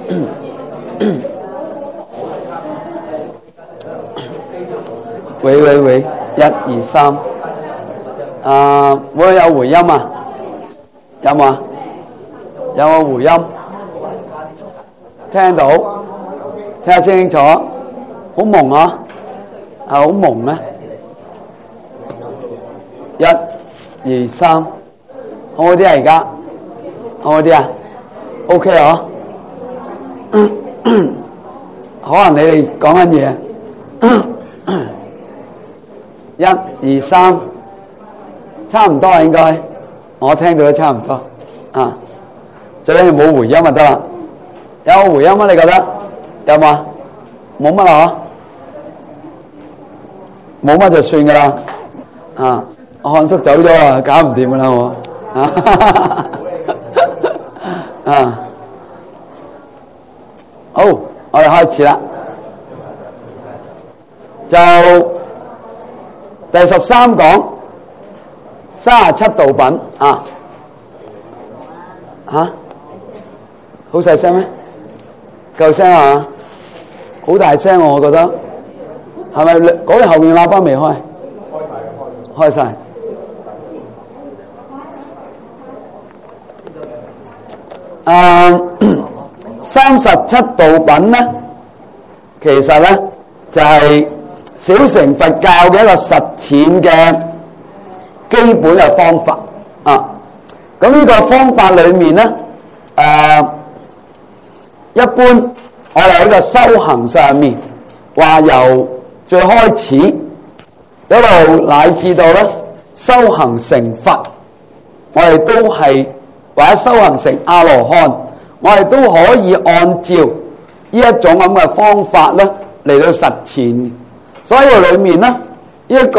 喂，一二三，會有回音啊？有冇啊？有冇回音？聽到？聽得清楚？好蒙啊？係好蒙啊？一二三，好唔好啲啊？而家好唔好啲啊 ？OK 啊？可能你哋講緊嘢。一二三，差唔多啊，應該我聽到都差唔多啊。最緊要冇回音就得啦。有冇回音啊？你覺得有冇啊？冇乜啊？冇乜就算噶啦。啊，漢叔走咗啊，搞唔掂噶啦我。啊，好，我哋開始啦。就第13講37道品啊，好細聲咩？夠聲啊？好大聲我覺得，係咪嗰個後面喇叭未開？開晒。37道品咧，其實咧就係小乘佛教嘅一個實踐嘅基本嘅方法啊。咁呢個方法裏面咧，一般我哋喺個修行上面，話由最開始一路乃至到咧修行成佛，我哋都係或者修行成阿羅漢，我哋都可以按照呢一種咁嘅方法咧嚟到實踐。所以裏面咧一個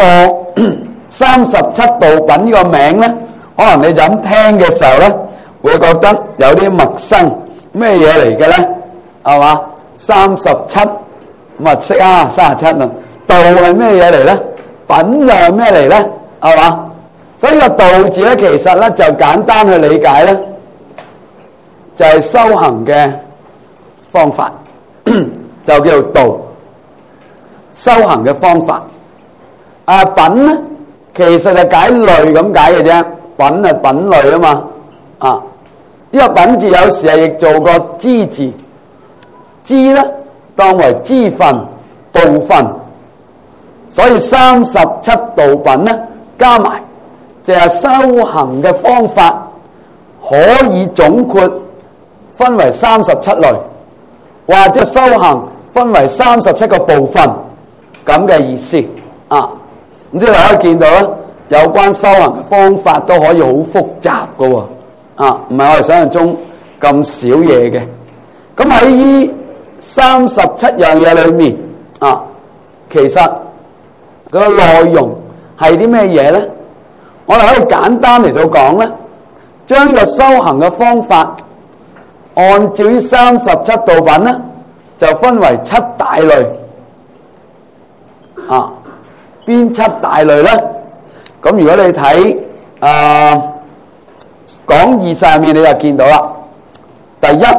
37道品呢個名咧，可能你就咁聽嘅時候咧，會覺得有啲陌生，咩嘢嚟嘅咧？係嘛？37咪識啊，37啊，道係咩嘢嚟咧？品又係咩嚟咧？係嘛？所以個道字咧，其實咧就簡單去理解咧，就係修行嘅方法，就叫做道。修行嘅方法，品咧其實就解類咁解嘅啫，品係品類啊嘛，呢個品字有時係亦做個支字，支咧當為支分、部分，所以37道品咧加埋就係修行嘅方法，可以總括分為37類，或者修行分為37個部分。咁嘅意思啊，咁即係大家見到咧，有關修行嘅方法都可以好複雜㗎喎，唔係我哋想象中咁少嘢嘅。咁喺呢37樣嘢裏面其實佢個內容係啲咩嘢咧？我哋可以簡單嚟到講咧，將呢個修行嘅方法按照呢37道品咧，就分為7大類。邊7大類咧？咁如果你睇講義上面你就見到啦。第一，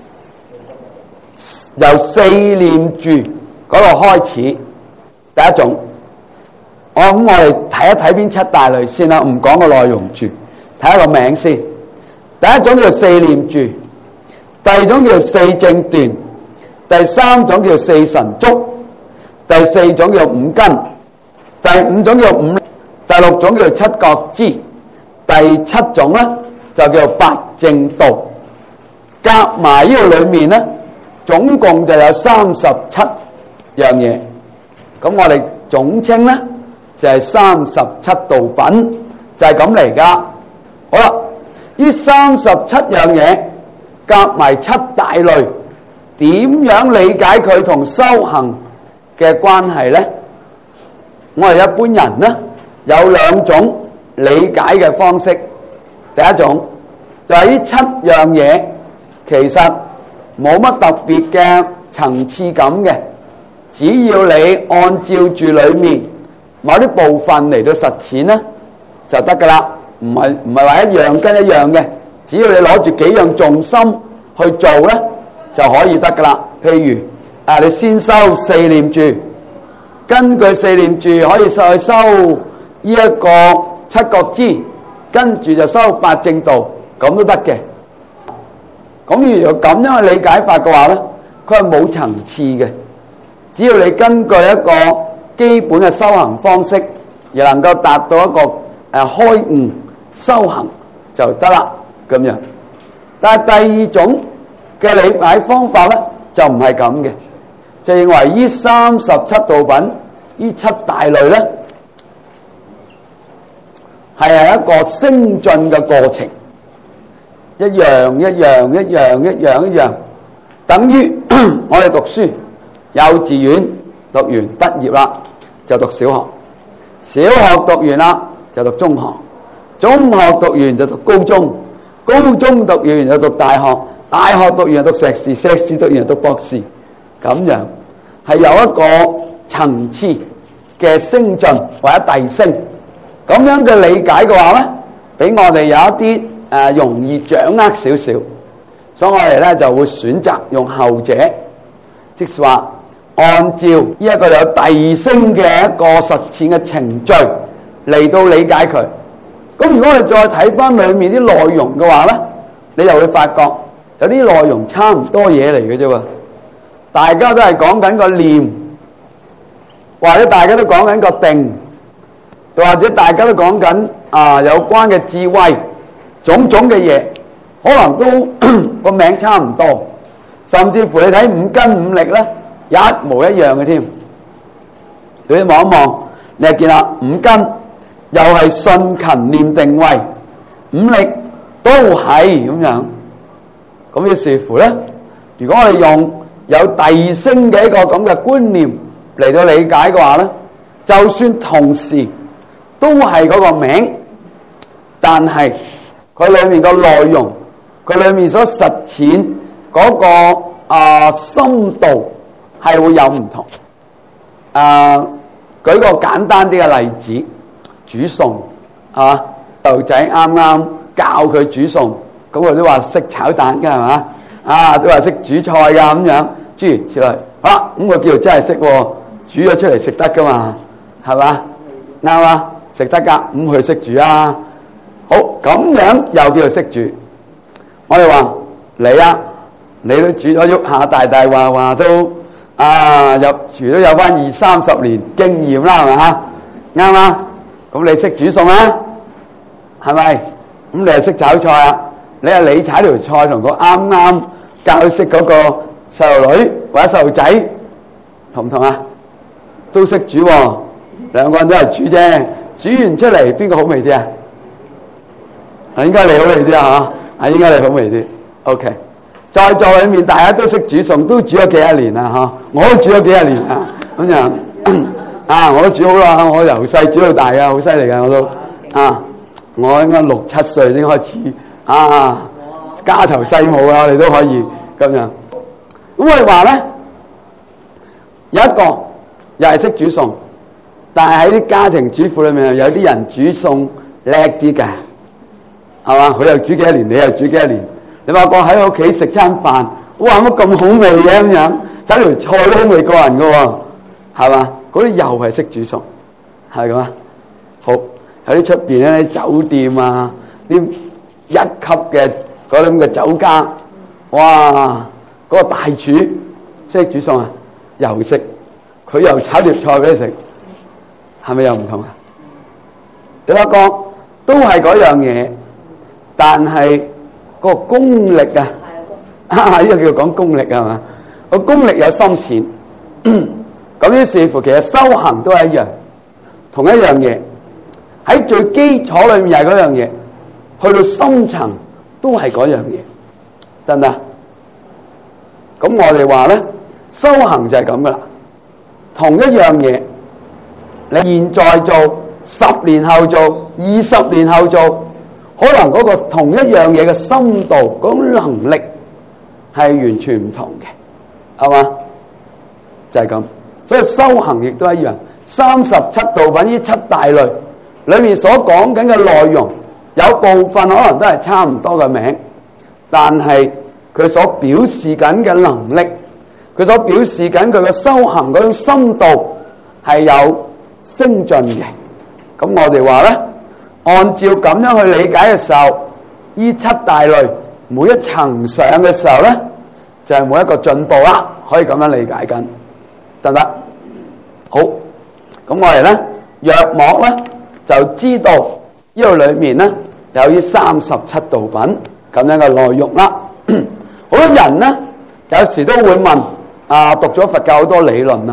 由四念住嗰度開始，第一種。我哋睇一睇邊7大類先啦，唔講個內容住，睇下個名先。第一種叫四念住，第二種叫四正斷，第三種叫四神足，第四種叫五根，第五種叫五，第六種叫七覺支，第七種咧就叫八正道。夾埋呢個裏面咧，總共就有37樣嘢。咁我哋總稱咧就係37道品，就係咁嚟噶。好啦，呢37樣嘢夾埋7大類，點樣理解佢同修行嘅關係咧？我哋一般人咧有2種理解嘅方式。第一種就係呢7樣嘢其實冇乜特別嘅層次感嘅，只要你按照住裏面某啲部分嚟到實踐咧就得噶啦，唔係話一樣跟一樣嘅，只要你攞住幾樣重心去做咧， 就可以得噶啦。譬如你先修四念住，根據四念住可以再修呢一個七覺支，跟住就修八正道，咁都得嘅。咁如果咁樣去理解法嘅話咧，佢係冇層次嘅，只要你根據一個基本嘅修行方式，而能夠達到一個開悟修行就得啦咁樣。但係第二種嘅理解方法咧，就唔係咁嘅，就認為呢37道品呢7大類咧係一個升進嘅過程，一樣，等於我哋讀書，幼稚園讀完畢業啦，就讀小學，小學讀完啦就讀中學，中學讀完就讀高中，高中讀完就讀大學，大學讀完就讀碩士，碩士讀完就讀博士，咁樣係有一個層次嘅升進或者遞升。咁樣嘅理解嘅話咧，俾我哋有一啲容易掌握少少，所以我哋咧就會選擇用後者，即是話按照呢一個有遞升嘅一個實踐嘅程序嚟到理解佢。咁如果我哋再睇翻裏面啲內容嘅話咧，你就會發覺有啲內容差唔多嘢嚟嘅啫喎，大家都係講緊個念，或者大家都講緊個定，或者大家都講緊有關嘅智慧，種種嘅嘢，可能都個名差唔多，甚至乎你睇五根五力咧，一模一樣嘅添。你望一望，你係見啦，五根又係信勤念定慧，五力都係咁樣。咁於是乎咧，如果我哋用有遞升嘅一個咁嘅觀念嚟到理解嘅話咧，就算同時都係嗰個名，但係佢裏面個內容，佢裏面所實踐嗰個深度係會有唔同。舉個簡單啲嘅例子，煮餸啊，細路仔啱啱教佢煮餸，咁佢都話識炒蛋㗎係嘛？都話識煮菜㗎咁樣，諸如此類。好啦，咁佢叫做真係識喎，煮咗出嚟食得㗎嘛，係嘛？啱啊，食得㗎，咁佢識煮啊。好，咁樣又叫做識煮。我哋話你都煮咗喐下，大話都入廚都有翻20-30年經驗啦，係咪？啱啊。咁你識煮餸啊？係咪？咁你係識炒菜啊？你炒條菜同個啱啱教識嗰個細路女或者細路仔同唔同啊？都識煮喎，兩個人都係煮啫。煮完出嚟邊個好味啲啊？應該你好味啲啊，應該你好味啲。OK， 在座裏面大家都識煮餸，都煮咗幾廿年啦，我都煮咗幾廿年啦，咁樣我都煮好啦，我由細煮到大噶，好犀利噶，我都我應該6-7歲先開始家頭細務啊，我哋都可以咁樣。咁我哋話咧，有一個又係識煮餸，但係喺啲家庭主婦裏面有啲人煮餸叻啲嘅，係嘛？佢又煮幾多年，你又煮幾多年。你話過喺屋企食餐飯，哇乜咁好味嘅咁樣，整條菜都好味過人㗎喎，係嘛？嗰啲又係識煮餸，係咁啊。好，喺啲出邊咧，啲酒店啊，啲一級嘅嗰啲咁嘅酒家，哇，嗰個大廚識煮餸啊，又識，佢又炒碟菜俾你食，係咪又唔同啊？你話過都係嗰樣嘢，但係個功力啊，呢個叫講功力係嘛？個功力有深淺，咁於是乎其實修行都係一樣，同一樣嘢喺最基礎裏面係嗰樣嘢，去到深層都係嗰樣嘢，得唔得？咁我哋話咧，修行就係咁噶啦，同一樣嘢，你現在做，10年後做，20年後做，可能嗰個同一樣嘢嘅深度，嗰種能力係完全唔同嘅，係嘛？就係咁，所以修行亦都一樣。37道品呢7大類裏面所講緊嘅內容，有部分可能都係差唔多嘅名，但係佢所表示緊嘅能力，佢所表示緊佢嘅修行嗰種深度係有升進嘅。咁我哋話咧，按照咁樣去理解嘅時候，呢七大類每一層上嘅時候咧，就係每一個進步啦，可以咁樣理解緊，得唔得？好，咁我哋咧約莫咧就知道呢度裏面咧有呢37道品咁樣嘅內容啦。好多人咧有時都會問讀咗佛教好多理論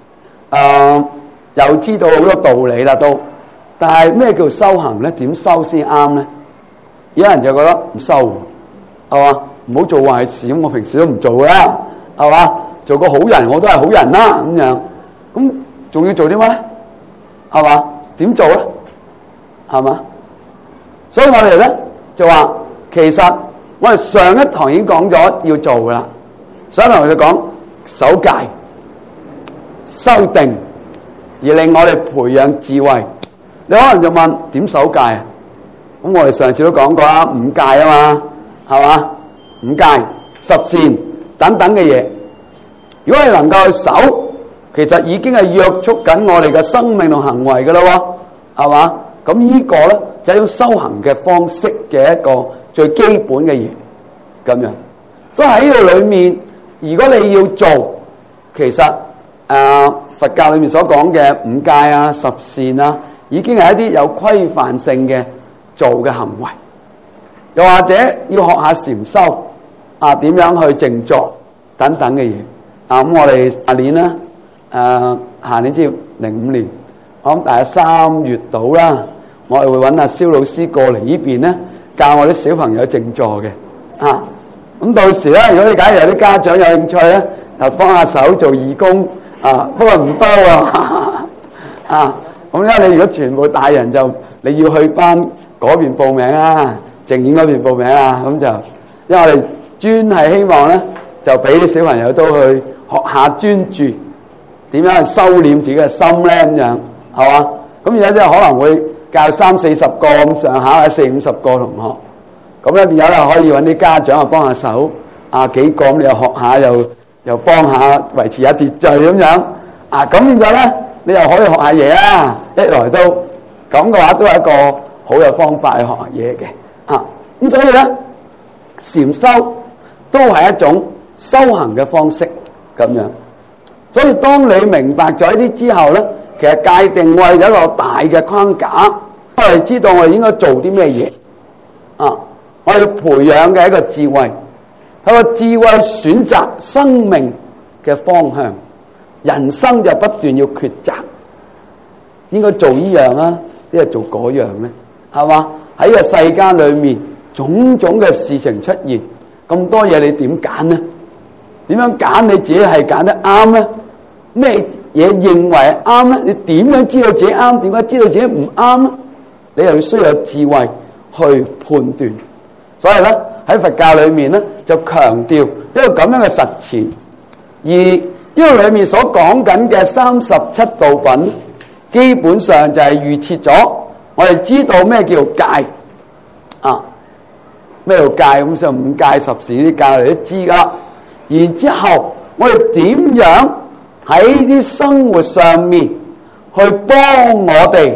又知道好多道理啦都，但係咩叫修行咧？點修先啱咧？有人就覺得唔修，係嘛？唔好做壞事，咁我平時都唔做啦，係嘛？做個好人我都係好人啦，咁樣，咁仲要做啲乜咧？係嘛？點做咧？係嘛？所以我哋咧就話，其實我哋上一堂已經講咗要做噶啦。上一堂就講守戒、修定，而令我哋培養智慧。你可能就問點守戒啊？咁我哋上次都講過啦，五戒啊嘛，係嘛？五戒、十善等等嘅嘢，如果你能夠去守，其實已經係約束緊我哋嘅生命同行為噶啦喎，係嘛？咁呢個咧就係一種修行嘅方式嘅一個最基本嘅嘢，咁樣。所以喺呢度裏面，如果你要做，其實佛教裏面所講嘅五戒啊、十善啊，已經係一啲有規範性嘅做嘅行為。又或者要學下禪修點樣去靜坐等等嘅嘢。咁我哋下年啦，下年即係05年，我諗大概3月到啦，我哋會揾阿蕭老師過嚟呢邊咧，教我啲小朋友靜坐嘅。咁到時咧，如果你假如有啲家長有興趣咧，就幫下手做義工不過唔多喎。咁因為你如果全部大人就你要去翻嗰邊報名啦，靜院嗰邊報名啦，咁就因為我哋專係希望咧，就俾啲小朋友都去學下專注，點樣去修煉自己嘅心咧，咁樣係嘛？咁而家即係可能會教30-40個咁上下，或者40-50個同學，咁咧變咗咧可以揾啲家長啊幫下手，幾個咁你又學下又幫下維持下秩序咁樣，咁變咗咧你又可以學下嘢啦，一來都咁嘅話都係一個好嘅方法去學下嘢嘅，咁所以咧禪修都係一種修行嘅方式咁樣。所以當你明白咗呢啲之後咧，其實界定為咗一個大嘅框架，我哋知道我哋應該做啲咩嘢，我哋要培養嘅一個智慧，係個智慧選擇生命嘅方向，人生就不斷要抉擇，應該做呢樣啊，定係做嗰樣咧？係嘛？喺個世間裏面，種種嘅事情出現，咁多嘢你點揀呢？點樣揀你自己係揀得啱咧？咩嘢認為啱咧？你點樣知道自己啱？點解知道自己唔啱咧？你又需要有智慧去判斷。所以咧喺佛教裏面咧就強調一個咁樣嘅實踐，而呢個裏面所講緊嘅37道品，基本上就係預設咗我哋知道咩叫戒咩叫戒，咁上五戒十善啲戒我哋都知噶啦。然之後我哋點樣喺啲生活上面去幫我哋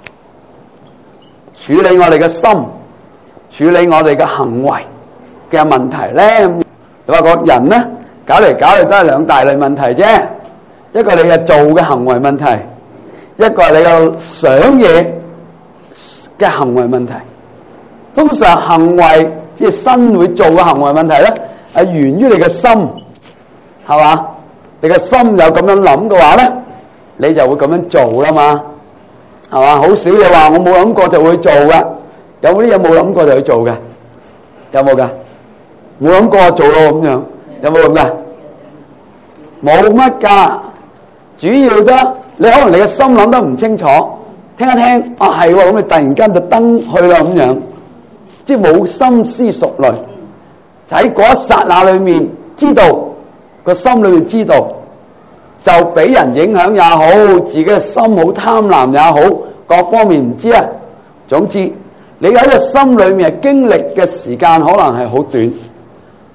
處理我哋嘅心，處理我哋嘅行為嘅問題咧？你話個人咧搞嚟搞去都係兩大類問題啫，一個你嘅做嘅行為問題，一個係你嘅想嘢嘅行為問題。通常行為即係身會做嘅行為問題咧，係源於你嘅心，係嘛？你嘅心有咁樣諗嘅話咧，你就會咁樣做啦嘛，係嘛？好少嘢話我冇諗過就會做噶，有冇啲嘢冇諗過就去做嘅？有冇噶？冇諗過做咯咁樣，有冇咁噶？冇乜噶，主要得你可能你嘅心諗得唔清楚，聽一聽係喎，咁你突然間就登去啦咁樣，即係冇深思熟慮，喺嗰一剎那裏面知道個心裏面知道，就俾人影響也好，自己嘅心好貪婪也好，各方面唔知啊。總之你喺個心裏面經歷嘅時間可能係好短，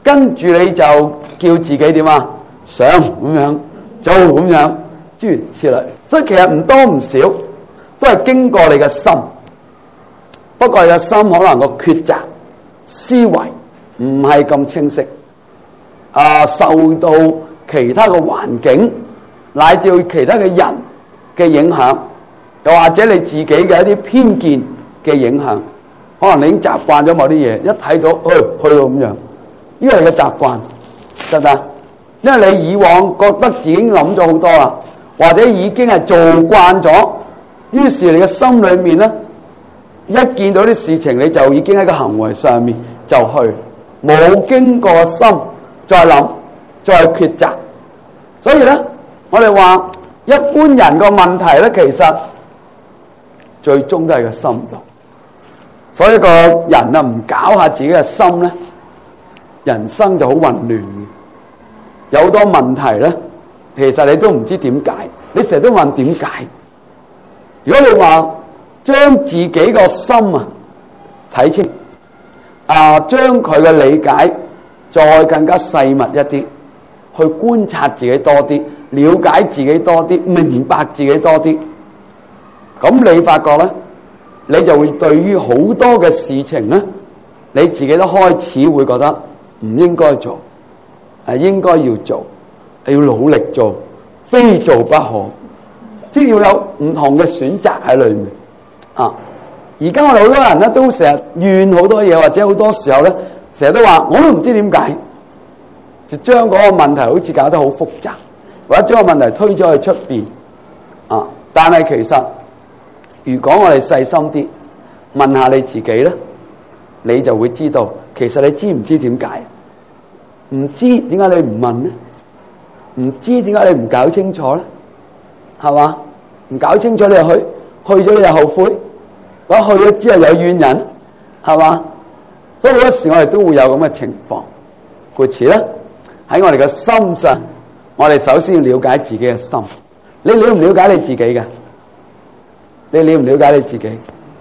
跟住你就叫自己點啊？想咁樣做咁樣，諸如此類。所以其實唔多唔少都係經過你嘅心，不過你嘅心可能個抉擇思維唔係咁清晰，受到其他嘅環境乃至其他嘅人嘅影響，又或者你自己嘅一啲偏見嘅影響，可能你已經習慣咗某啲嘢，一睇到去到咁樣，呢個係個習慣，得唔得？因為你以往覺得自己諗咗好多啦，或者已經係做慣咗，於是你嘅心裏面咧，一見到啲事情你就已經喺個行為上面就去，冇經過心再諗再抉擇。所以咧，我哋話一般人個問題咧，其實最終都係個心度。所以個人啊，唔搞下自己嘅心咧，人生就好混亂嘅。有好多問題咧，其實你都唔知點解，你成日都問點解。如果你話將自己個心啊睇清，將佢嘅理解再更加細密一啲，去觀察自己多啲，了解自己多啲，明白自己多啲，咁你發覺咧，你就會對於好多嘅事情咧，你自己都開始會覺得唔應該做，應該要做，要努力做，非做不可，即係要有唔同嘅選擇喺裏面。而家我哋好多人咧都成日怨好多嘢，或者好多時候咧成日都話我都唔知點解，就將嗰個問題好似搞得好複雜，或者將個問題推咗去出邊。但係其實如果我哋細心啲問下你自己咧，你就會知道，其實你知唔知點解？唔知點解你唔問咧？唔知點解你唔搞清楚咧？係嘛？唔搞清楚你又去咗你又後悔，或者去咗之後有怨人，係嘛？所以好多時我哋都會有咁嘅情況。故此咧，喺我哋嘅心上，我哋首先要了解自己嘅心。你了唔了解你自己嘅？你了唔了解你自己？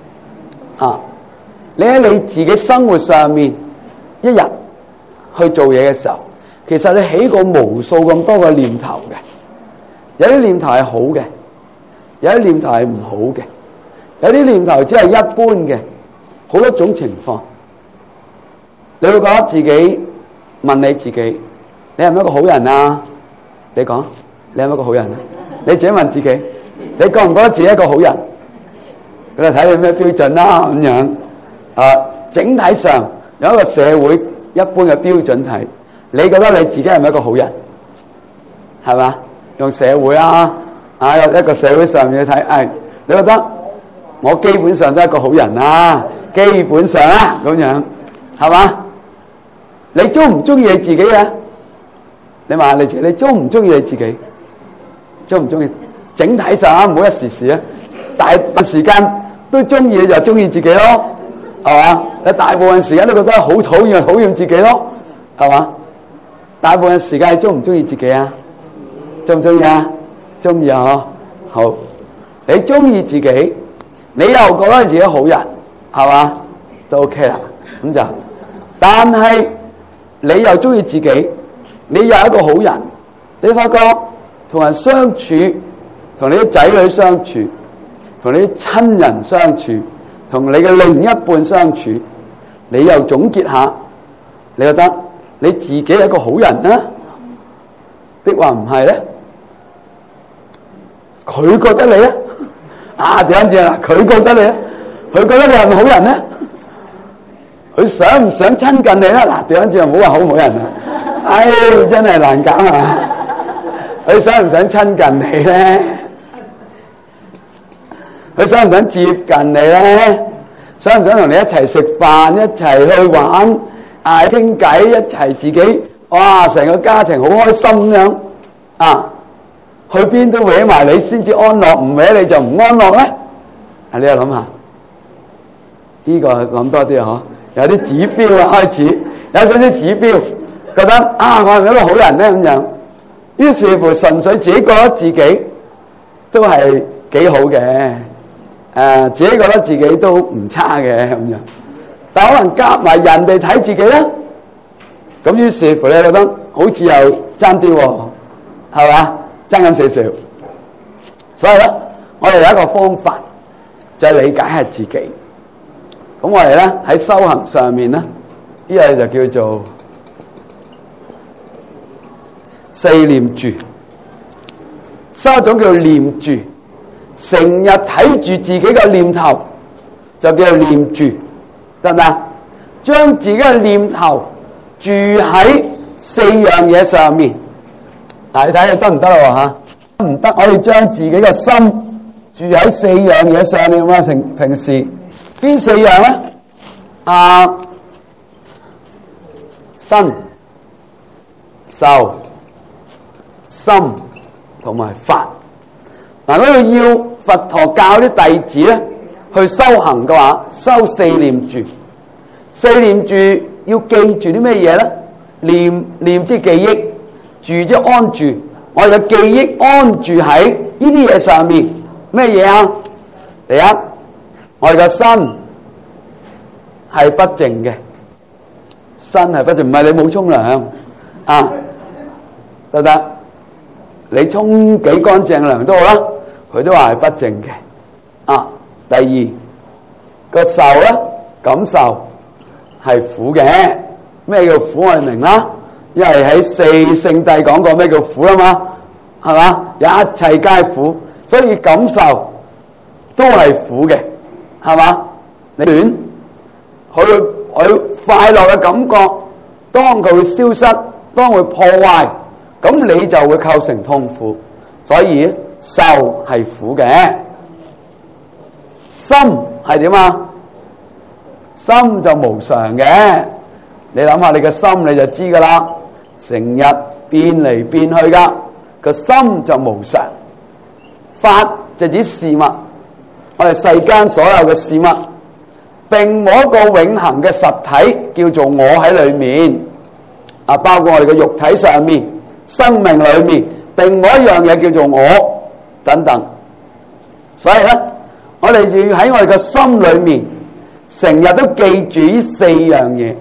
你喺你自己生活上面一日去做嘢嘅時候，其實你起過無數咁多個念頭嘅，有啲念頭係好嘅，有啲念頭係唔好嘅，有啲念頭只係一般嘅，好多種情況。你會覺得自己問你自己，你係咪一個好人啊？你講，你係咪一個好人啊？你自己問自己，你覺唔覺得自己一個好人？佢就睇你咩標準啦，咁樣。整體上有一個社會一般嘅標準睇，你覺得你自己係咪一個好人？係嘛？用社會一個社會上面去睇，你覺得我基本上都係一個好人啊？基本上啊，咁樣係嘛？你中唔中意你自己啊？你問下你自己，你中唔中意你自己？中唔中意？整體上唔好一時時啊，大部分時間都中意你就中意自己咯，係嘛？你大部分時間都覺得好討厭自己咯，係嘛？大部分時間你中唔中意自己啊？中唔中意啊？中意啊！好，你中意自己，你又覺得你自己好人，係嘛？都 OK 啦，咁就。但係你又中意自己，你又係一個好人，你發覺同人相處，同你啲仔女相處，同你啲親人相處，同你嘅另一半相處，你又總結下，你覺得你自己係一個好人呢？的話唔係咧？佢覺得你咧？點解啊？佢覺得你咧？佢覺得你係咪好人咧？佢想唔想親近你咧？點解唔好話好唔好人啊？真係難搞啊！佢想唔想親近你咧？佢想唔想接近你咧？想唔想同你一齊食飯，一齊去玩，傾偈，一齊自己成個家庭好開心咁樣去邊都搲埋你先至安樂，唔搲你就唔安樂咧？你又諗下，呢個諗多啲啊！有啲指標開始有少少指標，覺得我係咪一個好人咧？咁樣，於是乎純粹自己覺得自己都係幾好嘅，自己覺得自己都唔差嘅咁樣，但可能夾埋人哋睇自己咧， 咁於是乎你覺得好似又爭啲喎，係嘛？爭咁少少。所以咧，我哋有一個方法就係理解下自己。咁我哋咧喺修行上面咧，呢個就叫做四念住。修一種叫念住，成日睇住自己嘅念頭，就叫做念住，得唔得？將自己嘅念頭住喺四樣嘢上面。嗱，你睇下得唔得啦？吓，唔得，我哋將自己嘅心住喺四樣嘢上面啊！平時邊四樣咧？身、受、心同埋法。嗱，如果要佛陀教啲弟子咧去修行嘅話，修四念住。四念住要記住啲咩嘢咧？念即記憶，住即安住。我哋嘅記憶安住喺呢啲嘢上面。咩嘢啊？第一，我哋嘅身係不淨嘅，身係不淨，唔係你冇沖涼啊，得唔得？你沖幾乾淨涼都好啦，佢都話係不淨嘅。啊，第二個受咧，感受係苦嘅。咩叫苦？我哋明啦，因為喺四聖諦講過咩叫苦啦嘛，係嘛？一切皆苦，所以感受都係苦嘅，係嘛？你亂佢快樂嘅感覺，當佢會消失，當會破壞，咁你就會構成痛苦。所以受係苦嘅。心係點啊？心就無常嘅。你諗下你嘅心你就知噶啦，成日變嚟變去噶，個心就無常。法就指事物，我哋世間所有嘅事物並冇一個永恆嘅實體叫做我喺裏面啊，包括我哋嘅肉體上面、生命裏面，並冇一樣嘢叫做我等等。所以咧，我哋要喺我哋嘅心裏面成日都記住呢四樣嘢。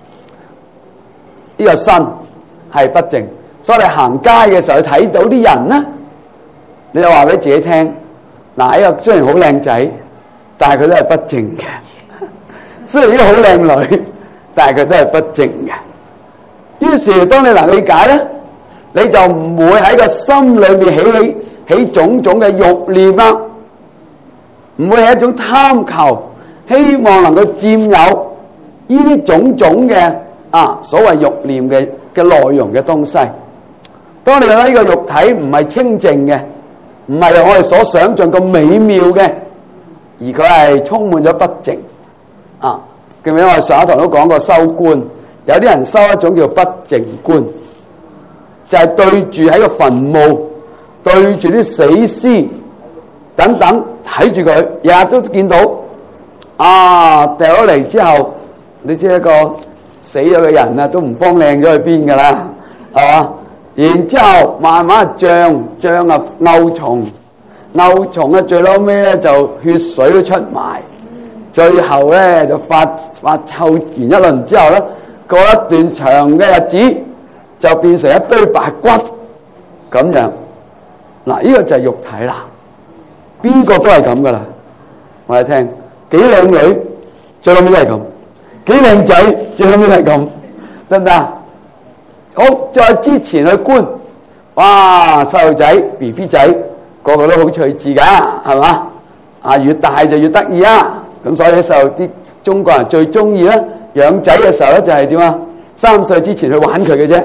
呢個身係不淨，所以我哋行街嘅時候睇到啲人咧，你就話俾自己聽，嗱，呢個雖然好靚仔，但係佢都係不淨嘅。雖然呢個好靚女，但係佢都係不淨嘅。於是當你能理解咧，你就唔會喺個心裏面起種種嘅慾念啦，唔會係一種貪求，希望能夠佔有呢啲種種嘅所謂慾念嘅內容嘅東西。當你覺得呢個肉體唔係清淨嘅，唔係我哋所想象咁美妙嘅，而佢係充滿咗不淨。記唔記得我哋上一堂都講過修觀，有啲人修一種叫不淨觀，就係對住喺個墳墓，對住啲死屍等等睇住佢，日日都見到掉咗嚟之後，你知一個死咗嘅人都唔幫靚咗去邊噶啦，係嘛？然之後慢慢脹漚蟲最嬲尾咧就血水都出埋，最後咧就發臭完一輪之後咧，過一段長嘅日子就變成一堆白骨咁樣。嗱，呢個就係肉體啦，邊個都係咁噶啦。我哋聽幾靚女，最嬲尾都係咁；幾靚仔，最嬲尾都係咁，得唔得？好，再之前去觀，哇，細路仔 BB 仔個個都好趣致噶，係嘛？越大就越得意啊！咁所以細路啲中國人最中意咧養仔嘅時候咧就係點啊？3歲之前去玩佢嘅啫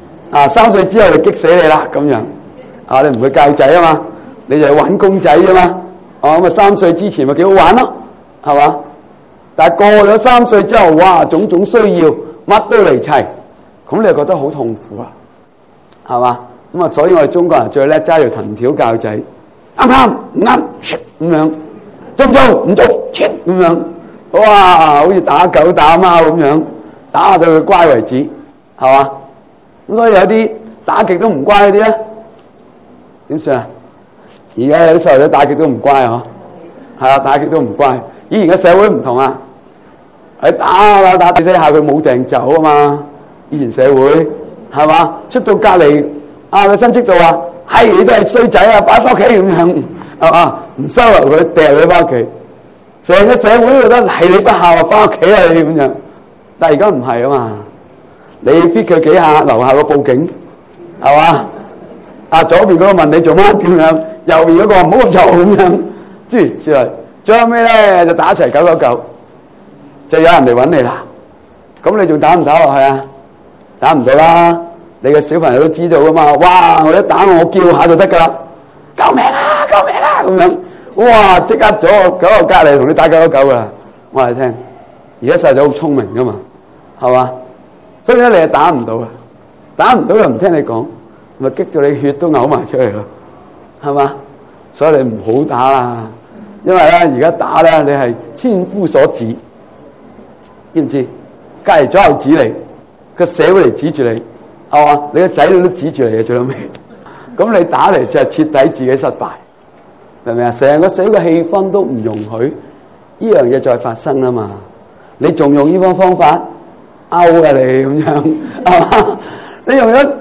，3歲之後就激死你啦咁樣。你唔會教仔啊嘛，你就去玩公仔啫嘛。咁啊3歲之前咪幾好玩咯，係嘛？但係過咗3歲之後，哇，種種需要乜都嚟齊，咁你就覺得好痛苦啦，係嘛？咁啊，所以我哋中國人最叻揸條藤條教仔，啱唔啱咁樣，做唔做唔做咁樣，哇，好似打狗打貓咁樣，打到佢乖為止，係嘛？咁所以有啲打極都唔乖嗰啲咧，點算啊？而家有啲細路仔打極都唔乖嗬，係啊，打極都唔乖。以前嘅社會唔同啊，喺打死下佢冇掟走啊嘛， 以前社會係嘛？出到隔離個親戚度話：係你都係衰仔啊，擺翻屋企咁樣係嘛？唔收留佢，掉佢翻屋企。成個社會都覺得係你不孝啊，翻屋企啊你咁樣。但係而家唔係啊嘛，你 fit 佢幾下，樓下個報警係嘛？左邊嗰個問你做乜咁樣，右邊嗰個唔好咁嘈咁樣，諸如此類。最後尾咧就打齊999，就有人嚟揾你啦。咁你仲打唔打落去啊？打唔到啦！你嘅小朋友都知道噶嘛？哇！我一打我叫下就得噶啦，救命啊！救命啊！咁樣。哇！即刻咗個隔離同你打999噶啦，我話你聽。而家細仔好聰明噶嘛，係嘛？所以咧你係打唔到啊，打唔到又唔聽你講，咪激到你血都嘔埋出嚟咯，係嘛？所以你唔好打啦，因為咧而家打咧你係千夫所指，知唔知？隔離左右指你，個社會嚟指住你，係嘛？你個仔女都指住你嘅最後尾，咁你打嚟就係徹底自己失敗。明唔明啊？成個社會嘅氣氛都唔容許呢樣嘢再發生啊嘛！你仲用呢種方法勾啊你咁樣係嘛？你用咗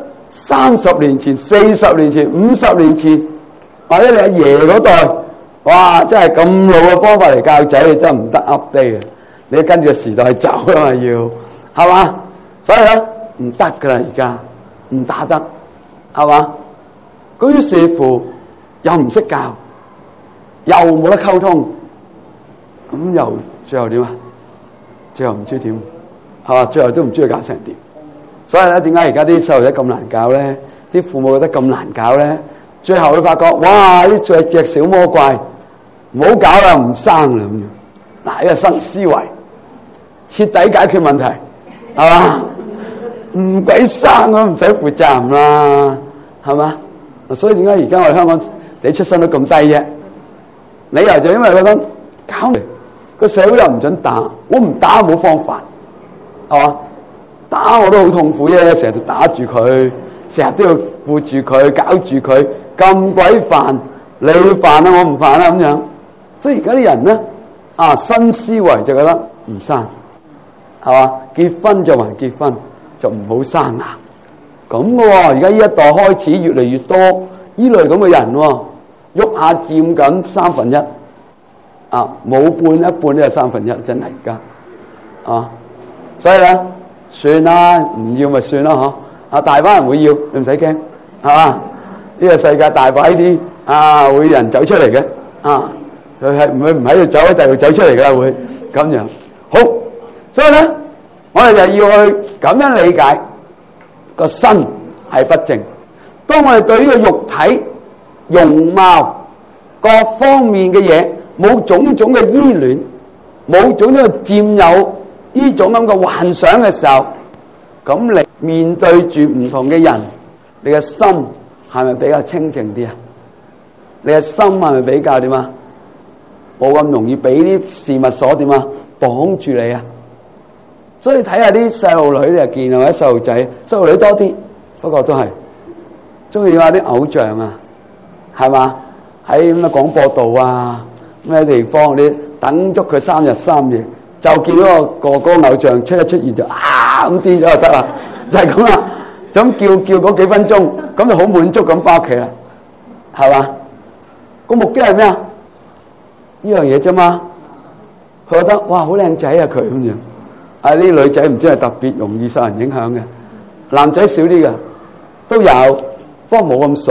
30年前、40年前、50年前，或者你阿爺嗰代，哇！真係咁老嘅方法嚟教仔，你真係唔得 update 嘅。你跟住個時代走啊嘛，要係嘛？所以咧唔得噶啦，而家唔打得係嘛？咁於是乎又唔識教。又冇得溝通，咁又最後點啊？最後唔知點，係嘛？最後都唔知佢搞成點。所以咧，點解而家啲細路仔咁難搞咧？啲父母覺得咁難搞咧？最後會發覺，哇！呢隻小魔怪，唔好搞啦，唔生啦咁樣。嗱，呢個新思維，徹底解決問題，係嘛？唔鬼生都唔使負責任啦，係嘛？嗱，所以點解而家我哋香港你出生率咁低啫？理由就因為覺得搞嚟個社會又唔准打，我唔打冇方法，係嘛？打我都好痛苦啫，成日打住佢，成日都要顧住佢，搞住佢，咁鬼煩，你煩啊，我唔煩啦咁樣。所以而家啲人咧新思維就覺得唔生，係嘛？結婚就還結婚，就唔好生啦。咁嘅喎，而家呢一代開始越嚟越多呢類咁嘅人喎。喐下佔緊1/3，冇半一半都係1/3，真係而家所以咧算啦，唔要咪算啦嗬。大班人會要，你唔使驚，係嘛？呢個世界大把呢啲會人走出嚟嘅佢係唔會唔喺度走喺第度走出嚟噶啦，會咁樣好。所以咧，我哋就要去咁樣理解個身係不正。當我哋對呢個肉體容貌各方面嘅嘢冇種種嘅依戀，冇種種嘅佔有呢種咁嘅幻想嘅時候，咁你面對住唔同嘅人，你嘅心係咪比較清淨啲啊？你嘅心係咪比較點啊？冇咁容易俾啲事物所點啊綁住你啊？所以睇下啲細路女你就見啊，或者細路仔，細路女多啲，不過都係中意話啲偶像啊。係嘛？喺咁嘅廣播道啊，咩地方你等足佢3日3夜，就見到個哥哥偶像出現就咁癲咗就得啦，就係咁啦。咁叫嗰幾分鐘，咁就好滿足咁翻屋企啦，係嘛？個目的係咩啊？呢樣嘢啫嘛。佢覺得哇好靚仔啊佢咁樣。呢啲女仔唔知係特別容易受人影響嘅，男仔少啲嘅都有，不過冇咁傻。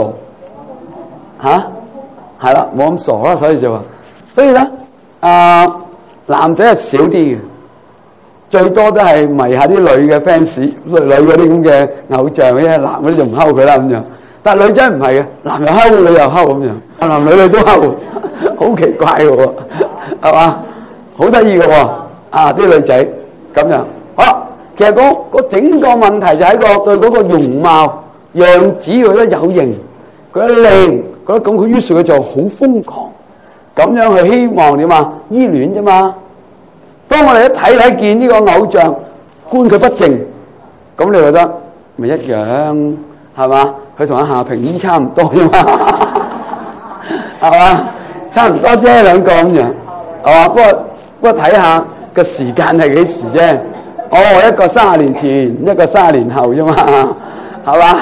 係啦，冇咁傻啦，所以就話，所以咧，男仔係少啲嘅，最多都係迷下啲女嘅 fans，女嗰啲咁嘅偶像嘅，男嗰啲就唔睺佢啦咁樣。但係女仔唔係嘅，男又睺，女又睺咁樣，男女都睺，好奇怪嘅喎，係嘛？好得意嘅喎，啲女仔咁樣。好，其實個整個問題就喺對嗰個容貌樣子覺得有型，覺得靚。覺得咁佢於是佢就好瘋狂，咁樣去希望點啊？依戀啫嘛。當我哋一睇見呢個偶像觀佢不正，咁你覺得咪一樣係嘛？佢同阿夏平依差唔多啫嘛，係嘛？差唔多啫兩個咁樣，係嘛？不過睇下個時間係幾時啫。 一個30年前，一個30年後啫嘛，係嘛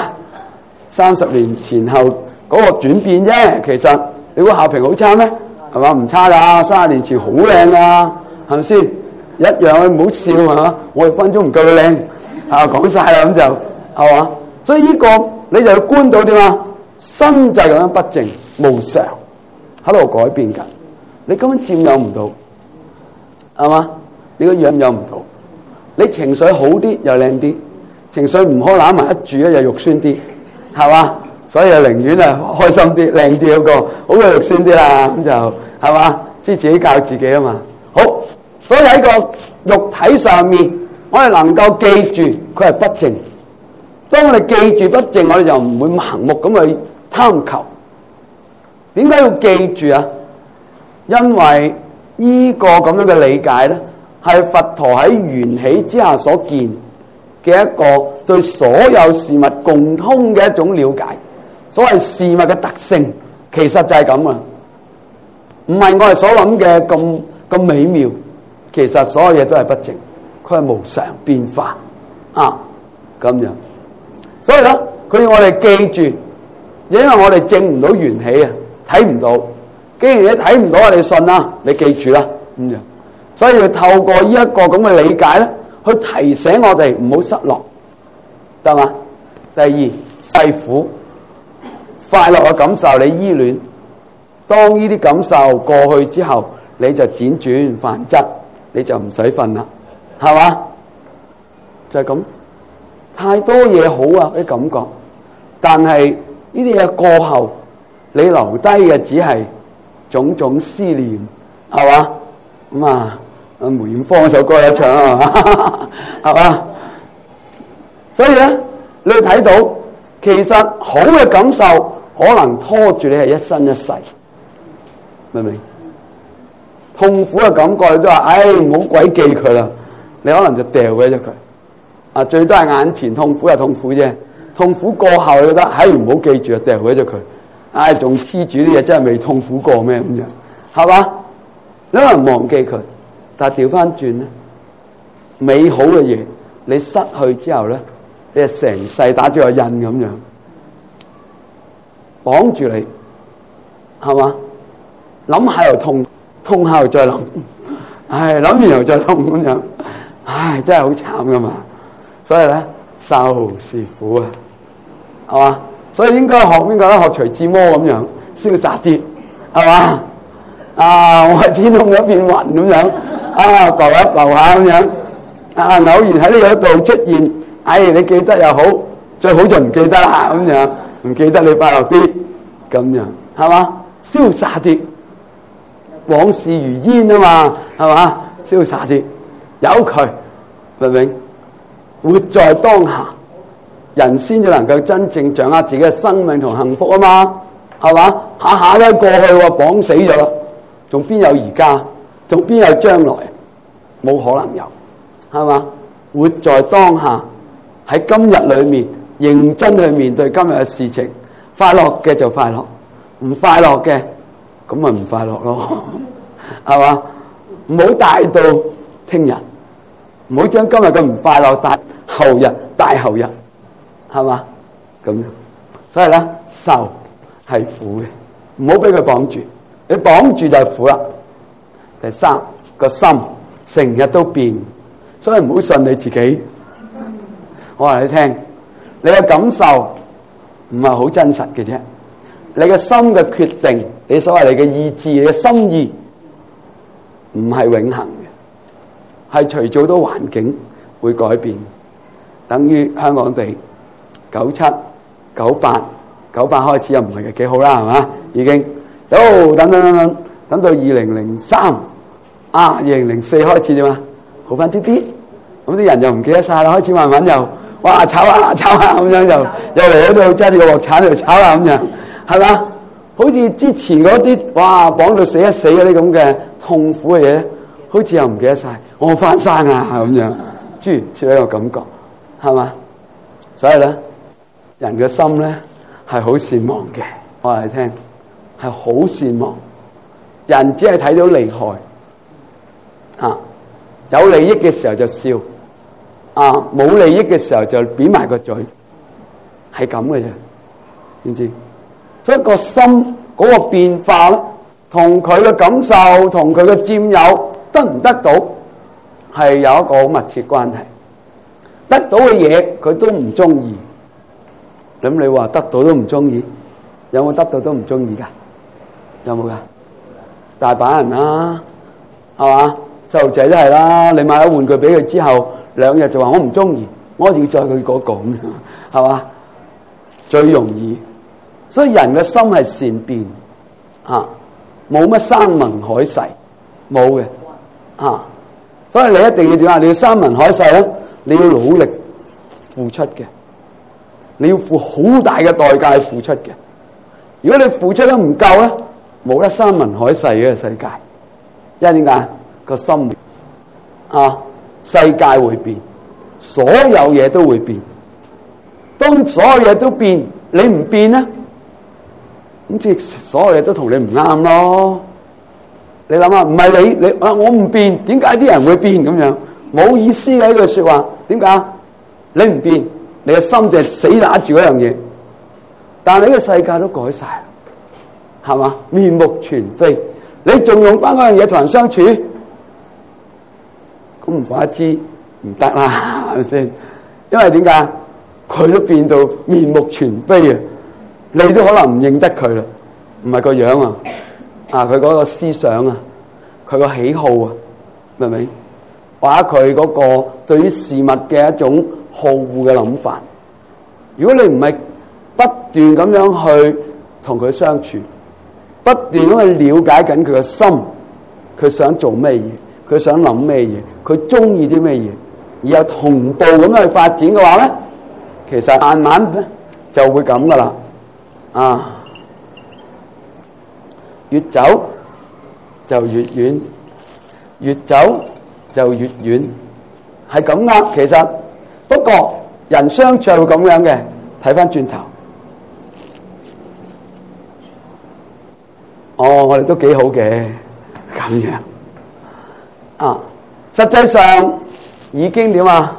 ？30年前後嗰個轉變啫。其實你估校評好差咩？係嘛？唔差㗎，30年前好靚㗎，係咪先？一樣，唔好笑係嘛？我哋分鐘唔夠佢靚啊！講晒啦咁就係嘛？所以呢個你就要觀到點啊？心就係咁樣不正無常喺度改變緊，你根本佔有唔到，係嘛？你個樣有唔到，你情緒好啲又靚啲，情緒唔好攬埋一住咧又肉酸啲，係嘛？所以寧願啊開心啲靚啲嗰個，好過肉酸啲啦，咁就係嘛？即係自己教自己啊嘛。好，所以喺個肉體上面，我哋能夠記住佢係不正。當我哋記住不正，我哋就唔會盲目咁去貪求。點解要記住啊？因為呢個咁樣嘅理解咧，係佛陀喺緣起之下所見嘅一個對所有事物共通嘅一種了解。所謂事物嘅特性，其實就係咁啊，唔係我哋所諗嘅咁美妙。其實所有嘢都係不正，佢係無常變化啊，咁樣。所以咧，佢要我哋記住，因為我哋證唔到緣起啊，睇唔到。既然你睇唔到，我哋信啦，你記住啦，咁樣。所以要透過呢一個咁嘅理解咧，去提醒我哋唔好失落，得嘛？第二，世苦，快樂嘅感受你依戀，當呢啲感受過去之後，你就輾轉反側，你就唔使瞓啦，係嘛？就係咁。太多嘢好啊啲感覺，但係呢啲嘢過後，你留低嘅只係種種思念，係嘛？咁啊，梅艷芳嗰首歌有唱啊嘛，係嘛？所以咧，你會睇到其實好嘅感受可能拖住你係一生一世，明唔明？痛苦嘅感覺你都話，唉，唔好鬼記佢啦，你可能就掉咗佢。啊，最多係眼前痛苦係痛苦啫，痛苦過後你覺得，唉，唔好記住啊，掉咗佢，唉，仲黐住啲嘢，真係未痛苦過咩咁樣，係嘛？你可能忘記佢，但係調翻轉咧，美好嘅嘢你失去之後咧，你係成世打咗個印咁樣，綁住你，係嘛？諗下又痛，痛下又再諗，唉，諗完又再痛咁樣，唉，真係好慘噶嘛。所以咧，受是苦啊，係嘛？所以應該學邊個咧？學徐志摩咁樣，瀟灑啲，係嘛？啊，我係天空一片雲咁樣，啊，浮一浮下咁樣，啊，偶然喺呢度出現，唉，你記得又好，最好就唔記得啦咁樣，唔記得你快樂啲，咁樣係嘛？瀟灑啲，往事如煙啊嘛，係嘛？瀟灑啲，有佢，明唔明？活在當下，人先至能夠真正掌握自己嘅生命同幸福啊嘛，係嘛？下下都過去喎，綁死咗啦，仲邊有而家？仲邊有將來？冇可能有，係嘛？活在當下，喺今日裏面認真去面對今日嘅事情，快樂嘅就快樂，唔快樂嘅咁咪唔快樂咯，係嘛？唔好帶到聽日。唔好將今日嘅唔快樂帶後日，帶後日，係嘛？咁樣，所以咧，受係苦嘅，唔好俾佢綁住，你綁住就係苦啦。第三，個心成日都變，所以唔好信你自己。我話你聽，你嘅感受唔係好真實嘅啫，你嘅心嘅決定，你所謂你嘅意志，你嘅心意，唔係永恆。係隨住好多環境會改變，等於香港地97、98開始又唔係嘅幾好啦，係嘛？已經等到2003啊，2004開始點啊？好翻啲啲，咁啲人又唔記得晒啦，開始慢慢又哇炒下咁樣又嚟喺度揸住個鑊鏟喺度炒啦咁樣，係嘛？好似之前嗰啲哇綁到死一死嗰啲咁嘅痛苦嘅嘢，好似又唔記得晒。我翻生啊咁樣，諸如此類嘅感覺，係嘛？所以咧，人嘅心咧係好善忘嘅。我話你聽，係好善忘。人只係睇到利害，有利益嘅時候就笑， 冇利益嘅時候就扁埋個嘴，係咁嘅啫，知唔知？所以個心嗰個變化咧，同佢嘅感受，同佢嘅佔有得唔得到，係有一個好密切關係。得到嘅嘢佢都唔中意，咁你話得到都唔中意，有冇得到都唔中意噶？有冇噶？大把人啦，係嘛？細路仔都係啦，你買咗玩具俾佢之後，2日就話我唔中意，我要再佢嗰個咁，係嘛？最容易，所以人嘅心係善變，冇乜山盟海誓，冇嘅，所以你一定要點啊？你要山盟海誓咧，你要努力付出嘅，你要付好大嘅代價去付出嘅。如果你付出得唔夠咧，冇得山盟海誓嘅世界，因為點解？個心世界會變，所有嘢都會變。當所有嘢都變，你唔變咧，咁即係所有嘢都同你唔啱咯。你諗下，唔係你我唔變，點解啲人會變咁樣？冇意思嘅一句說話。點解？你唔變，你嘅心就係死揦住嗰樣嘢。但係呢個世界都改晒，係嘛？面目全非，你仲用翻嗰樣嘢同人相處？咁唔怪之唔得啦，係咪先？因為點解？佢都變到面目全非啊！你都可能唔認得佢啦，唔係個樣啊，佢嗰個思想啊，佢個喜好啊，明唔明？或者佢嗰個對於事物嘅一種好惡嘅諗法。如果你唔係不斷咁樣去同佢相處，不斷咁去了解緊佢嘅心，佢想做咩嘢？佢想諗咩嘢？佢中意啲咩嘢？而又同步咁樣去發展嘅話咧，其實慢慢咧就會咁噶啦，越走就越遠，越走就越遠，係咁噶。其實不過人相處係會咁樣嘅，睇翻轉頭，我哋都幾好嘅咁樣。實際上已經點啊？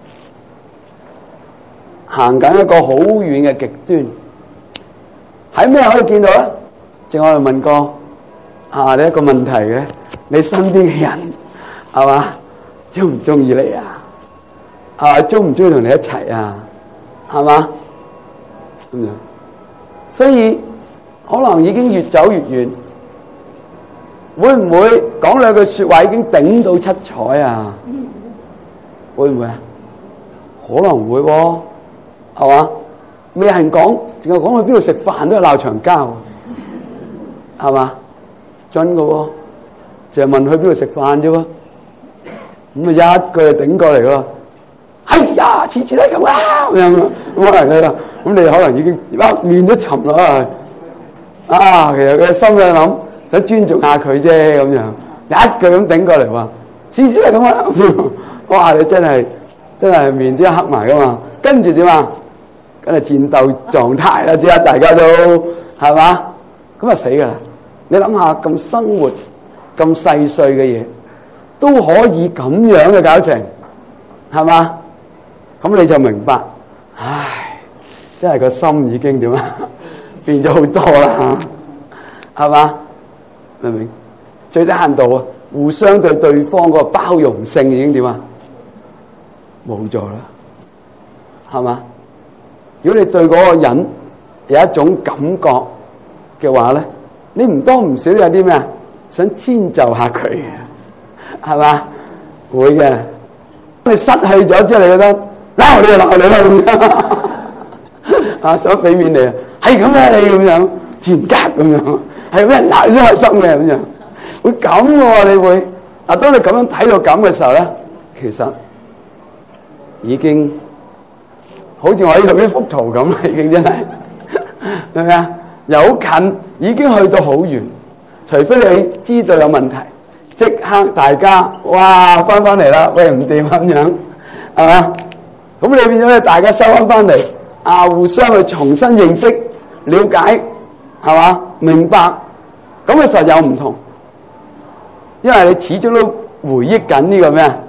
行緊一個好遠嘅極端，喺咩可以見到咧？正我哋問過你一個問題嘅，你身邊嘅人係嘛？中唔中意你啊？中唔中意同你一齊啊？係嘛？咁樣，所以可能已經越走越遠。會唔會講兩句說話已經頂到七彩啊？會唔會啊？可能會喎，係嘛？未人講，淨係講去邊度食飯都係鬧長交，係嘛？真㗎喎，淨係問去邊度食飯啫喎，咁一句就頂過嚟咯。哎呀，次次都係咁啦，咁樣咁可能啦，咁你可能已經一面都沉落去。其實佢心裏諗，想尊重下佢啫，咁樣一句咁頂過嚟話，次次都係咁啦。哇！你真係面都黑埋噶嘛？跟住點啊？梗係戰鬥狀態啦，知啦，大家都係嘛？咁啊死噶啦！你諗下咁生活咁細碎嘅嘢，都可以咁樣嘅搞成，係嘛？咁你就明白，真係個心已經點啊？變咗好多啦，係嘛？明唔明？最低限度互相對對方個包容性已經點啊？冇咗啦，係嘛？如果你對嗰個人有一種感覺嘅話咧，你唔多唔少有啲咩啊？想遷就下佢，係嘛？會嘅。你失去咗之後，你覺得鬧你就鬧你啦，想俾面你啊，係咁啊你咁樣賤格咁樣，係俾人鬧先開心嘅咁樣，會咁喎，你會當你咁樣睇到咁嘅時候咧，其實已經好似我呢度呢幅圖咁啦，已經真係係咪啊？有近已經去到好遠，除非你知道有問題，即刻大家哇翻嚟啦，喂唔掂咁樣，係嘛？咁你變咗咧，大家收翻嚟互相去重新認識、了解，係嘛？明白咁嘅時候有唔同，因為你始終都回憶緊呢個咩啊？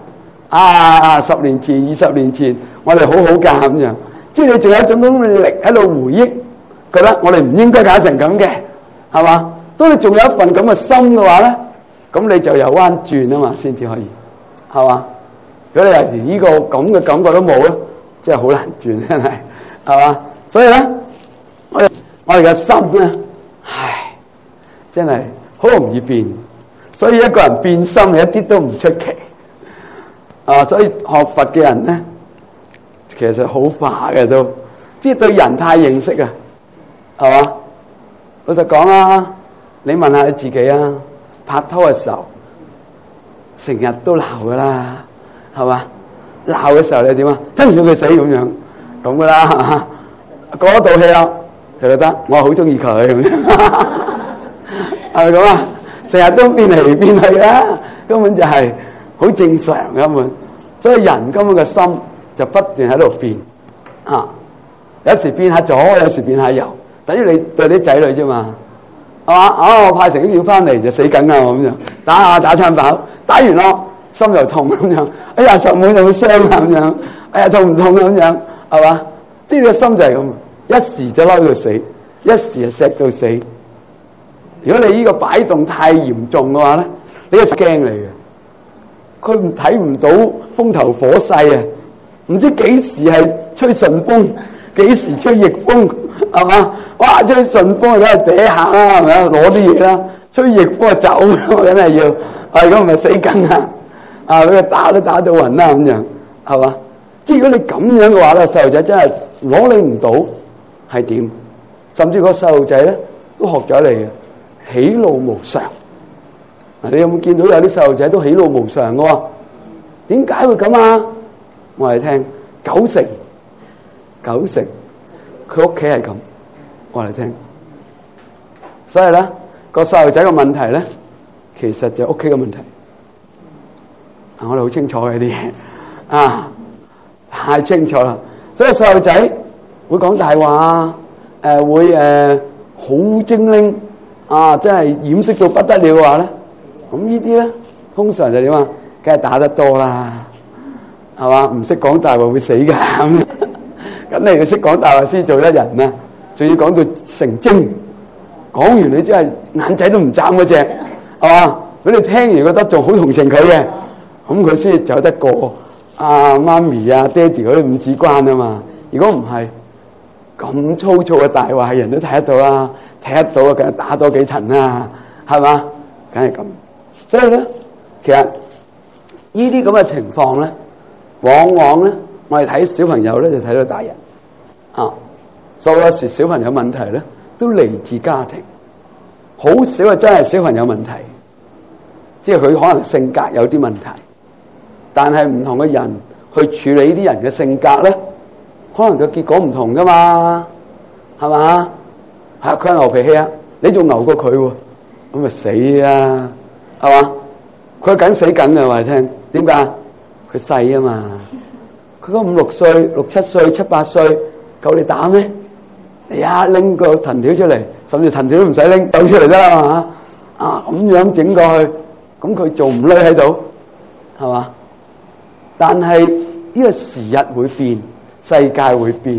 10年前、20年前，我哋好好㗎咁樣。即係你仲有一種咁嘅力喺度回憶，覺得我哋唔應該搞成咁嘅，係嘛？當你仲有一份咁嘅心嘅話咧，咁你就由彎轉啊嘛，先至可以，係嘛？如果你有時呢個咁嘅感覺都冇咧，真係好難轉，真係，係嘛？所以咧，我哋嘅心咧，真係好容易變。所以一個人變心係一啲都唔出奇。所以學佛嘅人咧，其實好化嘅都，即係對人太認識啦，係嘛？老實講啦，你問下你自己啊，拍拖嘅時候，成日都鬧噶啦，係嘛？鬧嘅時候你點啊？聽唔到佢死咁樣，咁噶啦，係嘛？嗰道氣啊，就覺得我好中意佢咁樣，係咪咁啊？成日都變嚟變去啦，根本就係好正常根本。所以人根本嘅心就不斷喺度變，有時變下左，有時變下右，等於你對啲仔女啫嘛，係嘛？我派成績表翻嚟就死緊啊咁樣，打餐飽，打完咯心又痛咁樣，哎呀實冇咁傷啊咁樣，哎呀痛唔痛咁樣，係嘛？即係個心就係咁，一時就嬲到死，一時就錫到死。如果你呢個擺動太嚴重嘅話咧，你係驚嚟嘅。佢睇唔到風頭火勢啊，唔知幾時係吹順風，幾時吹逆風，係嘛？哇！吹順風梗係嗲下啦，係咪啊？攞啲嘢啦，吹逆風就走咯，梗係要。如果唔係死梗啊！俾佢打都打到暈啦咁樣，係嘛？即係如果你咁樣嘅話咧，細路仔真係攞你唔到係點？甚至個細路仔咧都學咗你嘅喜怒無常。你有冇見到有啲細路仔都喜怒無常嘅喎？點解會咁啊？我哋聽九成佢屋企係咁，我哋聽。所以咧個細路仔嘅問題咧，其實就係屋企嘅問題。我哋好清楚嘅啲嘢太清楚啦。所以細路仔會講大話，會好精靈真係掩飾到不得了嘅話咧。咁呢啲咧，通常就點啊？梗係打得多啦，係嘛？唔識講大話會死㗎咁。咁你要識講大話先做得人啊！仲要講到成精，講完你真係眼仔都唔眨嗰隻，係嘛？俾你聽完覺得仲好同情佢嘅，咁佢先走得過媽咪爹哋嗰啲五指關啊嘛。如果唔係咁粗糙嘅大話，係人都睇得到啦，睇得到梗係打多幾層啦，係嘛？梗係咁。所以咧，其實呢啲咁嘅情況咧，往往咧，我哋睇小朋友咧就睇到大人所以有時小朋友問題咧都嚟自家庭，好少係真係小朋友問題，即係佢可能性格有啲問題，但係唔同嘅人去處理呢啲人嘅性格咧，可能個結果唔同噶嘛，係嘛？佢係牛脾氣啊，你仲牛過佢喎，咁咪死啊！係嘛？佢梗死梗嘅話你聽，點解？佢細啊嘛，佢嗰5、6歲、6、7歲、7、8歲，夠你打咩？你拎個藤條出嚟，甚至藤條都唔使拎，走出嚟得啦嘛？咁樣整過去，咁佢仲唔匿喺度？係嘛？但係呢個時日會變，世界會變，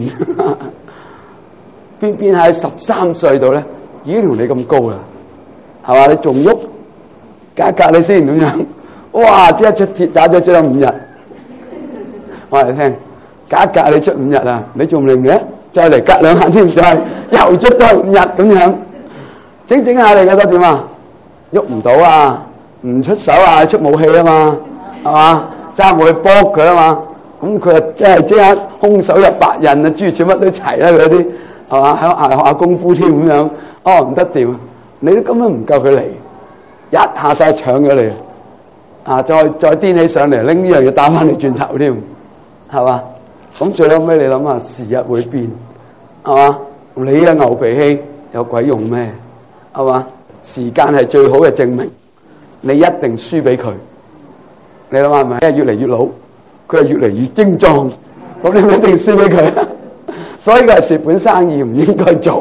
變喺13歲度咧，已經同你咁高啦，係嘛？你仲喐？隔你先咁樣，哇！即係出鐵打咗5日，我嚟聽，隔你出5日啊，你仲唔嚟嘅？再嚟隔2下先，再又出多5日咁樣，整下你覺得點啊？喐唔到啊，唔出手啊，出武器啊嘛，係嘛？揸武器搏佢啊嘛，咁佢啊真係即刻空手入白刃啊，諸如此乜都齊啦，嗰啲係嘛？喺學下功夫添咁樣，唔得掂，你都根本唔夠佢嚟。一下晒搶咗你，再癲起上嚟，拎呢樣嘢打翻你轉頭添，係嘛？咁最後尾你諗下，時日會變，係嘛？你嘅牛脾氣有鬼用咩？係嘛？時間係最好嘅證明，你一定輸俾佢。你諗下係咪？越嚟越老，佢係越嚟越精壯，咁你一定輸俾佢。所以佢係蝕本生意，唔應該做，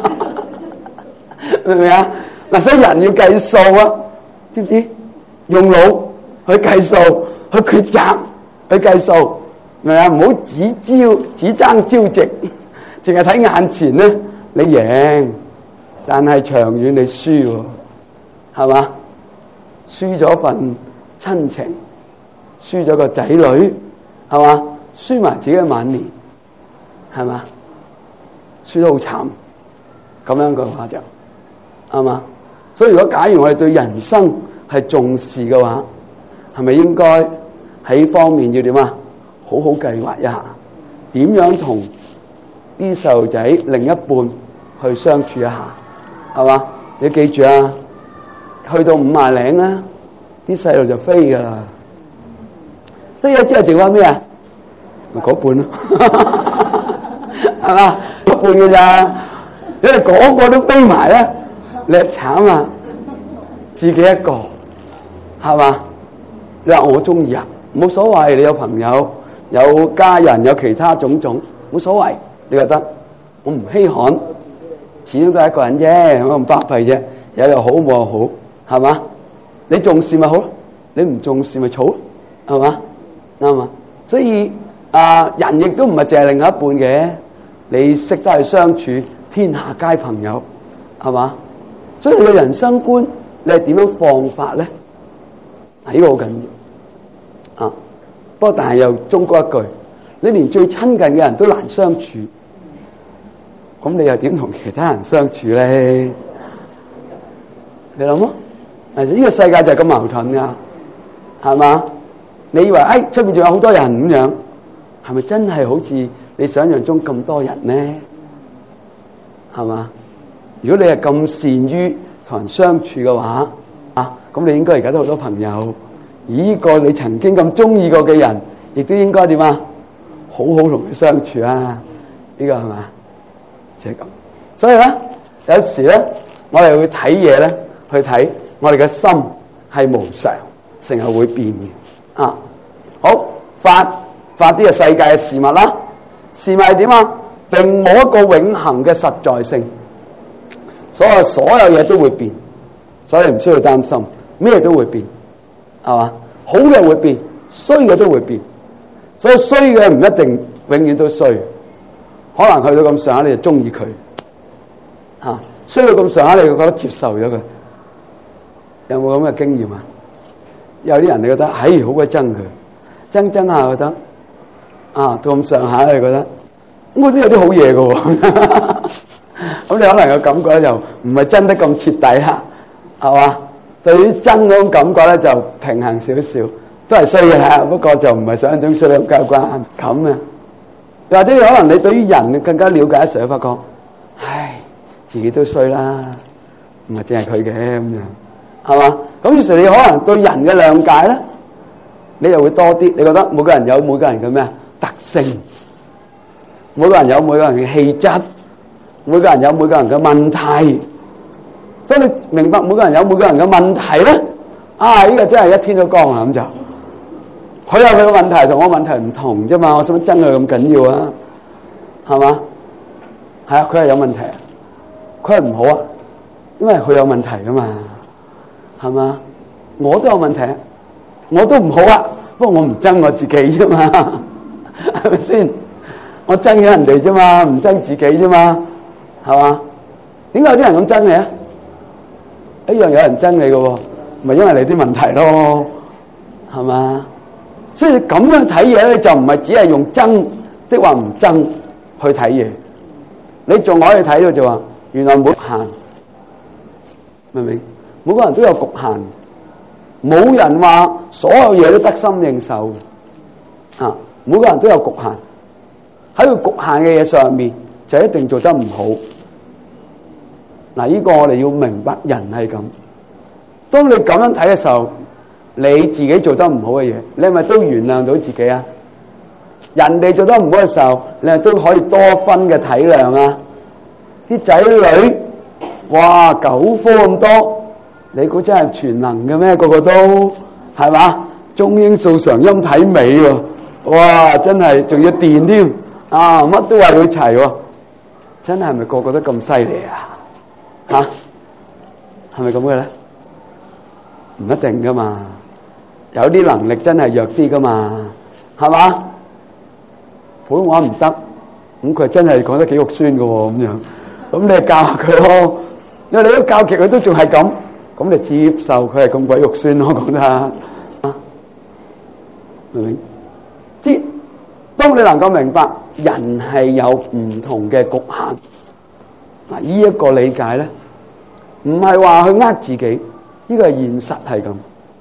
明唔明啊？所以人要計數啊，知唔知？用腦去計數，去抉擇， 去計數，明唔好只爭朝夕，淨係睇眼前咧，你贏，但係長遠你輸喎，係嘛？輸咗份親情，輸咗個仔女，係嘛？輸埋自己嘅晚年，係嘛？輸得好慘，咁樣嘅話就係嘛？所以如果假如我哋對人生係重視嘅話，係咪應該喺呢方面要點啊？好好計劃一下，點樣同啲細路仔另一半去相處一下，係嘛？你記住啊，去到50零啦，啲細路就飛噶啦，飛咗之後剩翻咩啊？咪嗰半咯，係嘛？嗰半嘅咋？因為嗰個都飛埋咧，你慘啊！自己一個，係嘛？你話我中意啊，冇所謂。你有朋友、有家人、有其他種種，冇所謂。你覺得我唔稀罕，始終都係一個人啫，我咁巴閉啫。有又好，冇又好，係嘛？你重視咪好，你唔重視咪嘈，係嘛？啱嘛？所以人亦都唔係淨係另外一半嘅，你識得去相處，天下皆朋友，係嘛？所以你嘅人生觀，你係點樣放法咧？呢個好緊要啊！不過但係又忠告一句，你連最親近嘅人都難相處，咁你又點同其他人相處咧？你諗咯？呢個世界就係咁矛盾噶，係嘛？你以為出邊仲有好多人咁樣，係咪真係好似你想象中咁多人咧？係嘛？如果你係咁善於同人相處嘅話，咁你應該而家都好多朋友。而呢個你曾經咁中意過嘅人，亦都應該點啊？好好同佢相處啊！呢個係嘛？就係咁。所以咧，有時咧，我哋會睇嘢咧，去睇我哋嘅心係無常，成日會變嘅。好發啲嘅世界嘅事物啦，事物係點啊？並冇一個永恆嘅實在性，所有嘢都會變，所以唔需要擔心，咩都會變，係嘛？好嘅會變，衰嘅都會變，所以衰嘅唔一定永遠都衰，可能去到咁上下你就中意佢，衰到咁上下你就覺得接受咗佢，有冇咁嘅經驗啊？有啲人你覺得好鬼憎佢，憎下覺得到咁上下你覺得。咁嗰啲有啲好嘢嘅喎，咁你可能個感覺咧就唔係真得咁徹底啦，係嘛？對於真嗰種感覺咧就平衡少少，都係衰嘅啦，不過就唔係想像中衰得咁交關咁啊。或者可能你對於人更加了解嘅時候，發覺，自己都衰啦，唔係淨係佢嘅咁樣，係嘛？咁於是你可能對人嘅諒解咧，你又會多啲。你覺得每個人有每個人嘅咩特性？每個人有每個人嘅氣質，每個人有每個人嘅問題。當你明白每個人有每個人嘅問題咧，呢個真係一天都光啦咁就。佢有佢嘅問題，同我問題唔同啫嘛，我使乜憎佢咁緊要啊？係嘛？係啊，佢係有問題啊，佢係唔好啊，因為佢有問題噶嘛，係嘛？我都有問題，我都唔好啊，不過我唔憎我自己啫嘛，係咪先？我憎咗人哋啫嘛，唔憎自己啫嘛，係嘛？點解有啲人咁憎你啊？一樣有人憎你嘅喎，咪因為你啲問題咯，係嘛？所以你咁樣睇嘢咧，就唔係只係用憎的話唔憎去睇嘢，你仲可以睇到就話，原來冇局限，明唔明？每個人都有局限，冇人話所有嘢都得心應手，每個人都有局限。喺個局限嘅嘢上面，就一定做得唔好。嗱，呢個我哋要明白，人係咁。當你咁樣睇嘅時候，你自己做得唔好嘅嘢，你係咪都原諒到自己啊？人哋做得唔好嘅時候，你係都可以多分嘅體諒啊？啲仔女，哇，9科咁多，你估真係全能嘅咩？個個都係嘛？中英數常音體美喎，哇，真係仲要電添。乜都話要齊喎，真係咪個個都咁犀利啊？係咪咁嘅咧？唔一定噶嘛，有啲能力真係弱啲噶嘛， 係嘛？普通話唔得，咁佢真係講得幾肉酸嘅喎，咁樣，咁你教下佢咯，因為你都教極佢都仲係咁，咁你接受佢係咁鬼肉酸咯，講得，明唔明？即當你能夠明白人係有唔同嘅局限，嗱，呢一個理解咧，唔係話去呃自己，呢個係現實係咁。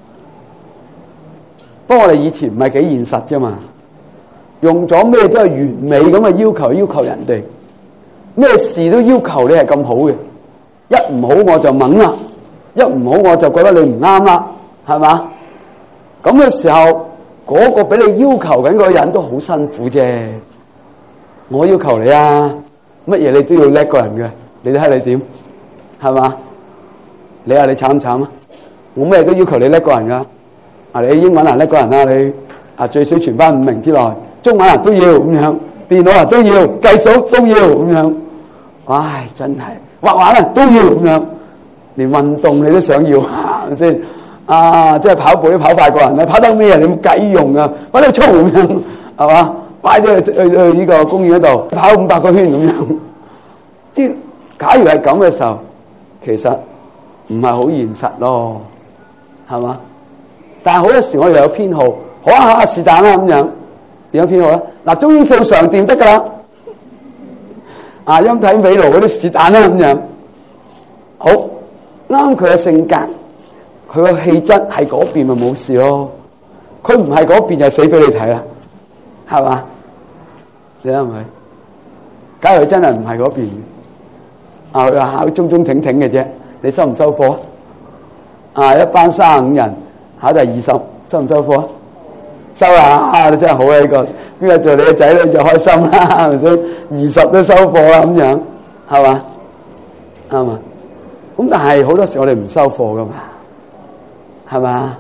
不過我哋以前唔係幾現實啫嘛，用咗咩都係完美咁嘅要求人哋，咩事都要求你係咁好嘅，一唔好我就掹啦，一唔好我就覺得你唔啱啦，係嘛？咁嘅時候，嗰個俾你要求緊嗰個人都好辛苦啫。我要求你啊，乜嘢你都要叻過人嘅，你睇下你點，係嘛？你話你慘唔慘啊？我咩都要求你叻過人噶。你英文叻過人啦，你最少全班5名之內，中文都要咁樣，電腦都要，計數都要咁樣。唉，真係畫畫都要咁樣，連運動你都想要，係咪先？即係跑步都跑快過人啦，跑得咩啊？你冇計用啊，跑得粗咁樣，係嘛？快啲去呢個公園嗰度跑500個圈咁樣。即係假如係咁嘅時候，其實唔係好現實咯，係嘛？但係好多時我哋有偏好，好啊是但啦咁樣，點樣偏好咧？嗱，中英數常掂得噶啦，音體美勞嗰啲是但啦咁樣，好啱佢嘅性格，佢個氣質喺嗰邊咪冇事咯，佢唔係嗰邊就死俾你睇啦，係嘛？你諗係咪？假如佢真係唔係嗰邊，佢話考中挺挺嘅啫，你收唔收貨？一班35人。考第20，收唔收貨啊？收啦！你真係好啊！呢個邊個做你嘅仔女就開心啦，係咪先？20都收貨啦，咁樣係嘛？啱嘛？咁但係好多時我哋唔收貨噶嘛，係嘛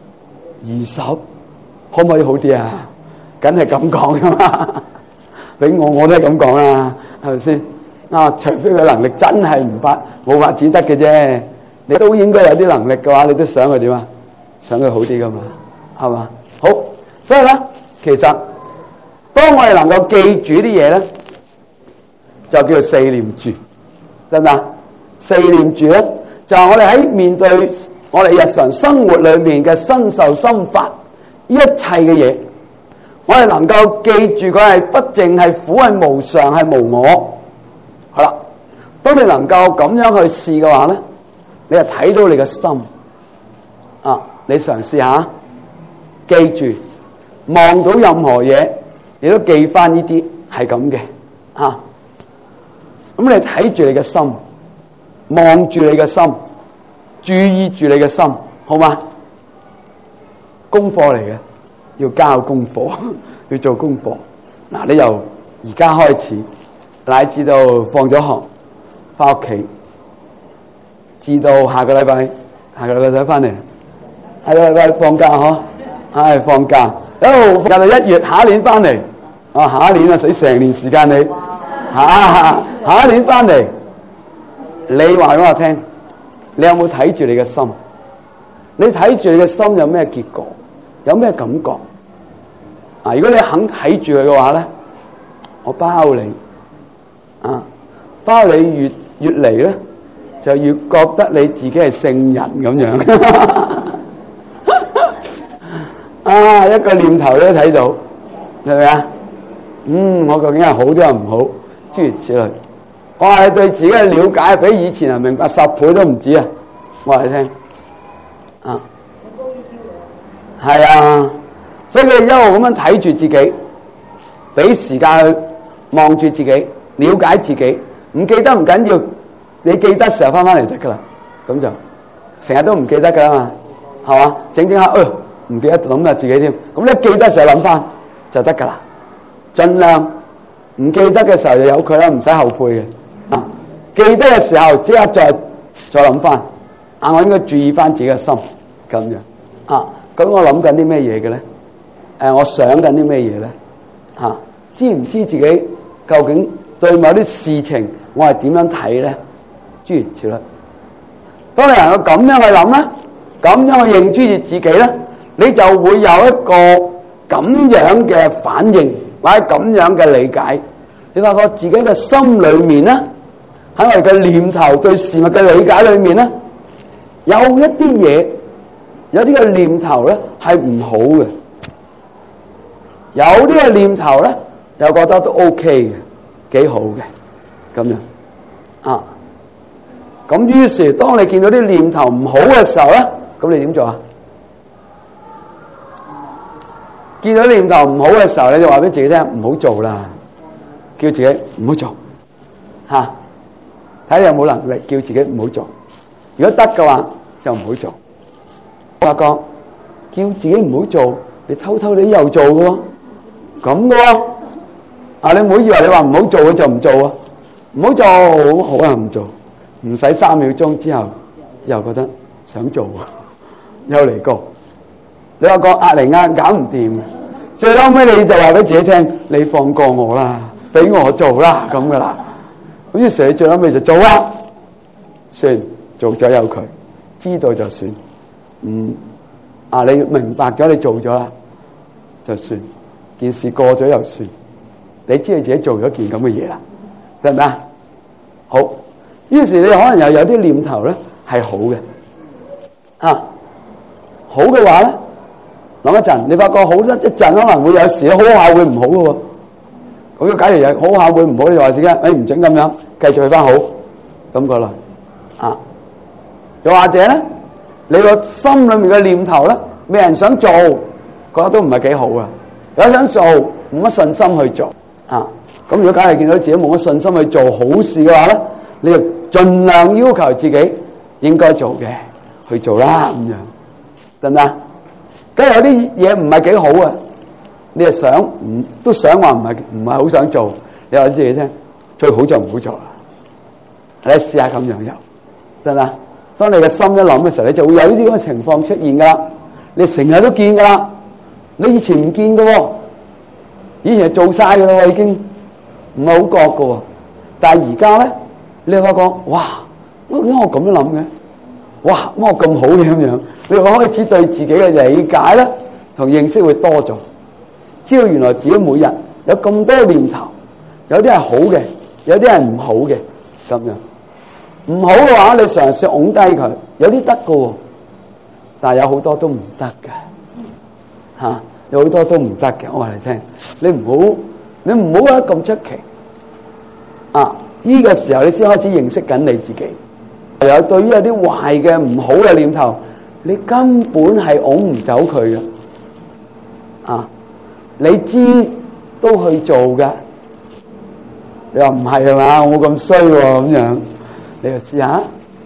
？20可唔可以好啲啊？梗係咁講噶嘛？俾我都係咁講啦，係咪先？除非佢能力真係冇法子得嘅啫，你都應該有啲能力嘅話，你都想佢點啊？想佢好啲噶嘛，係嘛？好，所以咧，其實當我哋能夠記住啲嘢咧，就叫做四念住，得唔得？四念住咧，就係我哋喺面對我哋日常生活裏面嘅身受心法一切嘅嘢，我哋能夠記住佢係不淨係苦係無常係無我。好啦，當你能夠咁樣去試嘅話咧，你就睇到你嘅心你嘗試下，記住望到任何嘢，你都記翻呢啲係咁嘅咁你睇住你嘅心，望住你嘅心，注意住你嘅心，好嗎？功課嚟嘅，要交功課，要做功課。嗱，你由而家開始，乃至到放咗學，翻屋企，至到下個禮拜再翻嚟。係啦，放假嗬，放假，放假到1月，下一年翻嚟，下一年使成年時間你，下一年翻嚟，你話俾我聽，你有冇睇住你嘅心？你睇住你嘅心有咩結果？有咩感覺？如果你肯睇住佢嘅話咧，我包你，包你越嚟咧，就越覺得你自己係聖人咁樣。一個念頭都睇到，係咪啊？我究竟係好啲又唔好，諸如此類。我話你對自己嘅了解比以前明白10倍都唔止啊！我話你聽，係啊，所以佢一路咁樣睇住自己，俾時間去望住自己，了解自己。唔記得唔緊要，你記得時候翻嚟得噶啦，咁就成日都唔記得噶啦嘛，係嘛？整下唔記得諗下自己添，咁你記得時候諗翻就得噶啦。盡量唔記得嘅時候就由佢啦，唔使後悔嘅。記得嘅時候即刻再諗翻，我應該注意翻自己嘅心咁樣。咁我諗緊啲咩嘢嘅咧？我想緊啲咩嘢咧？知唔知自己究竟對某啲事情我係點樣睇咧？諸如此類。當你能夠咁樣去諗咧，咁樣去認知住自己咧，你就會有一個咁樣嘅反應或者咁樣嘅理解，你發覺自己嘅心裏面咧，喺我哋嘅念頭對事物嘅理解裏面咧，有一啲嘢，有啲嘅念頭咧係唔好嘅，有啲嘅念頭咧又覺得都 OK 嘅，幾好嘅咁樣啊。咁於是當你見到啲念頭唔好嘅時候咧，咁你點做啊？見到念頭唔好嘅時候，你就話俾自己聽唔好做啦，叫自己唔好做嚇，睇你有冇能力叫自己唔好做。如果得嘅話就唔好做。發覺叫自己唔好做，你偷偷地又做嘅喎，咁嘅喎。啊，你唔好以為你話唔好做佢就唔做啊，唔好做好啊，唔做，唔使3秒鐘之後又覺得想做，又嚟過。你話個壓力搞唔掂，最後尾你就話俾自己聽，你放過我啦，俾我做啦咁噶啦。咁於是你最後尾就做啦，算做咗有佢，知道就算。你明白咗你做咗啦，就算件事過咗又算。你知道自己做咗件咁嘅嘢啦，得唔得？好，於是你可能又有啲念頭咧係好嘅，好嘅話咧。諗一陣，你發覺好一陣，可能會有時好下會唔好嘅喎。咁假如有好下會唔好，你就話自己唔准咁樣，繼續去翻好咁過來啊。又或者咧，你個心裏面嘅念頭咧，咩人想做，覺得都唔係幾好啊。有想做，冇乜信心去做啊。咁如果假如見到自己冇乜信心去做好事嘅話咧，你就盡量要求自己應該做嘅去做啦，咁樣得唔得？梗係有啲嘢唔係幾好啊！你係想都想話唔係好想做，你話自己聽，最好就唔好做啦。你試下咁樣又得啦。當你嘅心一諗嘅時候，你就會有呢啲咁嘅情況出現噶啦。你成日都見噶啦，你以前唔見噶喎，以前係做晒噶啦，已經唔係好覺噶喎。但係而家咧，你發覺哇，點解我咁樣諗嘅？哇，乜我咁好嘅咁樣？你開始對自己嘅理解咧，同認識會多咗，知道原來自己每日有咁多念頭，有啲係好嘅，有啲係唔好嘅咁樣。唔好嘅話，你嘗試拱低佢，有啲得㗎喎，但係有好多都唔得嘅，有好多都唔得嘅。我話你聽，你唔好覺得咁出奇啊！呢個時候你先開始認識緊你自己。有對於有啲壞嘅唔好嘅念頭，你根本係拱唔走佢嘅，你知都去做嘅。你話唔係嘛？我咁衰喎咁樣，你就試下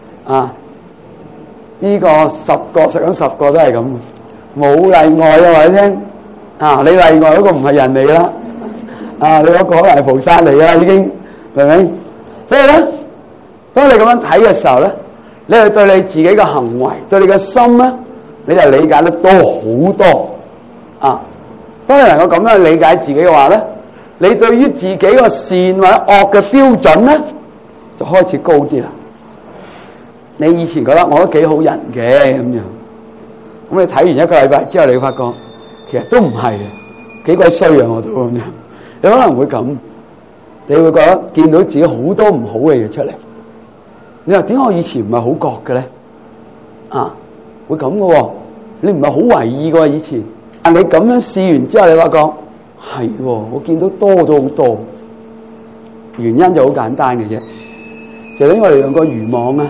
呢個10個實咁10個都係咁，冇例外啊！話你聽你例外嗰個唔係人嚟啦，你嗰個可能係菩薩嚟啦，已經明唔明？所以咧，當你咁樣睇嘅時候咧，你係對你自己嘅行為，對你嘅心咧，你就理解得多好多當你能夠咁樣理解自己嘅話咧，你對於自己個善或者惡嘅標準咧，就開始高啲啦。你以前覺得我都幾好人嘅咁樣，咁你睇完一個禮拜之後，你會發覺其實都唔係嘅，幾鬼衰啊我都咁樣。你可能會咁，你會覺得見到自己好多唔好嘅嘢出嚟。你話點解我以前唔係好覺嘅咧？會咁嘅喎，你唔係好為意嘅喎以前。但你咁樣試完之後，你發覺係喎，我見到多咗好多。原因就好簡單嘅啫，就因為我哋用個漁網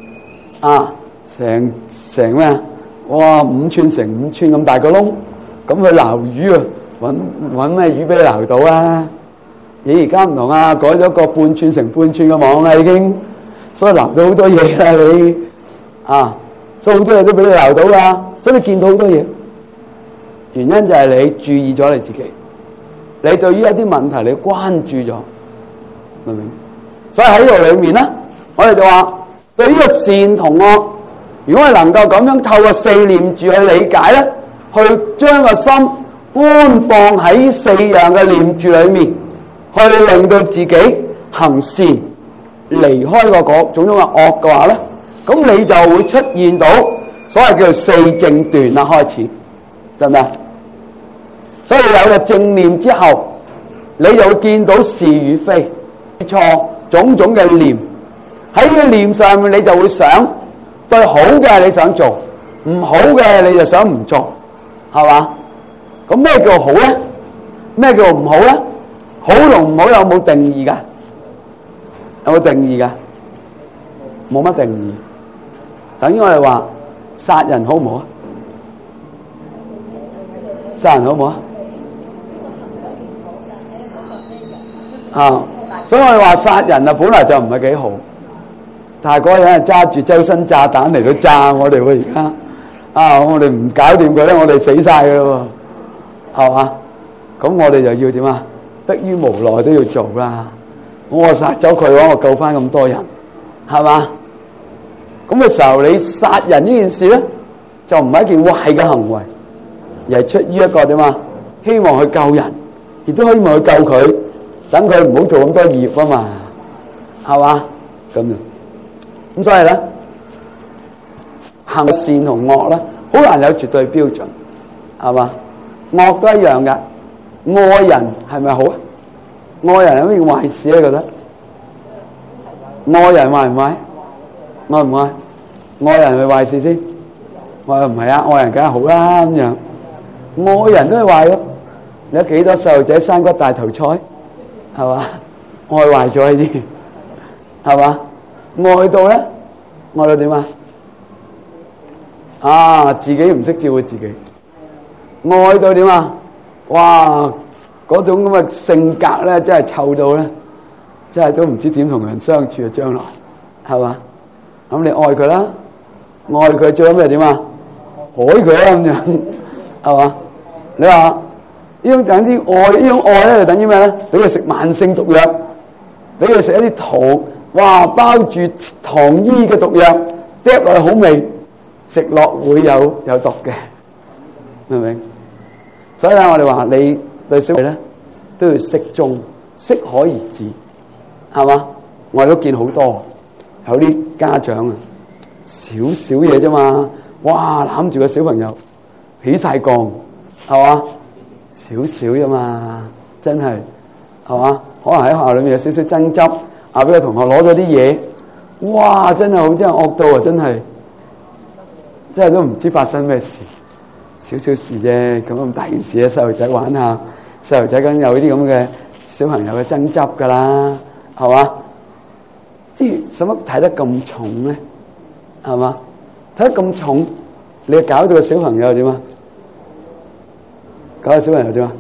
成咩啊？哇，5寸乘5寸咁大個窿，咁去撈魚啊！揾咩魚俾你撈到啊？你而家唔同改咗個半寸乘半寸嘅網啦，已經，所以撈到好多嘢啦你所以好多嘢都俾你撈到啦，所以你見到好多嘢。原因就係你注意咗你自己，你對於一啲問題你關注咗，明唔明？所以喺度裏面咧，我哋就話對於個善同惡，如果係能夠咁樣透過4念住去理解咧，去將個心安放喺4樣嘅念住裏面，去令到自己行善，離開個各種種嘅惡嘅話咧，咁你就會出現到所謂叫做4正斷啦，開始得唔得？ 所以有咗正念之後，你就會見到是與非、錯種種嘅念。喺呢個念上面，你就會想對好嘅你想做，唔好嘅你就想唔做，係嘛？咁咩叫好咧？咩叫唔好咧？好同唔好有冇定義噶？有冇定義噶？冇乜定義。等於我哋話殺人好唔好啊？殺人好唔好啊？所以我哋話殺人啊，本來就唔係幾好，但係嗰個人係揸住周身炸彈嚟到炸我哋喎，而家我哋唔搞掂佢咧，我哋死晒㗎咯喎，係嘛？咁我哋就要點啊？迫於無奈都要做啦。我殺咗佢，我救翻咁多人，係嘛？咁嘅時候，你殺人呢件事咧，就唔係一件壞嘅行為，而係出於一個點啊？希望去救人，亦都希望去救佢，等佢唔好做咁多業啊嘛，係嘛？咁所以咧，行善同惡咧，好難有絕對標準，係嘛？惡都一樣嘅，愛人係咪好啊？愛人有咩壞事咧？覺得愛人壞唔壞？愛唔愛？愛人係壞事先？我話唔係啊，愛人梗係好啦咁樣。愛人都係壞咯。你有幾多細路仔生骨大頭菜？係嘛？愛壞咗呢啲，係嘛？愛到咧，愛到點啊？自己唔識照顧自己，愛到點啊？哇！嗰種咁嘅性格咧，真係臭到咧，真係都唔知點同人相處啊！將來係嘛？咁你愛佢啦，愛佢最緊要點啊？害佢啦咁樣，係嘛？你話呢種等於愛，呢種愛咧就等於咩咧？俾佢食慢性毒藥，俾佢食一啲糖，哇包住糖衣嘅毒藥，嗒落去好味，食落會有毒嘅，明唔明？所以咧，我哋話你對小孩咧都要適中，適可而止，係嘛？我哋都見好多有啲家長啊，少少嘢啫嘛，哇攬住個小朋友起晒槓，係嘛？少少啫嘛，真係係嘛？可能喺學校裏面有少少爭執，俾個同學攞咗啲嘢，哇！真係好，真係惡到啊！真係都唔知發生咩事，少少事啫，咁大件事啊！細路仔玩下，細路仔梗有啲咁嘅小朋友嘅爭執噶啦，係嘛？即係使乜睇得咁重咧？係嘛？睇得咁重，你搞到個小朋友點啊？搞到小朋友點啊？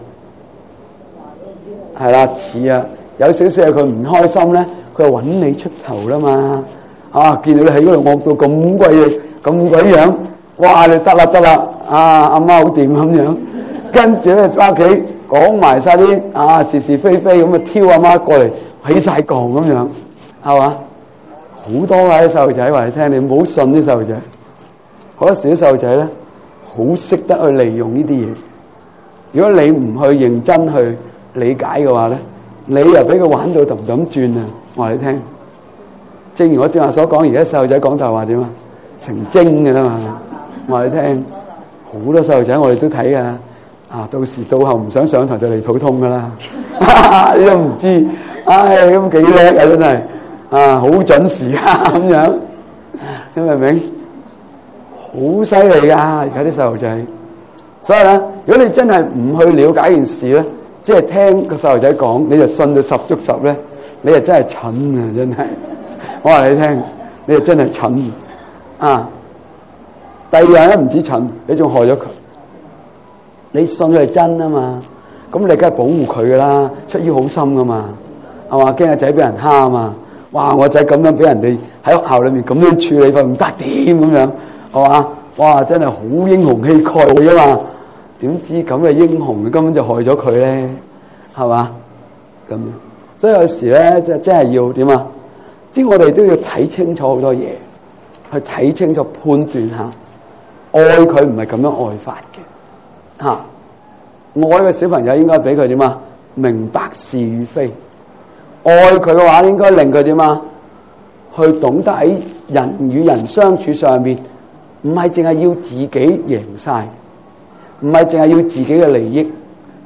係啦，似啊，有少少佢唔開心咧，佢就揾你出頭啦嘛。見到你喺嗰度惡到咁鬼樣，哇！你得啦，阿媽好掂咁樣，跟住咧翻屋企講埋晒啲是是非非咁啊，挑阿媽過嚟起晒槓咁樣，係嘛？好多啲細路仔話你聽，你唔好信啲細路仔。好多時啲細路仔咧，好識得去利用呢啲嘢。如果你唔去認真去理解嘅話咧，你又俾佢玩到氹氹轉啊！我話你聽，正如我正話所講，而家細路仔講大話點啊？成精嘅啦嘛！我話你聽，好多細路仔我哋都睇啊！到時到後唔想上堂就嚟肚痛噶啦，你都唔知，咁幾叻啊！真係好準時啊咁樣，你明唔明？好犀利噶！而家啲細路仔，所以咧，如果你真係唔去了解件事咧，即係聽個細路仔講，你就信到十足十咧，你就真係蠢啊！真係，我話你聽，你就真係蠢啊！第二樣咧唔止蠢，你仲害咗佢。你信佢係真啊嘛，咁你梗係保護佢噶啦，出於好心噶嘛，係嘛？驚個仔俾人蝦啊嘛，哇！我仔咁樣俾人哋喺學校裏面咁樣處理法唔得掂咁樣，係嘛？哇！真係好英雄氣概啊嘛，點知咁嘅英雄根本就害咗佢咧，係嘛？咁，所以有時咧，真係要點啊？即係我哋都要睇清楚好多嘢，去睇清楚判斷下，愛佢唔係咁樣愛法嘅。愛嘅小朋友應該俾佢點啊？明白是與非。愛佢嘅話，應該令佢點啊？去懂得喺人與人相處上面，唔係淨係要自己贏晒，唔係淨係要自己嘅利益，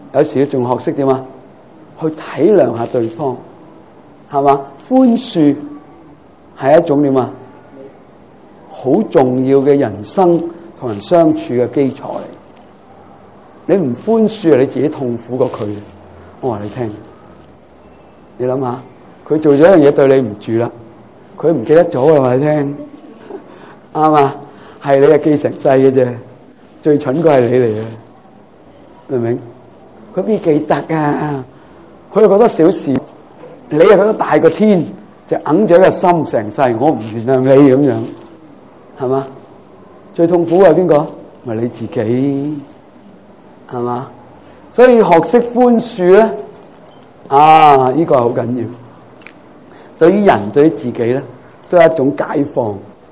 有時仲學識點啊？去體諒下對方，係嘛？寬恕係一種點啊？好重要嘅人生同人相處嘅基礎嚟。你唔寬恕，你自己痛苦過佢。我話你聽，你諗下，佢做咗一樣嘢對你唔住啦，佢唔記得咗啦，話你聽，啱嘛？係你係繼承世嘅啫，最蠢個係你嚟嘅，明唔明？佢邊記得啊？佢又覺得小事，你又覺得大過天，就揞住一個心成世，我唔原諒你咁樣，係嘛？最痛苦係邊個？咪你自己，係嘛？所以學識寬恕咧，呢個係好緊要。對於人，對於自己咧，都係一種解放。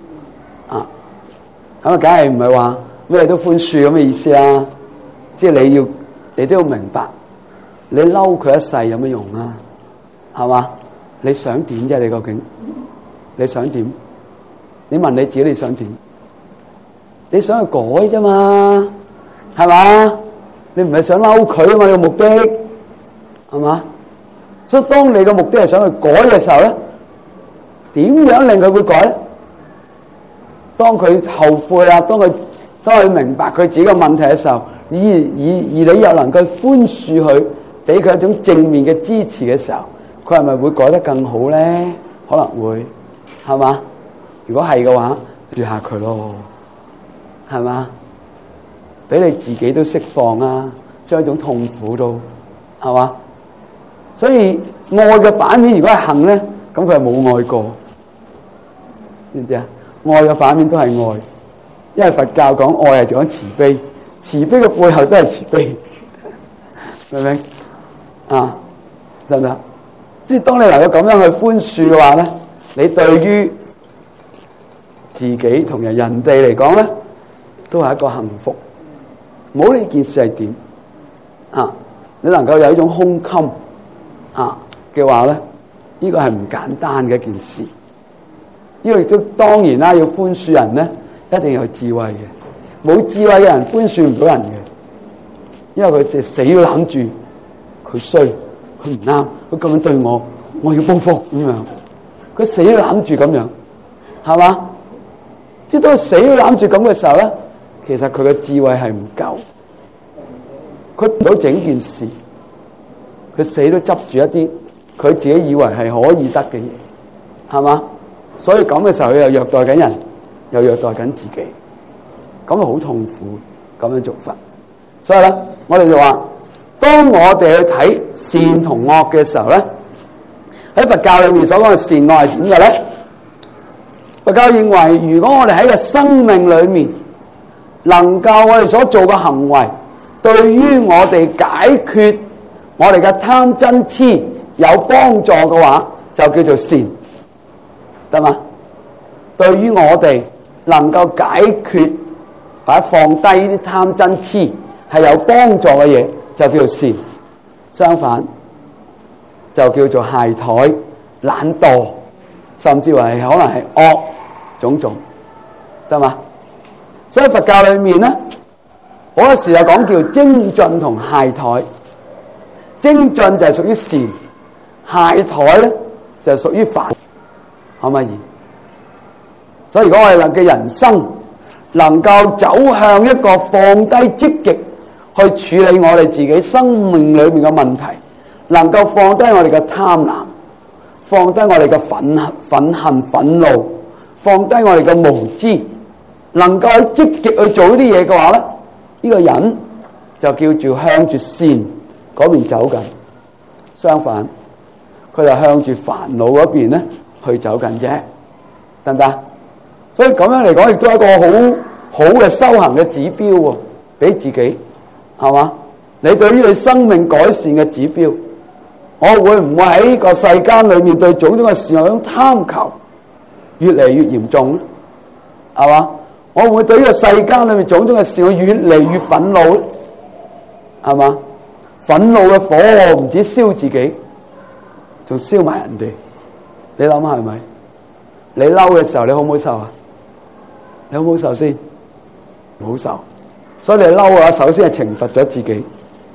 咁啊，梗係唔係話咩都寬恕咁嘅意思啊？即係你都要明白，你嬲佢一世有乜用啊？係嘛？你想點啫？你究竟你想點？你問你自己你想點？你想去改啫嘛？係嘛？你唔係想嬲佢啊嘛？你個目的係嘛？所以當你個目的係想去改嘅時候咧，點樣令佢會改咧？當佢後悔啊，當佢明白佢自己嘅問題嘅時候，而你又能夠寬恕佢，俾佢一種正面嘅支持嘅時候，佢係咪會改得更好咧？可能會，係嘛？如果係嘅話，住下佢咯，係嘛？俾你自己都釋放啊，將一種痛苦都，係嘛？所以愛嘅反面如果係恨咧，咁佢係冇愛過，知唔知啊？愛嘅反面都係愛，因為佛教講愛係講慈悲，慈悲嘅背後都係慈悲，明唔明？得唔得？即係當你能夠咁樣去寬恕嘅話咧，你對於自己同人哋嚟講咧，都係一個幸福。冇呢件事係點你能夠有一種胸襟嘅話咧，呢個係唔簡單嘅一件事。因為都當然啦，要寬恕人咧，一定要有智慧嘅。冇智慧嘅人寬恕唔到人嘅，因為佢就死都攬住佢衰，佢唔啱，佢咁樣對我，我要報復咁樣。佢死都攬住咁樣，係嘛？即係當佢死都攬住咁嘅時候咧，其實佢嘅智慧係唔夠，佢唔到整件事，佢死都執住一啲佢自己以為係可以得嘅嘢，係嘛？所以咁嘅時候，佢又虐待緊人，又虐待緊自己，咁啊好痛苦咁樣做法。所以咧，我哋就話，當我哋去睇善同惡嘅時候咧，喺佛教裏面所講嘅善惡係點嘅咧？佛教認為，如果我哋喺個生命裏面，能夠我哋所做嘅行為，對於我哋解決我哋嘅貪嗔癡有幫助嘅話，就叫做善。得嘛？對於我哋能夠解決或者放低啲貪嗔癡係有幫助嘅嘢，就叫做善。相反，就叫做懈怠、懶惰，甚至話可能係惡種種，得嘛？所以佛教裏面咧，好多時候講叫精進同懈怠。精進就係屬於善，懈怠咧就係屬於煩。可唔可以？所以如果我哋嘅人生能夠走向一個放低積極去處理我哋自己生命裏面嘅問題，能夠放低我哋嘅貪婪，放低我哋嘅憤恨、憤怒，放低我哋嘅無知，能夠喺積極去做呢啲嘢嘅話咧，呢個人就叫做向住善嗰邊走緊。相反，佢就向住煩惱嗰邊咧去走緊啫，得唔得？所以咁樣嚟講，亦都係一個好好嘅修行嘅指標喎，俾自己係嘛？你對於你生命改善嘅指標，我會唔會喺個世間裏面對種種嘅事嗰種貪求越嚟越嚴重咧？係嘛？我會唔會對呢個世間裏面種種嘅事我越嚟越憤怒咧？係嘛？憤怒嘅火唔止燒自己，仲燒埋人哋。你諗下係咪？你嬲嘅時候，你好唔好受啊？你好唔好受先？唔好受。所以你嬲啊，首先係懲罰咗自己，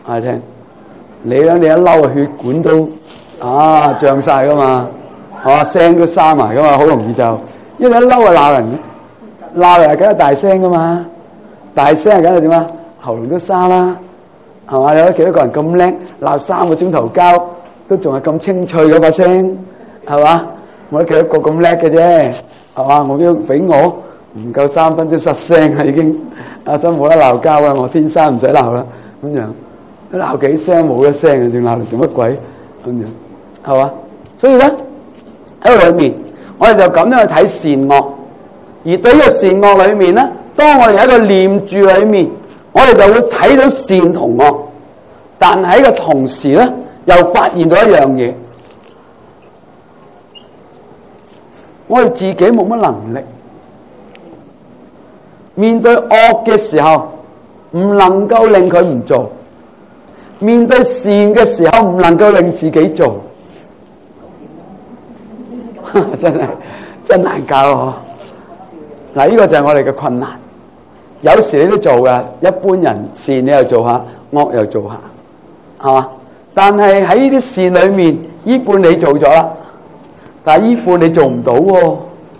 我哋聽，你一嬲啊，血管都脹晒噶嘛，係嘛，聲都沙埋噶嘛，好容易就，因為一嬲啊鬧人，鬧人梗係大聲噶嘛，大聲係梗係點啊？喉嚨都沙啦，係嘛？有幾多個人咁叻，鬧3個鐘頭交都仲係咁清脆嗰把聲，係嘛？冇得幾多個咁叻嘅啫，係嘛？我要俾我唔夠3分鐘失聲啊，已經真冇得鬧交啊！我天生唔使鬧啦，咁樣鬧幾聲冇一聲啊，仲鬧嚟做乜鬼咁樣？係嘛？所以咧喺裏面，我哋就咁樣去睇善惡，而對呢個善惡裏面咧，當我哋喺個念住裏面，我哋就會睇到善同惡，但喺個同時咧，又發現到一樣嘢，我哋自己冇乜能力面對惡嘅時候，唔能夠令佢唔做；面對善嘅時候，唔能夠令自己做。真難搞啊！嗱，呢個就係我哋嘅困難。有時你都做噶，一般人善你又做下，惡又做下，係嘛？但係喺呢啲善裏面，呢半你做咗啦，但係呢半你做唔到喎。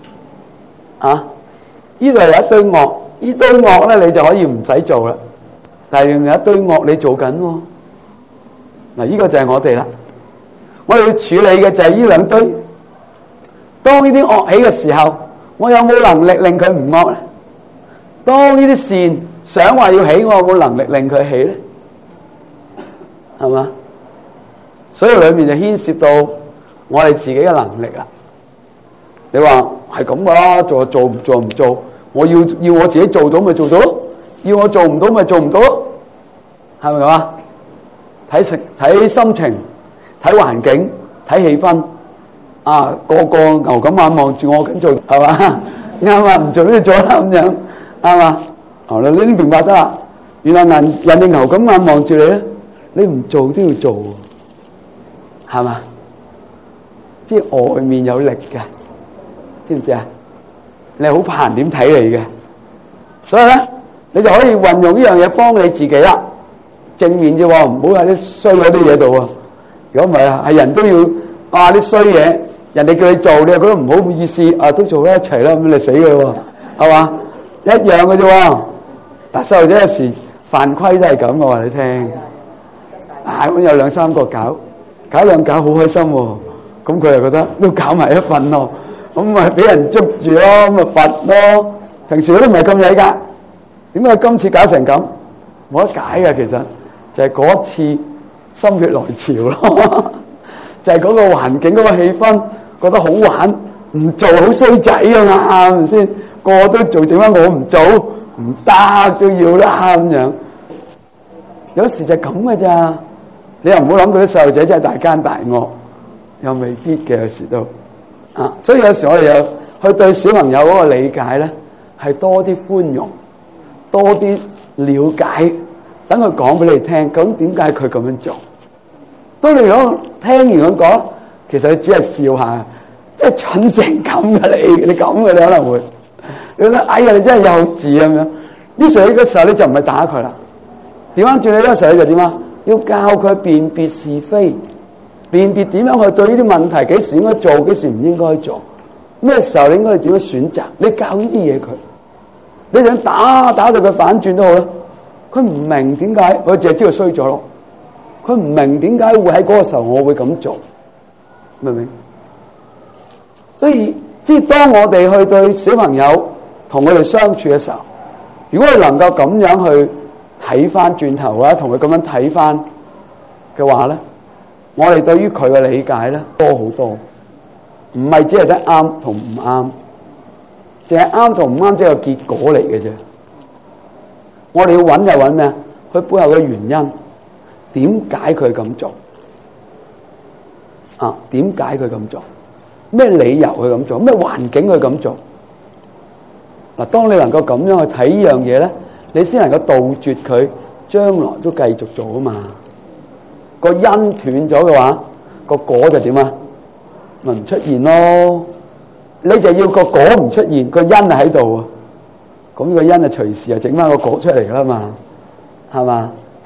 呢度有一堆惡，呢堆惡咧你就可以唔使做啦。但係有一堆惡你做緊喎。嗱，呢個就係我哋啦。我哋要處理嘅就係呢兩堆。當呢啲惡起嘅時候，我有冇能力令佢唔惡咧？當呢啲善想話要起，我有冇能力令佢起咧？係嘛？所以裏面就牽涉到我哋自己嘅能力啦。你話係咁噶啦，做唔做？我要我自己做到咪做到咯，要我做唔到咪做唔到咯，係咪咁啊？睇心情，睇環境，睇氣氛。個牛咁眼望住我緊做，係嘛？啱啊，唔做都要做啦，咁樣啱嘛？你都明白得啦。原來人哋牛咁眼望住你咧，你唔做都要做，係嘛？即係外面有力嘅，知唔知啊？你好怕人點睇你嘅，所以咧，你就可以運用呢樣嘢幫你自己啦。正面啫喎，唔好喺啲衰嗰啲嘢度喎。如果唔係，係人都要啲衰嘢。人哋叫你做，你又覺得唔好意思，都做啦，一齊啦，咁你死嘅喎，係嘛？一樣嘅啫喎。但細路仔有時犯規都係咁，我話你聽。咁有2-3個搞兩搞好開心喎，咁佢又覺得都搞埋一份咯，咁咪俾人捉住咯，咁咪罰咯。平時佢都唔係咁曳㗎，點解今次搞成咁？冇得解㗎，其實就係嗰次心血來潮咯。就係嗰個環境、嗰個氣氛，覺得好玩，唔做好衰仔啊嘛，係咪先？個個都做，點解我唔做？唔得都要啦咁樣。有時就係咁嘅咋，你又唔好諗到啲細路仔真係大奸大惡，又未必嘅，有時都所以有時我哋又去對小朋友嗰個理解咧，係多啲寬容，多啲了解，等佢講俾你聽，究竟點解佢咁樣做？當你講聽完佢講，其實你只係笑下，即係蠢成咁嘅你咁嘅你可能會，你覺得哎呀你真係幼稚咁樣。呢時呢個時候你就唔係打佢啦，調翻轉你呢個時候你就點啊？要教佢辨別是非，辨別點樣去對呢啲問題，幾時應該做，幾時唔應該做，咩時候你應該點樣選擇？你教呢啲嘢佢，你想打到佢反轉都好啦，佢唔明點解，佢淨係知道衰咗咯。佢唔明點解會喺嗰個時候我會咁做，明唔明？所以即係當我哋去對小朋友同佢哋相處嘅時候，如果你能夠咁樣去睇翻轉頭啊，同佢咁樣睇翻嘅話咧，我哋對於佢嘅理解咧多好多，唔係只係得啱同唔啱，淨係啱同唔啱即係個結果嚟嘅啫。我哋要揾就揾咩啊？佢背後嘅原因。點解佢咁做？點解佢咁做？咩理由佢咁做？咩環境佢咁做？嗱，當你能夠咁樣去睇呢樣嘢咧，你先能夠杜絕佢將來都繼續做啊嘛。個因斷咗嘅話，個果就點啊？咪唔出現咯。你就要個果唔出現，個因係喺度啊。咁個因啊隨時啊整翻個果出嚟噶啦嘛，係嘛？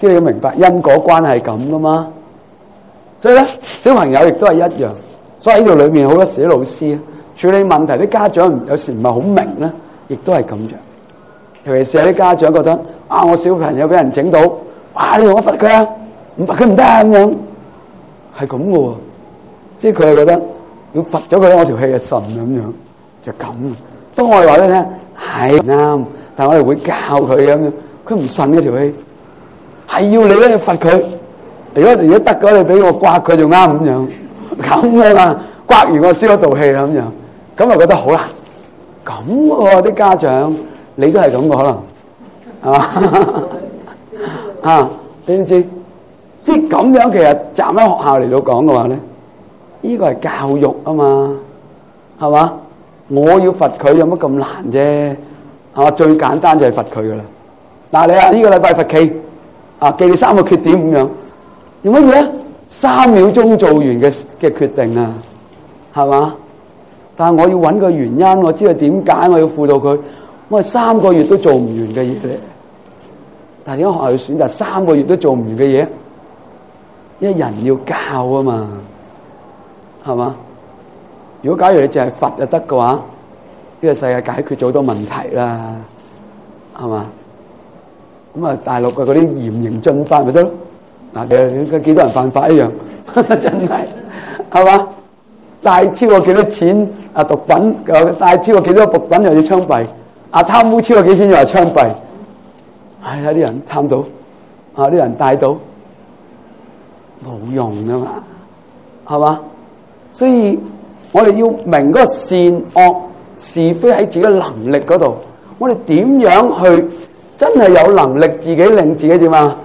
即係你要明白因果關係咁噶嘛。所以咧，小朋友亦都係一樣。所以喺度裏面好多時啲老師處理問題，啲家長有時唔係好明咧，亦都係咁樣。尤其是有啲家長覺得啊，我小朋友俾人整到，哇！你同我罰佢啊，唔罰佢唔得啊咁樣，係咁嘅喎。即係佢係覺得要罰咗佢，我條氣係順咁樣，就咁。不過我哋話俾你聽係啱，但係我哋會教佢咁樣，佢唔順嗰條氣，係要你咧罰佢。如果得嘅，你俾我刮佢就啱咁樣，咁啊嘛，刮完我消咗道氣啦咁樣，咁啊覺得好啦。咁喎啲家長，你都係咁嘅可能，係嘛？啊，你知唔知？即係咁樣，其實站喺學校嚟到講嘅話咧，呢個係教育啊嘛，係嘛？我要罰佢有乜咁難啫？係嘛？最簡單就係罰佢噶啦。嗱，你啊，呢個禮拜罰企啊，記你3個缺點咁樣。用乜嘢啊？3秒鐘做完嘅決定啊，係嘛？但係我要揾個原因，我知道點解我要輔導佢。我係3個月都做唔完嘅嘢咧。但係點解學校要選擇3個月都做唔完嘅嘢？因為人要教啊嘛，係嘛？如果假如你淨係罰就得嘅話，呢個世界解決咗好多問題啦，係嘛？咁啊，大陸嘅嗰啲嚴刑峻法咪得咯？嗱，你幾多人犯法一樣，真係，係嘛？帶超過幾多錢啊？毒品帶超過幾多毒品又要槍斃，貪污超過幾錢又話槍斃，係啊！啲人貪到，啲人帶到，冇用㗎嘛，係嘛？所以我哋要明嗰個善惡是非喺自己嘅能力嗰度，我哋點樣去真係有能力自己令自己點啊？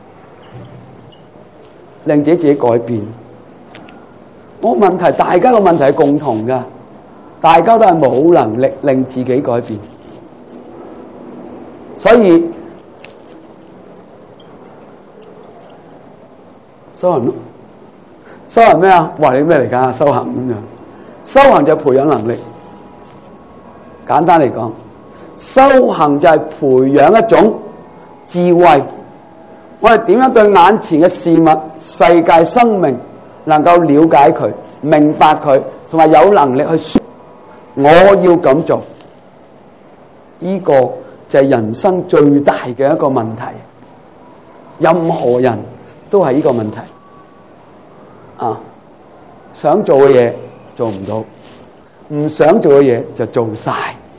令自己改變。我問題，大家個問題係共同㗎，大家都係冇能力令自己改變。所以修行咯，修行咩啊？話你咩嚟㗎？修行咁樣，修行就係培養能力。簡單嚟講，修行就係培養一種智慧。我哋點樣對眼前嘅事物、世界、生命能夠了解佢、明白佢，同埋有能力去說我要咁做，呢個就係人生最大嘅一個問題。任何人都係呢個問題啊！想做嘅嘢做唔到，唔想做嘅嘢就做晒。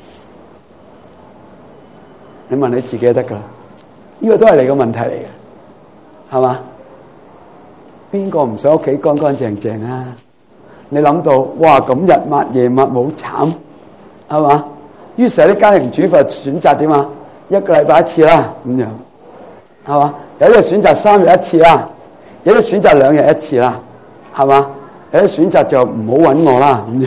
你問你自己就得噶啦，呢個都係你個問題嚟嘅。係嘛？邊個唔想屋企乾乾淨淨啊？你諗到哇咁日抹夜抹冇慘，係嘛？於是有啲家庭主婦選擇點啊？1個禮拜1次啦，咁樣係嘛？有啲選擇3日1次啦，有啲選擇2日1次啦，係嘛？有啲選擇就唔好揾我啦，咁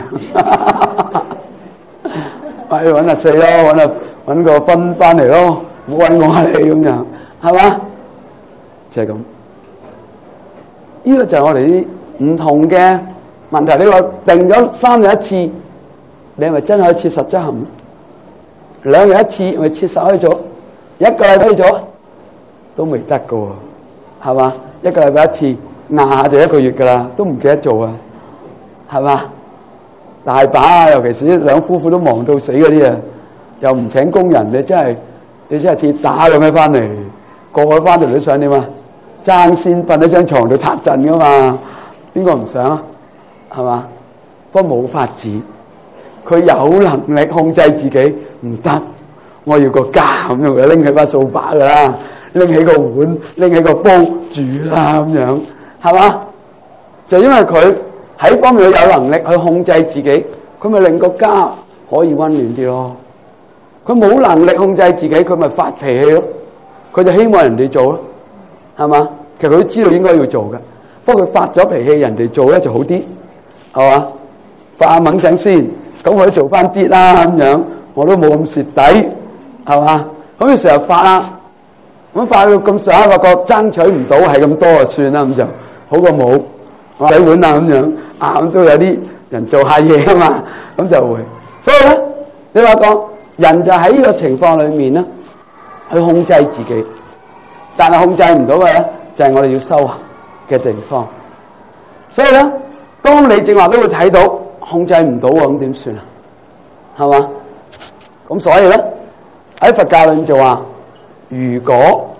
樣。我去揾阿4咯，揾個賓翻嚟咯，唔好揾我啊你咁樣，係嘛？就係咁，呢個就係我哋啲唔同嘅問題。你話定咗3日1次，你係咪真係可以切實執行？2日1次，咪切實可以做？1個禮拜可以做，都未得噶喎，係嘛？1個禮拜1次，硬下就1個月噶啦，都唔記得做啊，係嘛？大把啊，尤其是2夫婦都忙到死嗰啲啊，又唔請工人，你真係鐵打咁樣翻嚟。個個翻到嚟都想點啊？爭先瞓喺張床度撻陣噶嘛？邊個唔想啊？係嘛？不過冇法子，佢有能力控制自己，唔得。我要個家咁樣，拎起把掃把噶啦，拎起個碗，拎起個煲煮啦咁樣，係嘛？就因為佢喺方面有能力去控制自己，佢咪令個家可以溫暖啲咯。佢冇能力控制自己，佢咪發脾氣咯。佢就希望人哋做咯，係嘛？其實佢都知道應該要做嘅，不過佢發咗脾氣，人哋做咧就好啲，係嘛？發下猛陣先，咁我都做翻啲啦咁樣，我都冇咁蝕底，係嘛？咁成日發啦，咁發到咁上下，發覺爭取唔到，係咁多就算啦，咁就好過冇洗碗啊咁樣，咁都有啲人做下嘢啊嘛，咁就會。所以咧，你話講人就喺呢個情況裏面咧。去控制自己， 但係控制唔到嘅咧，就係我哋要修行嘅地方。所以咧，當你正話都會睇到控制唔到喎，咁點算啊？係嘛？咁所以咧，喺佛教裏就話，如果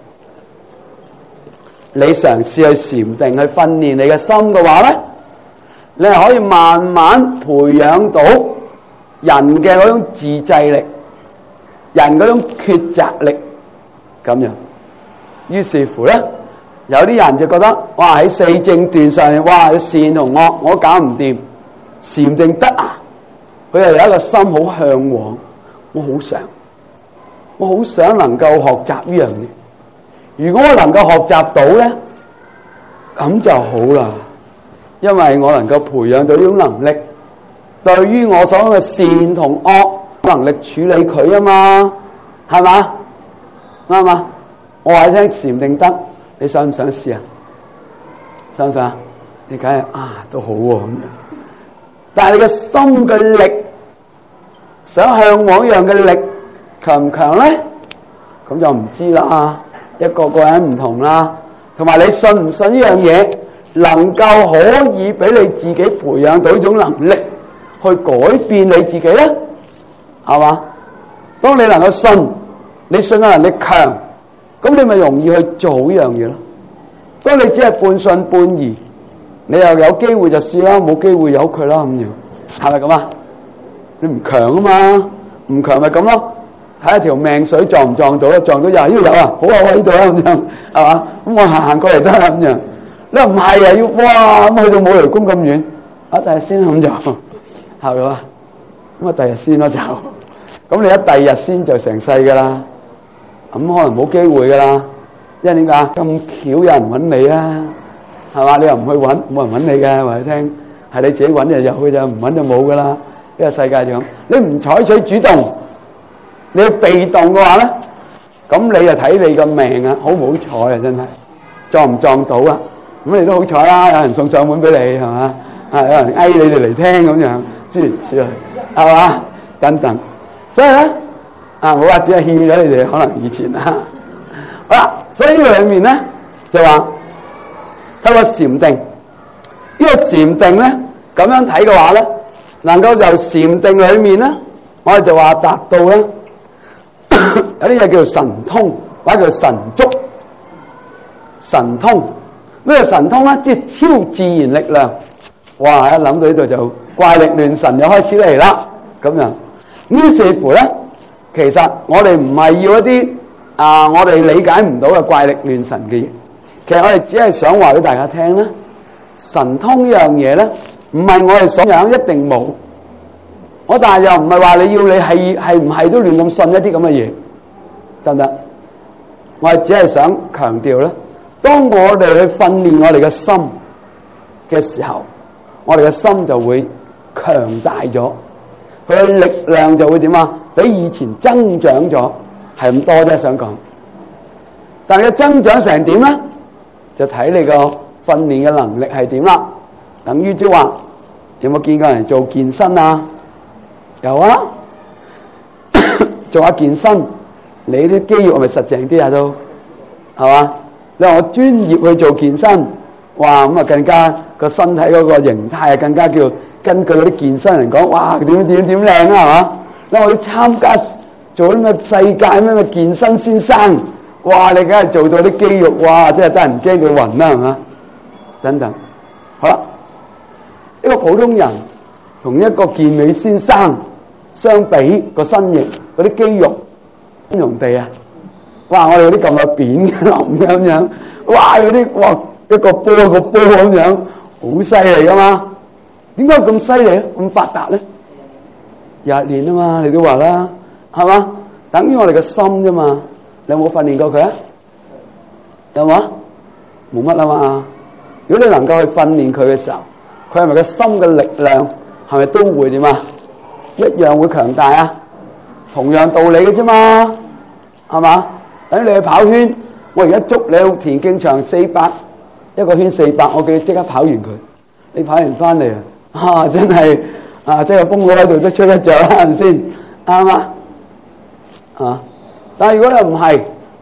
你嘗試去禪定去訓練你嘅心嘅話咧，你係可以慢慢培養到人嘅嗰種自制力，人嗰種抉擇力咁樣。於是乎咧，有啲人就覺得，哇，喺四正斷上面，哇，善同惡我都搞唔掂，禪定得啊？佢又有一個心好向往，我好想能夠學習呢樣嘢。如果我能夠學習到咧，咁就好啦，因為我能夠培養到呢種能力，對於我所講嘅善同惡能力處理佢啊嘛，係嘛？啱嘛？我話你聽禪定得，你想唔想試啊？想唔想啊？你梗係都好喎咁樣，但係你嘅心嘅力，想向往一樣嘅力強唔強咧？咁就唔知啦。一個個人唔同啦，同埋你信唔信呢樣嘢能夠可以俾你自己培養到呢種能力去改變你自己咧？係嘛？當你能夠信，你信嘅能力強，咁你咪容易去做呢樣嘢咯。當你只係半信半疑，你又有機會就試啦，冇機會由佢啦咁樣，係咪咁啊？你唔強啊嘛，唔強咪咁咯。睇下條命水撞唔撞到啦，撞到又呢度有啊，好啊，我呢度啊咁樣，係嘛？咁我行過嚟得啦咁樣。你話唔係啊？要哇咁去到冇雷公咁遠，第日先咁就係嘛？咁第日先咯就，咁你一第二日先就成世噶啦，咁可能冇機會噶啦，因為點解咁巧有人揾你啊？係嘛？你又唔去揾，冇人揾你嘅，話你聽，係你自己揾就有嘅啫，唔揾就冇噶啦。呢個世界就咁，你唔採取主動。你要被動嘅話咧，咁你就睇你個命啊，好唔好彩啊，真係撞唔撞到啊？咁你都好彩啦，有人送上門俾你係嘛？有人嗌你哋嚟聽咁樣，諸如此類係嘛？等等，所以咧冇話只係欠咗你哋，可能以前好啦，所以呢個裏面咧就話透過禪定，呢個禪定咧咁樣睇嘅話咧，能夠就禪定裏面咧，我哋就話達到咧。有啲嘢叫做神通，或者叫神足。神通咩叫神通咧？即係超自然力量。哇！一諗到呢度就怪力亂神又開始嚟啦。咁樣於是乎咧，其實我哋唔係要一啲我哋理解唔到嘅怪力亂神嘅嘢。其實我哋只係想話俾大家聽咧，神通呢樣嘢咧，唔係我哋所想一定冇。但係又唔係話你係唔係都亂咁信一啲咁嘅嘢，得唔得？我係只係想強調咧，當我哋去訓練我哋嘅心嘅時候，我哋嘅心就會強大咗，佢嘅力量就會點啊？比以前增長咗，係咁多啫。想講，但係增長成點咧？就睇你個訓練嘅能力係點啦。等於即係話，有冇見過人做健身啊？有啊，做下健身，你啲肌肉係咪實淨啲啊？都係嘛？你話我專業去做健身，哇咁啊更加個身體嗰個形態啊更加叫根據嗰啲健身人講，哇點靚啊係嘛？你話我要參加做啲咩世界咩健身先生，哇你梗係做到啲肌肉，哇真係得人驚佢暈啦係嘛？等等，好啦，一個普通人同一個健美先生相比個身形嗰啲肌肉邊容地啊？哇！我哋嗰啲咁嘅扁嘅林咁樣，哇！嗰啲哇一個波咁樣，好犀利噶嘛？點解咁犀利咧？咁發達咧？日練啊嘛，你都話啦，係嘛？等於我哋嘅心啫嘛。你有冇訓練過佢啊？有冇？冇乜啊嘛。如果你能夠去訓練佢嘅時候，佢係咪個心嘅力量係咪都會點啊？一樣會強大啊！同樣道理嘅啫嘛，係嘛？等你去跑圈，我而家捉你去田徑場400，一個圈400，我叫你即刻跑完佢。你跑完翻嚟啊，真係即係風佬喺度都吹得着啦，係咪先？啱嘛？但係如果你唔係，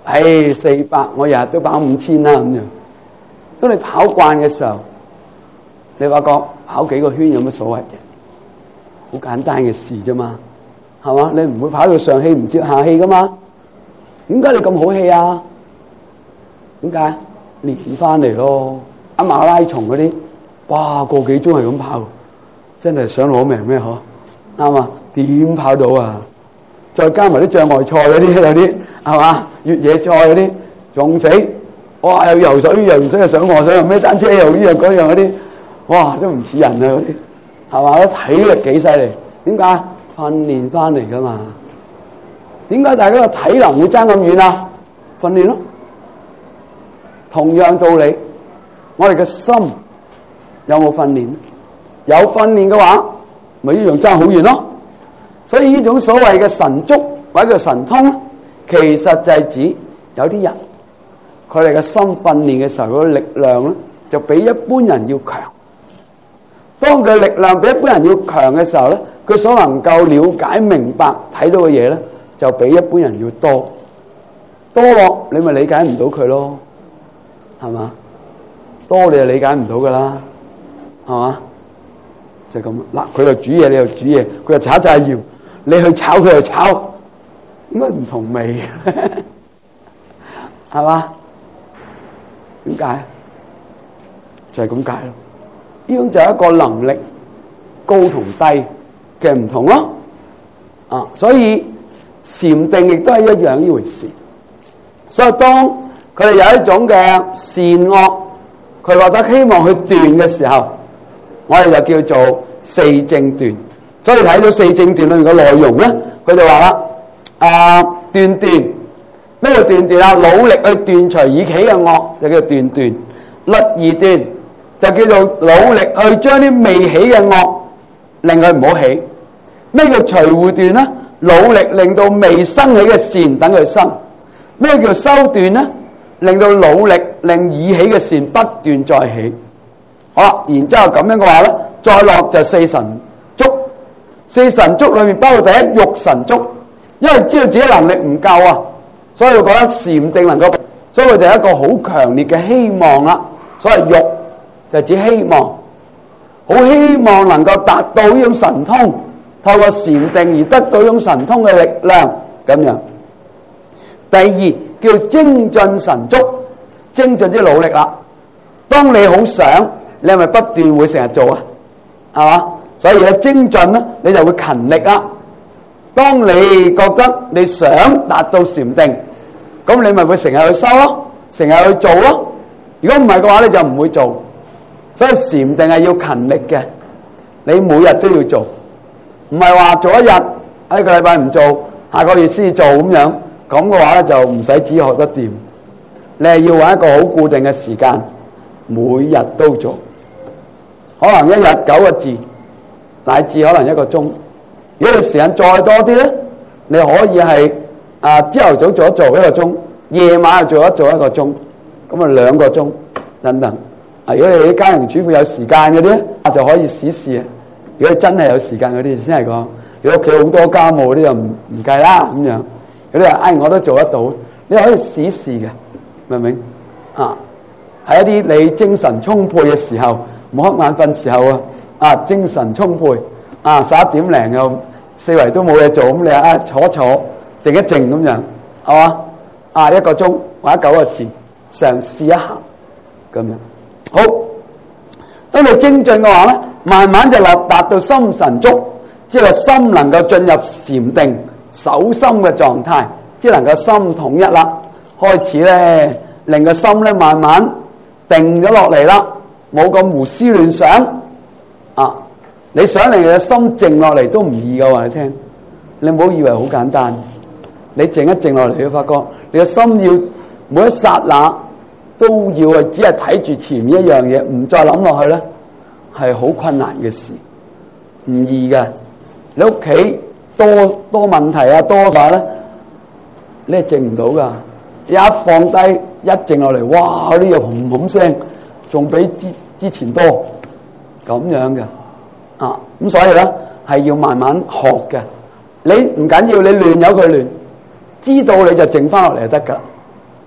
400，我日日都跑5000啦咁樣。當你跑慣嘅時候，你發覺跑幾個圈有乜所謂嘅？好簡單嘅事啫嘛，係嘛？你唔會跑到上氣唔接下氣噶嘛？點解你咁好氣啊？點解？練翻嚟咯。馬拉松嗰啲，哇，個幾鐘係咁跑，真係想攞命咩？嗬，啱啊？點跑到啊？再加埋啲障礙賽嗰啲，有啲係嘛？越野賽嗰啲仲死，哇！又游水又唔識，又上岸水又孭單車又呢樣嗰樣嗰啲，哇！都唔似人啊嗰啲，係嘛？體力幾犀利？點解？訓練翻嚟噶嘛？點解大家個體能會爭咁遠啊？訓練咯。同樣道理，我哋嘅心有冇訓練？有訓練嘅話，咪一樣爭好遠咯。所以呢種所謂嘅神足或者叫神通，其實就係指有啲人佢哋嘅心訓練嘅時候，嗰個力量咧就比一般人要強。當佢力量比一般人要強嘅時候咧，佢所能夠了解明白睇到嘅嘢咧，就比一般人要多。多落你咪理解唔到佢咯，係嘛？多你就理解唔到噶啦，係嘛？就咁嗱，佢又煮嘢，你又煮嘢，佢又炒炸鹽，你去炒佢又炒，點解唔同味嘅？係嘛？點解？就係咁解咯。呢種就係一個能力高同低嘅唔同咯。啊，所以禪定亦都係一樣呢回事。所以當佢哋有一種嘅善惡，佢覺得希望去斷嘅時候，我哋就叫做四正斷。所以睇到四正斷裏面嘅內容咧，佢就話啦，斷斷咩叫斷斷啊？努力去斷除已起嘅惡就叫斷斷，律儀斷就叫做努力去將啲未起嘅惡令佢唔好起。咩叫隨護斷咧？努力令到未生起嘅善等佢生。咩叫修斷咧？令到努力令已起嘅善不斷再起。好啦，然之後咁樣嘅話咧，再落就四神足。四神足裏面包括第一欲神足，因為知道自己能力唔夠啊，所以佢覺得禪定能夠，所以佢就有一個好強烈嘅希望啦。所謂欲就指希望，好希望能夠達到呢種神通，透過禪定而得到呢種神通嘅力量咁樣。第二叫精進神足，精進啲努力啦。當你好想，你係咪不斷會成日做啊？係嘛？所以咧精進咧，你就會勤力啦。當你覺得你想達到禪定，咁你咪會成日去修咯，成日去做咯。如果唔係嘅話，你就唔會做。所以禪定係要勤力嘅，你每日都要做，唔係話做一日，一個禮拜唔做，下個月先做咁樣。咁嘅話咧就唔使只學得掂，你係要揾一個好固定嘅時間，每日都做，可能一日9個字，乃至可能1個鐘。如果你時間再多啲咧，你可以係朝頭早做1個鐘，夜晚又做1個鐘，咁啊2個鐘等等。如果你啲家庭主婦有時間嗰啲，就可以試試。如果你真係有時間嗰啲先係講，你屋企好多家務嗰啲就唔計啦咁樣。有啲話我都做得到，你可以試試嘅，明唔明？喺一啲你精神充沛嘅時候，冇瞌眼瞓時候精神充沛，11點零又四圍都冇嘢做，咁你坐一坐，靜一靜咁樣，係嘛？1個鐘或者9個字，嘗試一下咁樣。好，當你精進嘅話咧，慢慢就達到心神足，即係心能夠進入禪定守心嘅狀態，即係能夠心統一啦。開始咧，令個心咧慢慢定咗落嚟啦，冇咁胡思亂想。你想令你嘅心靜落嚟都唔易㗎，話你聽。你唔好以為好簡單，你靜一靜落嚟，你會發覺你嘅心要每一剎那都要只係睇住前面一樣嘢，唔再諗落去咧，係好困難嘅事，唔易嘅。你屋企多問題多晒咧，你係靜唔到噶。一放低一靜落嚟，哇！呢個轟轟聲，仲比之前多咁樣嘅。咁所以咧係要慢慢學嘅。你唔緊要，你亂有佢亂，知道你就靜翻落嚟就得噶啦。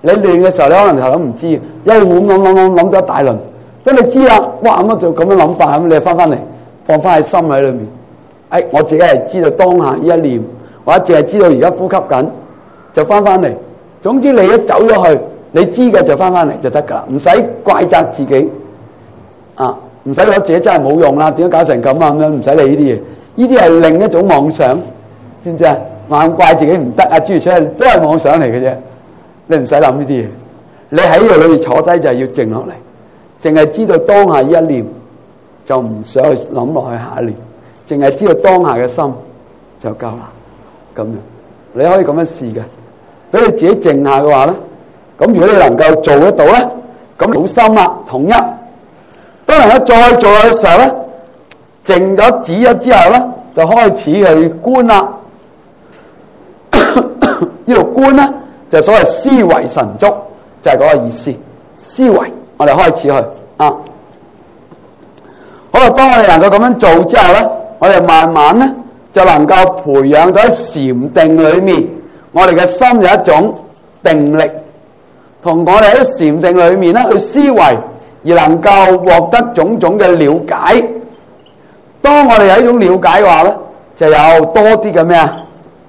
你亂嘅時候，你可能頭諗唔知，一諗咗一大輪。當你知啦，哇咁就咁樣諗法，咁你就翻嚟，放翻喺心喺裏面。我自己係知道當下呢一念，或者淨係知道而家呼吸緊，就翻嚟。總之你一走咗去，你知嘅就翻嚟就得噶啦，唔使怪責自己啊，唔使覺得自己真係冇用啦，點解搞成咁啊咁樣，唔使理呢啲嘢。呢啲係另一種妄想，知唔知啊？硬怪自己唔得啊，諸如此類都係妄想嚟嘅啫。你唔使諗呢啲嘢，你喺呢度裏面坐低就係要靜落嚟。淨係知道當下一念，就唔想去諗落去下一念，淨係知道當下嘅心就夠啦。咁樣你可以咁樣試嘅，俾你自己靜下嘅話咧，咁如果你能夠做得到咧，咁好心啦，統一。當能夠再做嘅時候咧，靜咗止咗之後咧，就開始去觀啦。呢度觀咧就所謂思維神足，就係嗰個意思。思維。我哋開始去啊！好啦，當我哋能夠咁樣做之後咧，我哋慢慢咧就能夠培養咗喺禪定裏面，我哋嘅心有一種定力，同我哋喺禪定裏面咧去思維，而能夠獲得種種嘅了解。當我哋有呢種了解嘅話咧，就有多啲嘅咩啊？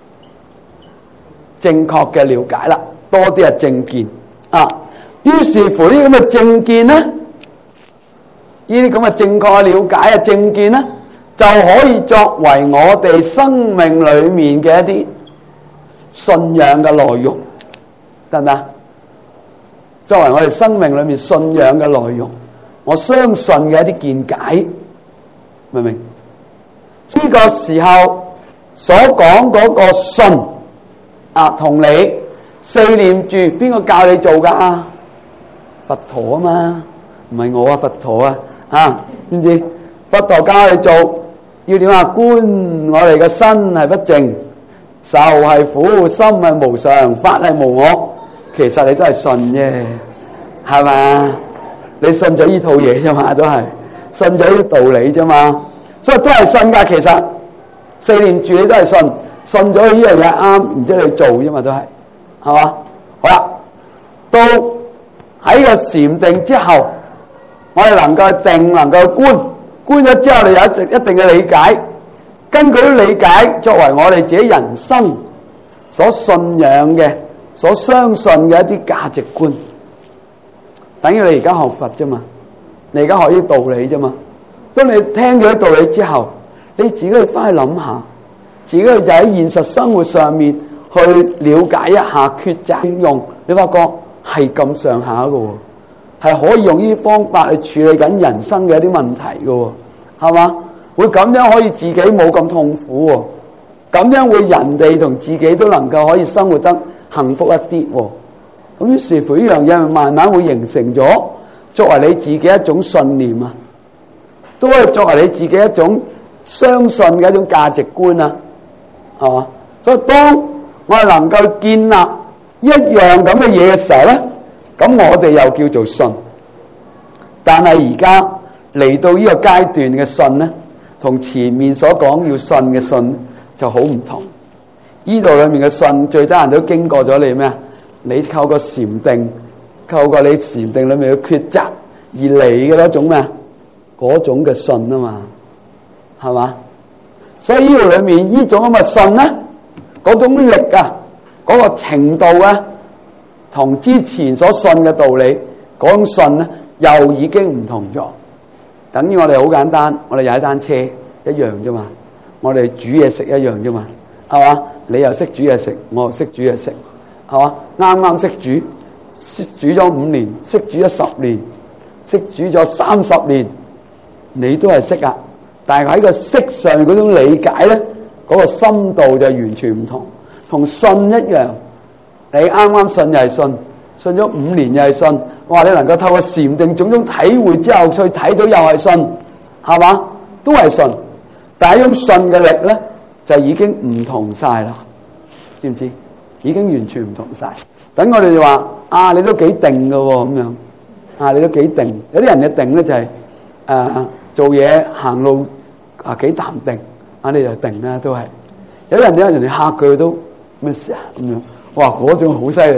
正確嘅了解啦，多啲係正見啊！於是乎呢啲咁嘅正見咧，呢啲咁嘅正確嘅了解啊正見咧，就可以作為我哋生命裏面嘅一啲信仰嘅內容，得唔得？作為我哋生命裏面信仰嘅內容，我相信嘅一啲見解，明唔明？呢個時候所講嗰個信啊，同你四念住，邊個教你做噶？佛陀啊嘛，唔係我啊，佛陀啊，知唔知？佛陀教你做要點啊？觀我哋嘅身係不淨，受係苦，心係無常，法係無我。其實你都係信啫，係嘛？你信咗呢套嘢啫嘛，都係信咗呢啲道理啫嘛，所以都係信噶。其實四念住你都係信，信咗呢樣嘢啱，然之後你做啫嘛，都係嘛？好啦，到喺個禪定之後，我哋能夠定，能夠觀咗之後，你有一定嘅理解。根據理解，作為我哋自己人生所信仰嘅、所相信嘅一啲價值觀。等於你而家學佛啫嘛，你而家學啲道理啫嘛。當你聽咗啲道理之後，你自己去翻去諗下，自己就喺現實生活上面去了解一下、抉擇應用，你發覺係咁上下嘅喎，係可以用呢啲方法去處理緊人生嘅一啲問題嘅喎，係嘛？會咁樣可以自己冇咁痛苦喎，咁樣會人哋同自己都能夠可以生活得幸福一啲喎。咁於是乎呢樣嘢慢慢會形成咗，作為你自己一種信念啊，都可以作為你自己一種相信嘅一種價值觀啊，係嘛？所以當我哋能夠建立一樣咁嘅嘢嘅時候咧，咁我哋又叫做信。但係而家嚟到呢個階段嘅信咧，同前面所講要信嘅信就好唔同。呢度裏面嘅信，最多人都經過咗你咩啊？你透過禪定，透過你禪定裏面嘅抉擇而嚟嘅一種咩啊？嗰種嘅信啊嘛，係嘛？所以呢度裏面呢種咁嘅信咧，嗰種力啊，嗰個程度啊，同之前所信嘅道理嗰種信咧，又已經唔同咗。等於我哋好簡單，我哋踩單車一樣啫嘛，我哋煮嘢食一樣啫嘛，係嘛？你又識煮嘢食，我又識煮嘢食，係嘛？啱啱識煮咗5年，識煮咗10年，識煮咗30年，你都係識啊！但係喺個識上嗰種理解咧，嗰個深度就完全唔同，同信一樣。你啱啱信又係信，信咗5年又係信。哇！你能夠透過禪定種種體會之後，去睇到又係信，係嘛？都係信。但係一種信嘅力咧，就已經唔同晒啦，知唔知？已經完全唔同晒。等我哋就話啊，你都幾定㗎喎，咁樣啊，你都幾定。有啲人嘅定咧就係做嘢行路啊幾淡定，啊你就定啦，都係。有啲人嚇佢都咩事啊咁樣，哇嗰種好犀利啊！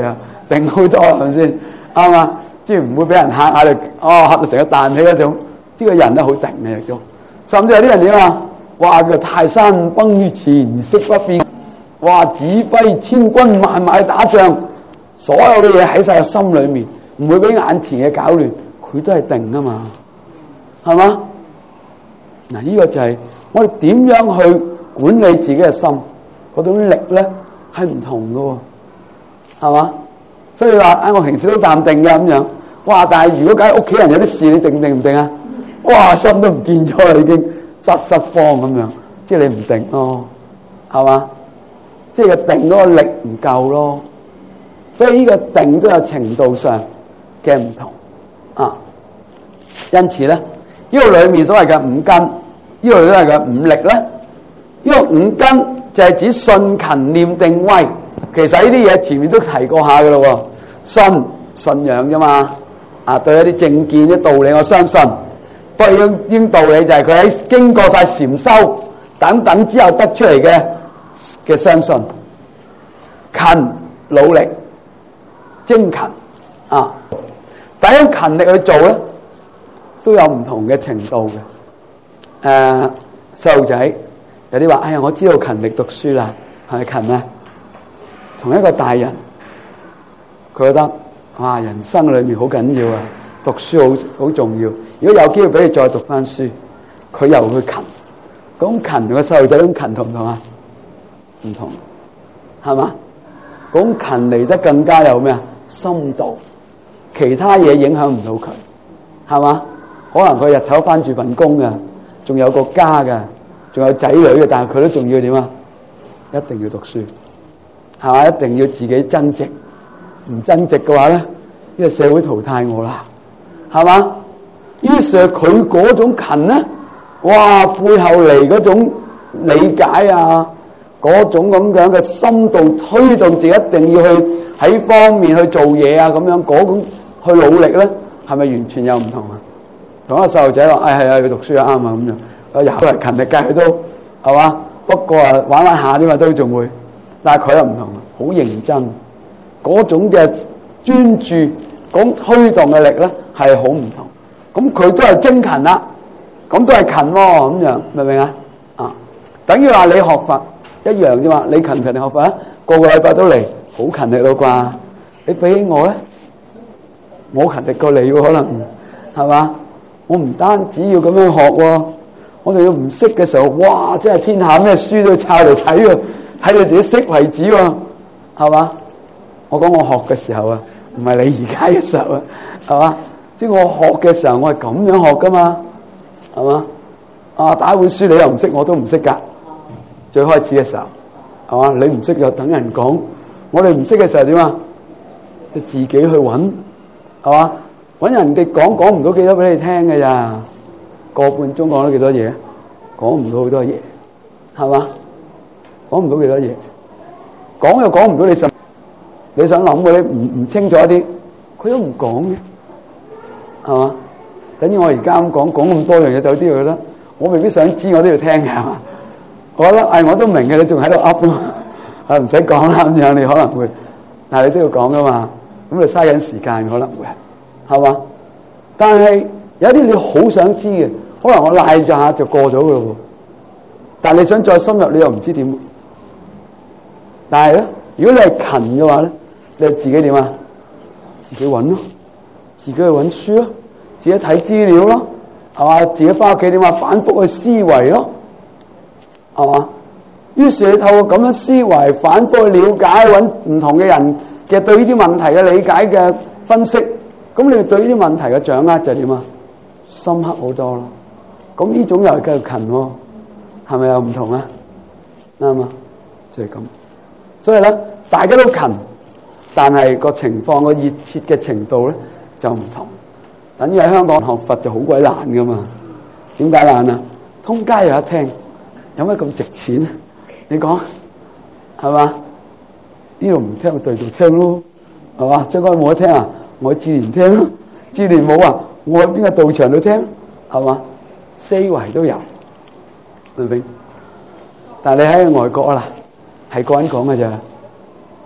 定好多係咪先？啱嘛？即係唔會俾人嚇下就嚇到成個彈起嗰種。呢個人咧好定嘅亦都，甚至有啲人點啊？哇！叫泰山崩於前色不變，哇！指揮千軍萬馬去打仗，所有嘅嘢喺晒個心裏面，唔會俾眼前嘅搞亂，佢都係定啊嘛，係嘛？嗱，呢個就係我哋點樣去管理自己嘅心，嗰種力咧係唔同嘅喎，係嘛？所以話我平時都淡定嘅咁樣，哇！但係如果假如屋企人有啲事，你定唔定啊？哇！心都唔見咗啦，已經失慌咁樣，即係你唔定咯，係嘛？即係個定嗰個力唔夠咯，所以呢個定都有程度上嘅唔同啊。因此咧，呢個裏面所謂嘅五根，呢個所謂嘅五力咧，呢個五根就係指信、勤、念、定、慧。其實呢啲嘢前面都提過下嘅咯喎，信仰啫嘛，啊對一啲正見、啲道理我相信。不過應道理就係佢喺經過晒禪修等等之後得出嚟嘅相信。勤，努力精勤啊，但係用勤力去做咧，都有唔同嘅程度嘅。細路仔有啲話：哎呀，我知道勤力讀書啦，係咪勤啊？同一個大人，佢覺得哇，人生裏面好緊要啊，讀書好重要。如果有機會俾你再讀翻書，佢又會勤。咁勤個細路仔咁勤同唔同啊？唔同，係嘛？咁勤嚟得更加有咩啊？深度，其他嘢影響唔到佢，係嘛？可能佢日頭翻住份工嘅，仲有個家嘅，仲有仔女嘅，但係佢都仲要點啊？一定要讀書，係嘛？一定要自己增值，唔增值嘅話咧，呢個社會淘汰我啦，係嘛？於是佢嗰種勤咧，哇！背後嚟嗰種理解啊，嗰種咁樣嘅深度推動自己，一定要去喺方面去做嘢啊，咁樣嗰種去努力咧，係咪完全有唔同啊？同一個細路仔話：係啊，要讀書啊，啱啊，咁樣又係勤力嘅，佢都係嘛？不過玩玩下啲嘛，都仲會，但係佢又唔同，好認真，嗰種嘅專注，講推動嘅力咧係好唔同。咁佢都係精勤啦，咁都係勤喎，咁樣明唔明啊？啊，等於話你學佛一樣啫嘛，你勤唔勤力學佛啊？個個禮拜都嚟，好勤力咯啩？你比起我咧，我勤力過你喎，可能係嘛？我唔單止要咁樣學喎，我仲要唔識嘅時候，哇！真係天下咩書都抄嚟睇喎，睇到自己識為止喎，係嘛？我講我學嘅時候啊，唔係你而家嘅時候啊，係嘛？即係我學嘅時候，我係咁樣學噶嘛，係嘛？啊，打本書你又唔識，我都唔識噶。最開始嘅時候，係嘛？你唔識就等人講，我哋唔識嘅時候點啊？你自己去揾，係嘛？揾人哋講唔到幾多俾你聽嘅咋？個半鐘講咗幾多嘢？講唔到好多嘢，係嘛？講唔到幾多嘢，講又講唔到你想諗嘅，你唔清楚一啲，佢都唔講嘅。係嘛？等於我而家咁講咁多樣嘢，有啲覺得我未必想知，我都要聽嘅，係嘛？我覺得我都明嘅，你仲喺度噏咯，唔使講啦咁樣，你可能會，但係你都要講噶嘛，咁你嘥緊時間可能會，係嘛？但係有啲你好想知嘅，可能我賴咗下就過咗噶咯喎，但係你想再深入，你又唔知點。但係咧，如果你係勤嘅話咧，你就自己點啊？自己揾咯。自己去揾書咯，自己睇資料咯，係嘛？自己翻屋企點啊？反覆去思維咯，係嘛？於是你透過咁樣思維，反覆去了解，揾唔同嘅人嘅對呢啲問題嘅理解嘅分析，咁你對呢啲問題嘅掌握就點啊？深刻好多咯。咁呢種又係繼續勤喎，係咪又唔同啊？啱嘛？就係咁。所以咧，大家都勤，但係個情況個熱切嘅程度咧，就唔同，等於喺香港學佛就好鬼難噶嘛？點解難啊？通街有得聽，有咩咁值錢？你講係嘛？呢度唔聽，對度聽咯，係嘛？將軍冇得聽啊，我去智蓮聽咯，智蓮冇啊，我喺邊個道場度聽，係嘛？四圍都有，明唔明？但係你喺外國啊啦，係個人講嘅咋，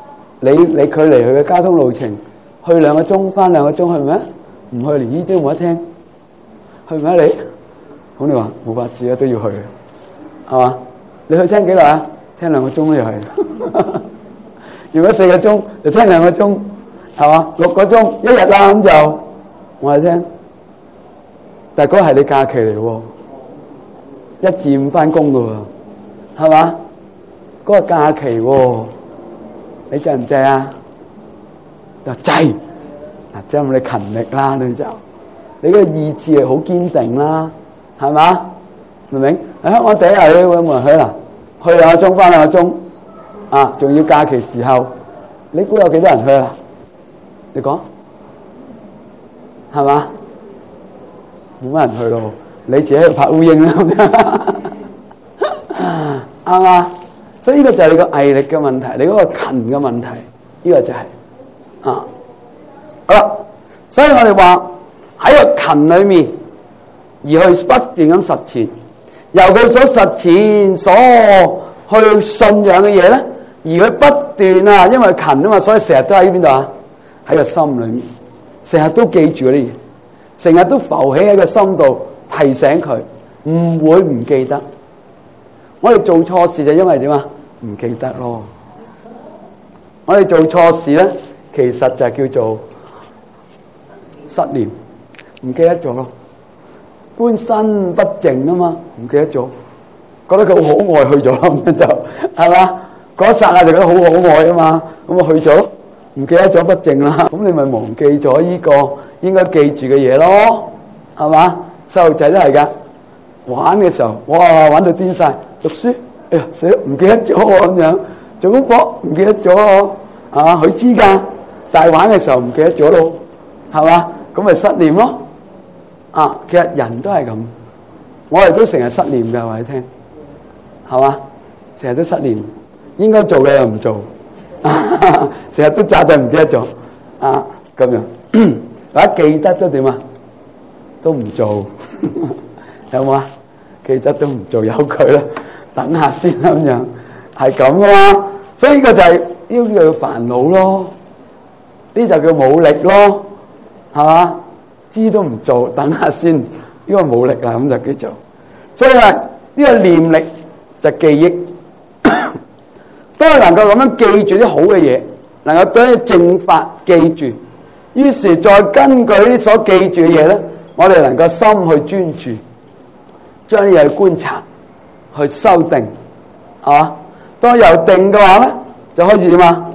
距離佢嘅交通路程去2個鐘，翻2個鐘，去唔去啊？唔去，連呢啲都冇得聽，去唔去啊？你咁你話冇法子啊，都要去，係嘛？你去聽幾耐啊？聽2個鐘都要去。如果4個鐘就聽2個鐘，係嘛？6個鐘一日啦，咁就我哋聽。但係嗰係你假期嚟喎，1至5翻工噶喎，係嘛？嗰個假期喎，你制唔制啊？就制，嗱，即係你勤力啦，你個意志係好堅定啦，係嘛？明唔明？喺香港第一日去會冇人去啦，去2個鐘翻2個鐘，啊，仲要假期時候，你估有幾多人去啦？你講，係嘛？冇乜人去咯，你自己喺度拍烏蠅啦，啱嘛？所以呢個就係你個毅力嘅問題，你嗰個勤嘅問題，呢個就係啊，好啦。所以我哋話喺個勤裏面，而去不斷咁實踐，由佢所實踐所去信仰嘅嘢咧，而佢不斷啊，因為勤啊嘛，所以成日都喺邊度啊？喺個心裏面，成日都記住嗰啲嘢。成日都浮起喺個心度提醒佢，唔會唔記得。我哋做錯事就因為點啊？唔記得咯。我哋做錯事咧，其實就叫做失念，唔記得咗咯。觀身不淨啊嘛，唔記得咗，覺得佢好可愛去咗啦，咁樣就係嘛？嗰一剎那就覺得好可愛啊嘛，咁啊去咗，唔記得咗不淨啦，咁你咪忘記咗呢個應該記住嘅嘢咯，係嘛？細路仔都係噶，玩嘅時候，哇，玩到癲晒，讀書，哎呀死啦，唔記得咗咁樣，做功課唔記得咗，係嘛？佢知噶，但係玩嘅時候唔記得咗咯，係嘛？咁咪失念咯。啊，其實人都係咁，我哋都成日失念嘅，話你聽，係嘛？成日都失念，應該做嘅又唔做，成日都詐詐唔記得做，啊咁樣。或者記得都點啊？都唔做，有冇啊？記得都唔做，由佢啦，等下先咁樣，係咁噶嘛？所以呢個就係呢個叫煩惱咯，呢就叫冇力咯，係嘛？知都唔做，等下先，呢個冇力啦，咁就叫做。所以話呢個念力就記憶，當佢能夠咁樣記住啲好嘅嘢，能夠對啲正法記住。於是再根據啲所記住嘅嘢咧，我哋能夠心去專注，將啲嘢去觀察，去修定，係嘛？當有定嘅話咧，就開始點啊？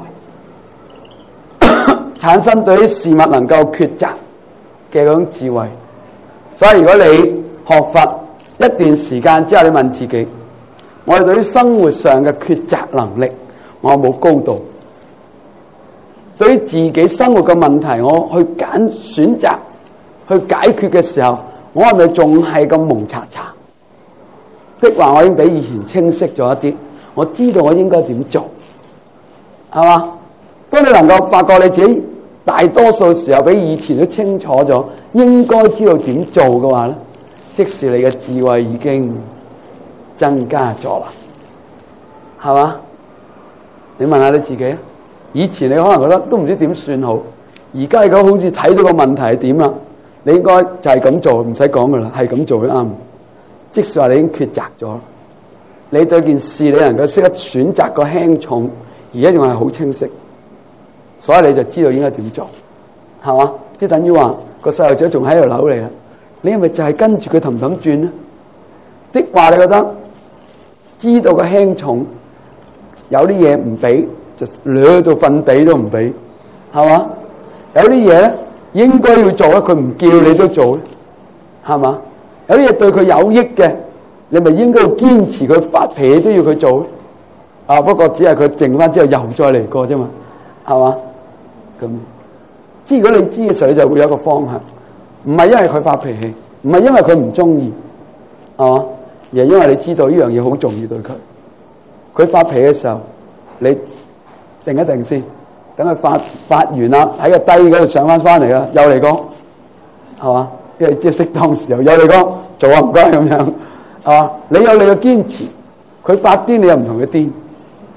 產生對啲事物能夠抉擇嘅嗰種智慧。所以如果你學佛一段時間之後，你問自己：我哋對於生活上嘅抉擇能力，我有冇高度？對於自己生活嘅問題，我去選擇去解決嘅時候，我係咪仲係咁蒙查查？的話，我已經比以前清晰咗一啲，我知道我應該點做，係嘛？當你能夠發覺你自己大多數時候比以前都清楚咗，應該知道點做嘅話咧，即使你嘅智慧已經增加咗啦，係嘛？你問下你自己啊！以前你可能覺得都唔知點算好，而家你好似睇到個問題係點啦，你應該就係咁做，唔使講噶啦，係咁做都啱。即使話你已經抉擇咗，你對件事你能夠識得選擇個輕重，而家仲係好清晰，所以你就知道應該點做，係嘛？即係等於話個細路仔仲喺度扭你啦，你係咪就係跟住佢氹氹轉呢？的話你覺得知道個輕重，有啲嘢唔俾。就掠到瞓地都唔俾，係嘛？有啲嘢咧應該要做咧，佢唔叫你都做咧，係嘛？有啲嘢對佢有益嘅，你咪應該要堅持佢發脾氣都要佢做咧。啊，不過只係佢靜翻之後又再嚟過啫嘛，係嘛？咁即係如果你知嘅時候，你就會有一個方向，唔係因為佢發脾氣，唔係因為佢唔中意，係嘛？而係因為你知道呢樣嘢好重要對佢。佢發脾氣嘅時候，你定一定先，等佢發完啦，喺個低嗰度上翻嚟啦，又嚟講，係嘛？因為即係適當時候又嚟講，做啊唔該咁樣，係嘛？你有你嘅堅持，佢發癲你又唔同佢癲，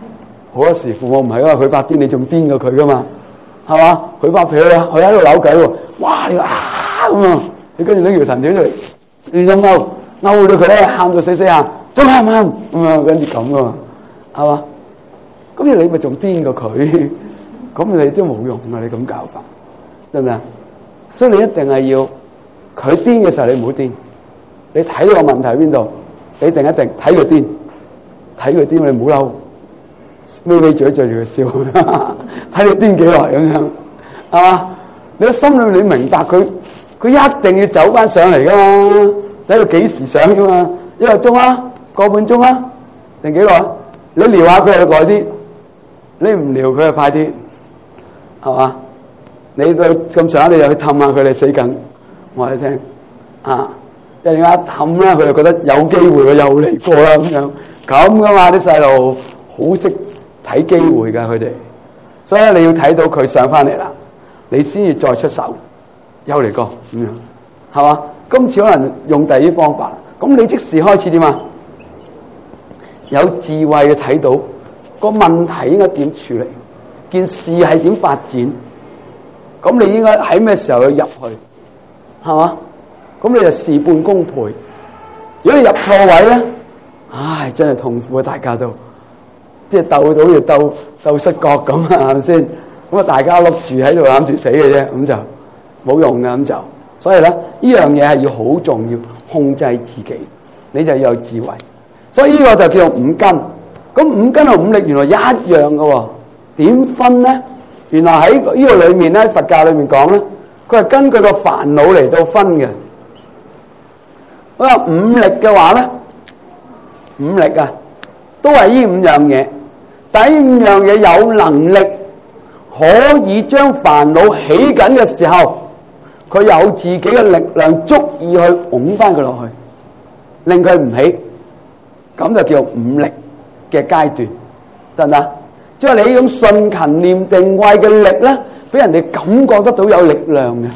好多時父母唔係啊，佢發癲你仲癲過佢噶嘛，係嘛？佢發脾氣啊，佢喺度扭計喎，哇你啊咁啊，你跟住拎條藤條出嚟亂咁勾到佢咧，喊到死死喊，仲喊唔喊咁啊？跟住咁噶嘛，係嘛？咁你咪仲癲過佢，咁你都冇用啊！你咁教法，得唔得？所以你一定係要佢癲嘅時候，你唔好癲。你睇到個問題喺邊度，你一定睇佢癲，睇佢癲，你唔好嬲，眯眯嘴對住佢笑，睇你癲幾耐咁樣，係嘛？你喺心裏面你明白佢一定要走翻上嚟噶嘛？睇佢幾時上噶嘛？1個鐘啊，個半鐘啊，定幾耐？你撩下佢就耐啲，你唔撩佢就快啲，係嘛？你到咁上下你就去氹下佢，你死梗，我話你聽啊！一陣間一氹咧，佢就覺得有機會佢又嚟過啦咁樣，咁噶嘛啲細路好識睇機會噶佢哋，所以你要睇到佢上翻嚟啦，你先至再出手，又嚟過咁樣，係嘛？今次可能用第二啲方法，咁你即時開始點啊？有智慧嘅睇到個問題應該點處理，件事係點發展，咁你應該喺咩時候去入去，係嘛？咁你就事半功倍。如果你入錯位咧，唉，真係痛苦啊！大家都即係鬥到要鬥摔角咁啊，係咪先？咁啊，大家碌住喺度攬住死嘅啫，咁就冇用嘅咁就。所以咧，呢樣嘢係要好重要，控制自己，你就要有智慧。所以呢個就叫做五根。咁五根同五力原來一樣嘅喎，點分咧？原來喺呢個裏面咧，佛教裏面講咧，佢係根據個煩惱嚟到分嘅。我話五力嘅話咧，五力啊，都係呢五樣嘢。但呢五樣嘢有能力可以將煩惱起緊嘅時候，佢有自己嘅力量足以去拱翻佢落去，令佢唔起，咁就叫五力嘅階段，得唔得？即係你呢種順勤念定慧嘅力咧，俾人哋感覺得到有力量嘅。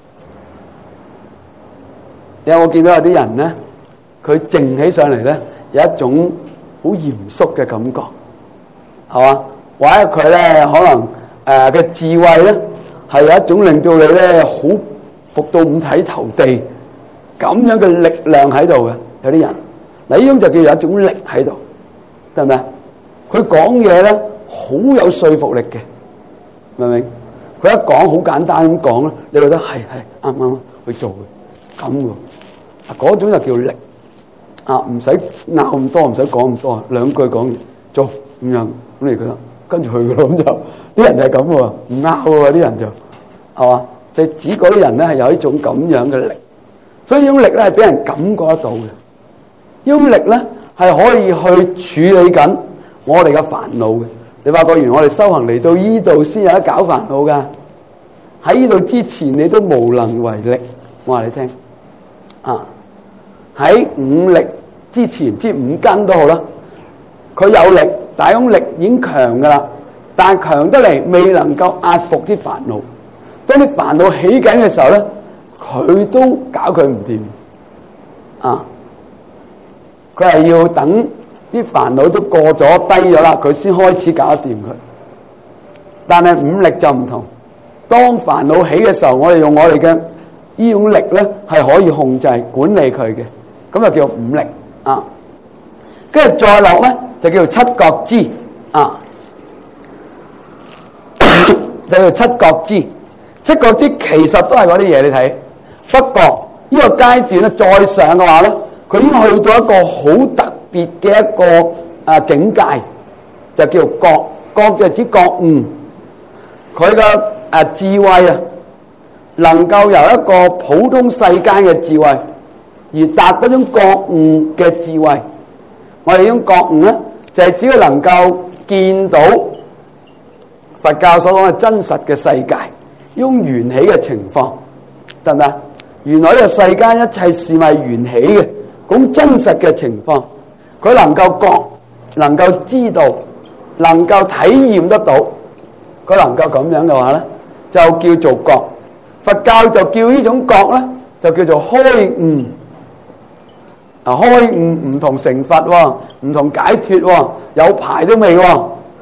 有冇見到有啲人咧，佢靜起上嚟咧，有一種好嚴肅嘅感覺，係嘛？或者佢咧可能嘅智慧咧，係有一種令到你咧好服到五體投地咁樣嘅力量喺度嘅。有啲人嗱，呢種就叫有一種力喺度，得唔得？佢講嘢咧好有說服力嘅，明唔明？佢一講好簡單咁講咧，你覺得係啱啱去做嘅咁喎。嗰種就叫力啊，唔使拗咁多，唔使講咁多，兩句講完做咁樣，咁你覺得跟住去噶咯，咁就啲人就係咁喎，唔拗喎，啲人就係嘛，就指嗰啲人咧係有一種咁樣嘅力，所以呢種力咧係俾人感覺得到嘅，呢種力咧係可以去處理緊我哋嘅煩惱嘅。你發覺原來我哋修行嚟到呢度先有得搞煩惱噶，喺呢度之前你都無能為力。我話你聽啊！喺五力之前，即五根都好啦，佢有力，但係種力已經強噶啦，但係強得嚟未能夠壓服啲煩惱。當啲煩惱起緊嘅時候咧，佢都搞佢唔掂啊！佢係要等啲煩惱都過咗低咗啦，佢先開始搞得掂佢。但係五力就唔同，當煩惱起嘅時候，我哋用我哋嘅呢種力咧係可以控制管理佢嘅。咁就叫五力啊，跟住再落咧就叫做七覺支啊，就叫七覺支。七覺支其實都係嗰啲嘢，你睇。不過呢個階段咧再上嘅話咧，佢已經去到一個好特別嘅一個境界，就叫做覺。覺就指覺悟，佢嘅智慧啊，能夠由一個普通世間嘅智慧，而達嗰種覺悟嘅智慧。我哋呢種覺悟咧，就係只要能夠見到佛教所講嘅真實嘅世界，呢種緣起嘅情況，得唔得？原來呢個世間一切事物係緣起嘅，咁真實嘅情況，佢能夠覺，能夠知道，能夠體驗得到，佢能夠咁樣嘅話咧，就叫做覺。佛教就叫呢種覺咧，就叫做開悟。開悟唔同成佛喎，唔同解脫喎，有排都未喎。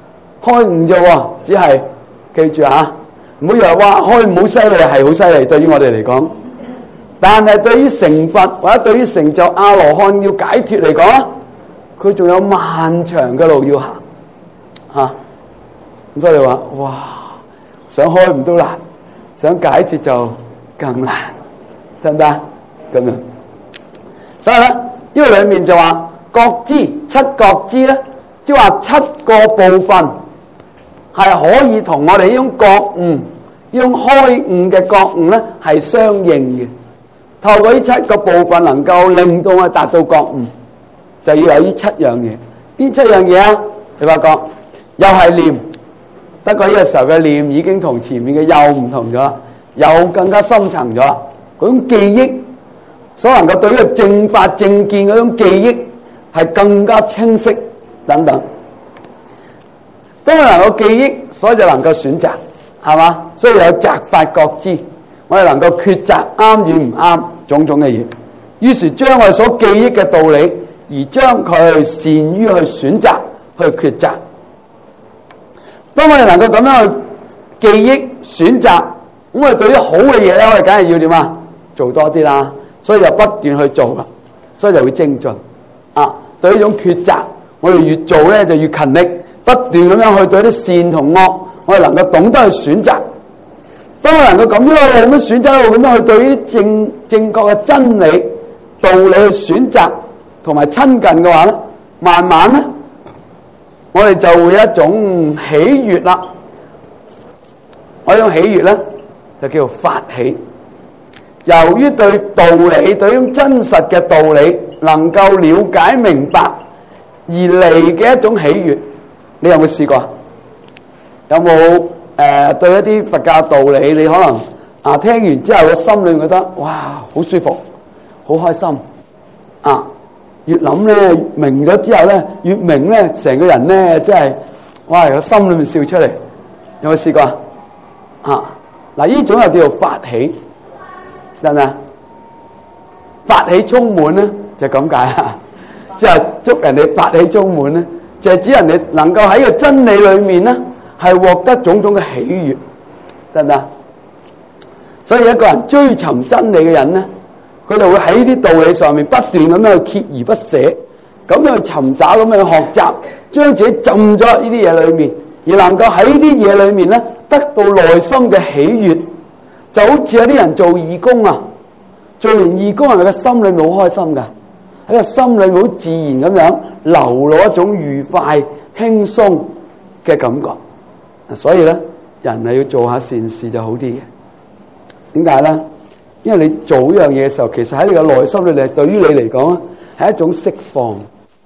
開悟啫喎，只係記住嚇，唔好以為哇開悟好犀利，係好犀利對於我哋嚟講。但係對於成佛或者對於成就阿羅漢要解脫嚟講啊，佢仲有漫長嘅路要行嚇。咁所以話哇，想開悟都難，想解脫就更難，得唔得？咁樣。所以咧，呢個裏面就話覺知七覺知咧，即係話七個部分係可以同我哋呢種覺悟、呢種開悟嘅覺悟咧係相應嘅。透過呢七個部分能夠令到我達到覺悟，就要有呢七樣嘢。邊七樣嘢啊？你發覺又係念，不過呢個時候嘅念已經同前面嘅又唔同咗，又更加深層咗啦。嗰種記憶所能夠對呢個正法正見嗰種記憶係更加清晰等等。當我能夠記憶，所以就能夠選擇，係嘛？所以有擇法覺知，我哋能夠抉擇啱與唔啱種種嘅嘢。於是將我哋所記憶嘅道理，而將佢善於去選擇去抉擇。當我哋能夠咁樣去記憶選擇，咁我哋對於好嘅嘢咧，我哋梗係要點啊？做多啲啦，所以就不斷去做啦，所以就會精進啊。對呢種抉擇，我哋越做咧就越勤力，不斷咁樣去對啲善同惡，我哋能夠懂得去選擇。當我能夠咁樣選擇，咁樣去對呢啲正確嘅真理道理去選擇同埋親近嘅話咧，慢慢咧，我哋就會有一種喜悅啦。我呢種喜悅咧，就叫做法喜。由於對道理、對呢種真實嘅道理能夠了解明白而嚟嘅一種喜悅，你有冇試過？有冇對一啲佛教道理，你可能聽完之後個心裏覺得哇好舒服、好開心啊！越諗咧明咗之後咧，越明咧成個人咧真係哇個心裏面笑出嚟，有冇試過啊？嗱，呢種又叫做法喜。得唔得？法喜充滿咧，就咁解啊！即係祝人哋法喜充滿咧，就係指人哋能夠喺個真理裏面咧，係獲得種種嘅喜悅，得唔得？所以一個人追尋真理嘅人咧，佢就會喺呢啲道理上面不斷咁樣去鍥而不捨，咁樣去尋找，咁樣去學習，將自己浸咗呢啲嘢裏面，而能夠喺呢啲嘢裏面咧，得到內心嘅喜悅。就好似有啲人做義工啊，做完義工係咪個心裏面好開心噶？喺個心裏面好自然咁樣流露一種愉快輕鬆嘅感覺。所以咧，人係要做下善事就好啲嘅。點解咧？因為你做呢樣嘢嘅時候，其實喺你嘅內心裏面，對於你嚟講係一種釋放。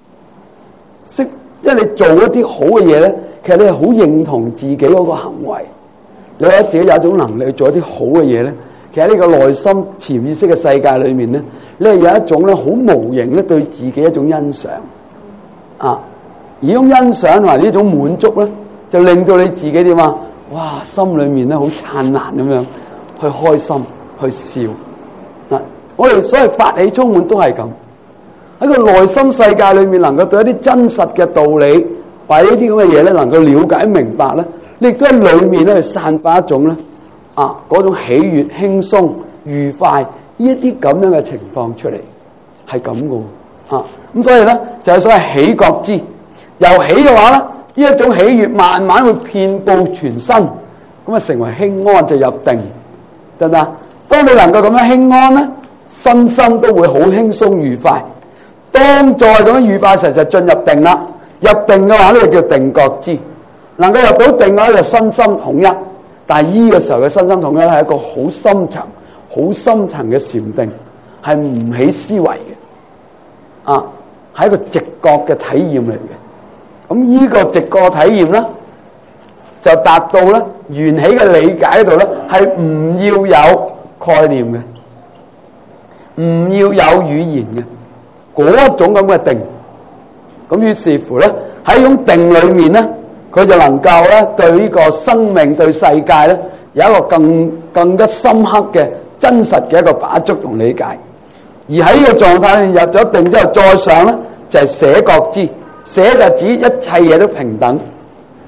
因為你做一啲好嘅嘢咧，其實你係好認同自己嗰個行為。你覺得自己有一種能力去做一啲好嘅嘢咧，其實喺呢個內心潛意識嘅世界裏面咧，你係有一種咧好無形咧對自己一種欣賞啊，而呢種欣賞同埋呢種滿足咧，就令到你自己點啊？哇，心裏面咧好燦爛咁樣去開心去笑嗱。我哋所謂法喜充滿都係咁，喺個內心世界裏面能夠對一啲真實嘅道理或者呢啲咁嘅嘢咧，能夠了解明白咧。你亦都喺裏面咧去散發一種咧嗰種喜悅、輕鬆、愉快呢一啲咁樣嘅情況出嚟，係咁嘅咁所以咧就係所謂喜覺知。由喜嘅話咧，呢一種喜悅慢慢會遍佈全身，咁啊成為輕安就入定，得唔得？當你能夠咁樣輕安咧，身心都會好輕鬆愉快。當再咁樣愉快時就進入定啦。入定嘅話咧就叫定覺知。能夠入到定嘅話就身心統一，但係依個時候嘅身心統一係一個好深層嘅禪定，係唔起思維嘅，係一個直覺嘅體驗嚟嘅。咁依個直覺體驗咧，就達到咧緣起嘅理解度咧，係唔要有概念嘅，唔要有語言嘅嗰一種咁嘅定。咁於是乎咧喺種定裏面咧。佢就能夠咧對呢個生命對世界咧有一個更加深刻嘅真實嘅一個把觸同理解，而喺呢個狀態入咗定之後再上咧就係捨覺知。捨就指一切嘢都平等，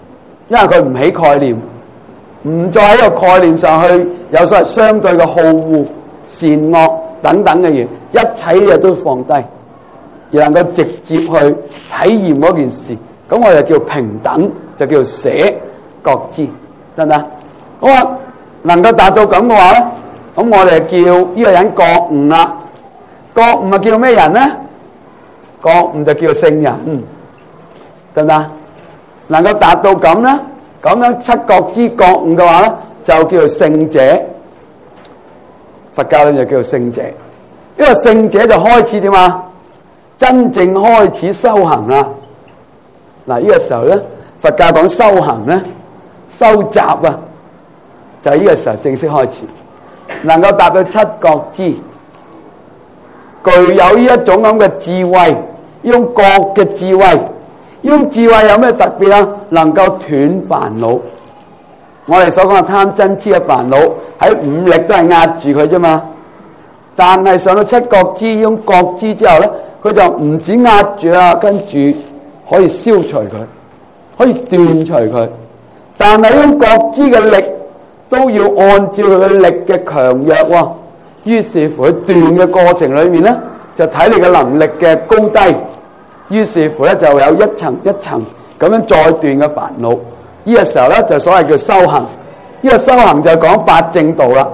因為佢唔起概念，唔再喺個概念上去有所謂相對嘅好惡、善惡等等嘅嘢，一切嘢都放低，而能夠直接去體驗嗰件事，咁我哋叫平等，就叫捨覺知，得唔得？好啊，能夠達到咁嘅話咧，咁我哋叫呢個人覺悟啦。覺悟係叫咩人咧？覺悟就叫聖人，得唔得？能夠達到咁咧，咁樣七覺知覺悟嘅話咧，就叫做聖者。佛教咧就叫做聖者，因為聖者就開始點啊？真正開始修行啦。嗱，呢個時候咧，佛教講修行咧，修習啊，就係呢個時候正式開始，能夠達到七覺知，具有呢一種咁嘅智慧，呢種覺嘅智慧，呢種智慧有咩特別啊？能夠斷煩惱。我哋所講嘅貪嗔癡嘅煩惱，喺五力都係壓住佢啫嘛。但係上到七覺知呢種覺知之後咧，佢就唔止壓住啦，跟住可以消除佢，可以斷除佢。但係呢種覺知嘅力都要按照佢嘅力嘅強弱喎。於是乎喺斷嘅過程裏面咧，就睇你嘅能力嘅高低。於是乎咧，就有一層一層咁樣再斷嘅煩惱。呢個時候咧，就所謂叫修行。呢個修行就講八正道啦。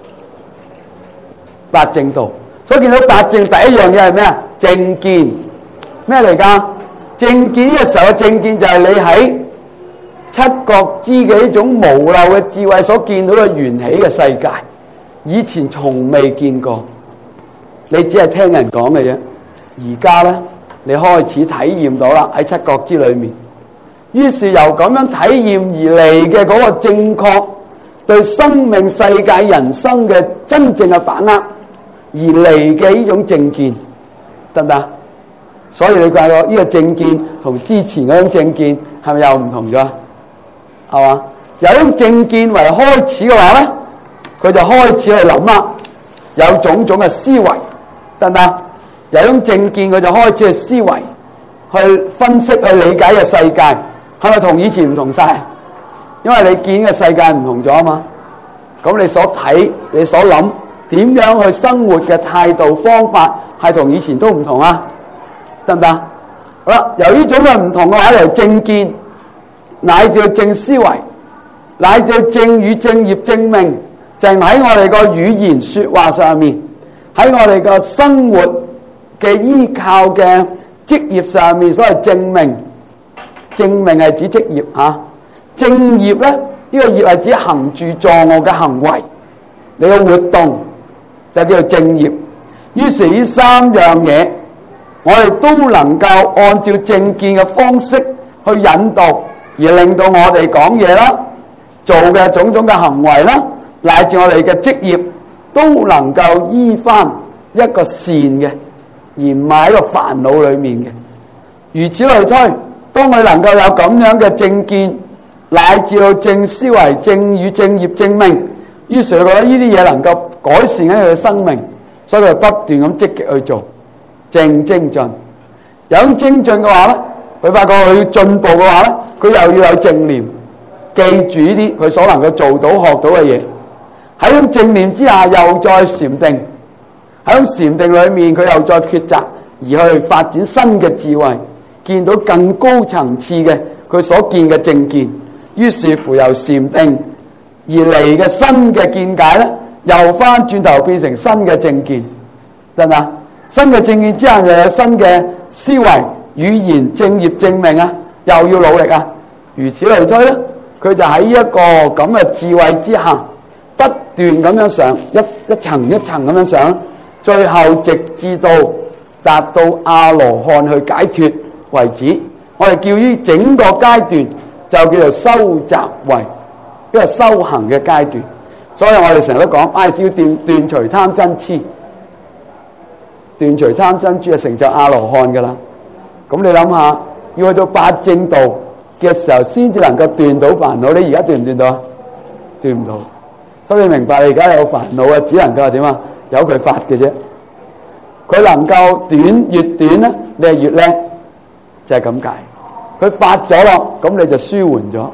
八正道，所以見到八正第一樣嘢係咩啊？正見。咩嚟㗎？正見呢個時候嘅正見就係你喺七覺知嘅呢種無漏嘅智慧所見到嘅緣起嘅世界，以前從未見過，你只係聽人講嘅啫。而家咧，你開始體驗到啦，喺七覺知裏面。於是由咁樣體驗而嚟嘅嗰個正確對生命世界人生嘅真正嘅把握而嚟嘅呢種正見，得唔得？所以你睇到呢個正見同之前嗰種正見係咪又唔同咗？係嘛？有種正見為開始嘅話咧，佢就開始去諗啦，有種種嘅思維，得唔得？有種正見佢就開始去思維，去分析、去理解嘅世界，係咪同以前唔同晒？因為你見嘅世界唔同咗啊嘛。咁你所睇、你所諗，點樣去生活嘅態度方法係同以前都唔同啊？得唔得？好啦，由呢種嘅唔同嘅話，由正見乃至正思維，乃至正語、正業、正命，就係喺我哋個語言說話上面，喺我哋個生活嘅依靠嘅職業上面，所謂正命。正命係指職業嚇，正業咧，呢個業係指行住坐臥嘅行為，你嘅活動就叫做正業。於是呢三樣嘢，我哋都能夠按照正見嘅方式去引導，而令到我哋講嘢啦、做嘅種種嘅行為啦，乃至我哋嘅職業，都能夠依翻一個善嘅，而唔係喺個煩惱裏面嘅。如此類推。當佢能夠有咁樣嘅正見，乃至到正思維、正語、正業、正命，於是佢覺得呢啲嘢能夠改善緊佢嘅生命，所以佢不斷咁積極去做正精進。有咁精進嘅話咧，佢發覺佢要進步嘅話咧，佢又要有正念，記住呢啲佢所能夠做到、學到嘅嘢。喺咁正念之下，又再禪定，喺咁禪定裏面，佢又再抉擇，而去發展新嘅智慧。見到更高層次嘅佢所見嘅正見，於是乎由禪定而嚟嘅新嘅見解咧，又翻轉頭變成新嘅正見，得唔得？新嘅正見之後又有新嘅思維、語言、正業、正命啊，又要努力啊，如此類推咧，佢就喺一個咁嘅智慧之下，不斷咁樣上一層一層咁樣上，最後直至到達到阿羅漢去解脫為止。我哋叫於整個階段就叫做修習位，一個修行嘅階段。所以我哋成日都講，要斷除貪嗔癡，斷除貪嗔癡就成就阿羅漢噶啦。咁你諗下，要去到八正道嘅時候，先至能夠斷到煩惱。你而家斷唔斷到啊？斷唔到。所以你明白，你而家有煩惱啊，只能夠係點啊？由佢發嘅啫。佢能夠短越短咧，你係越叻，就係咁解。佢發咗咯，咁你就舒緩咗。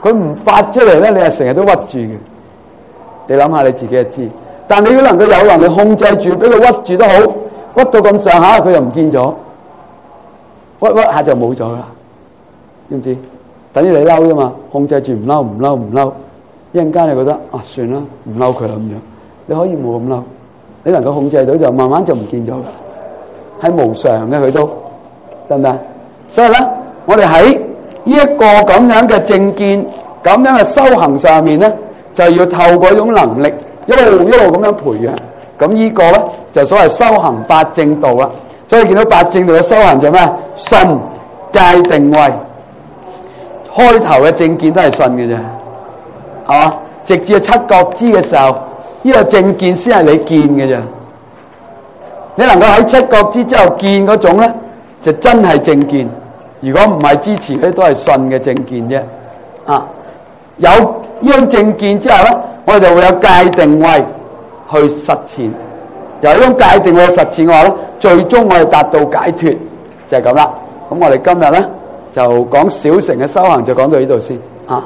佢唔發出嚟咧，你係成日都屈住嘅。你諗下你自己就知。但你如果能夠有能力控制住，俾佢屈住都好，屈到咁上下，佢又唔見咗，屈下就冇咗啦，知唔知？等於你嬲啫嘛，控制住唔嬲，唔嬲，唔嬲，一陣間你覺得啊，算啦，唔嬲佢啦咁樣，你可以冇咁嬲，你能夠控制到就慢慢就唔見咗啦，係無常嘅佢都得唔得？所以咧，我哋喺呢一個咁樣嘅正見、咁樣嘅修行上面咧，就要透過一種能力，一路咁樣培養。咁呢個咧就所謂修行八正道啦。所以見到八正道嘅修行就咩？信、戒、定、慧。開頭嘅正見都係信嘅啫，係嘛？直至七覺支嘅時候，呢個正見先係你見嘅啫。你能夠喺七覺支之後見嗰種咧，就真係正見。如果唔係之前咧，都係信嘅正見啫。啊，有呢種正見之後咧，我哋就會有戒定慧去實踐。由呢種戒定慧實踐嘅話咧，最終我哋達到解脫，就係咁啦。咁我哋今日咧就講小乘嘅修行，就講到呢度先。啊，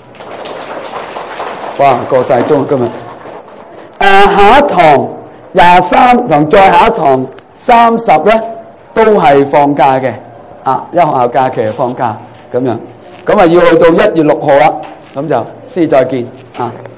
哇，過晒鐘今日。下一堂23同再下一堂30咧，都係放假嘅。啊，因為學校假期係放假咁樣，咁啊要去到1月6號啦，咁就先再見啊。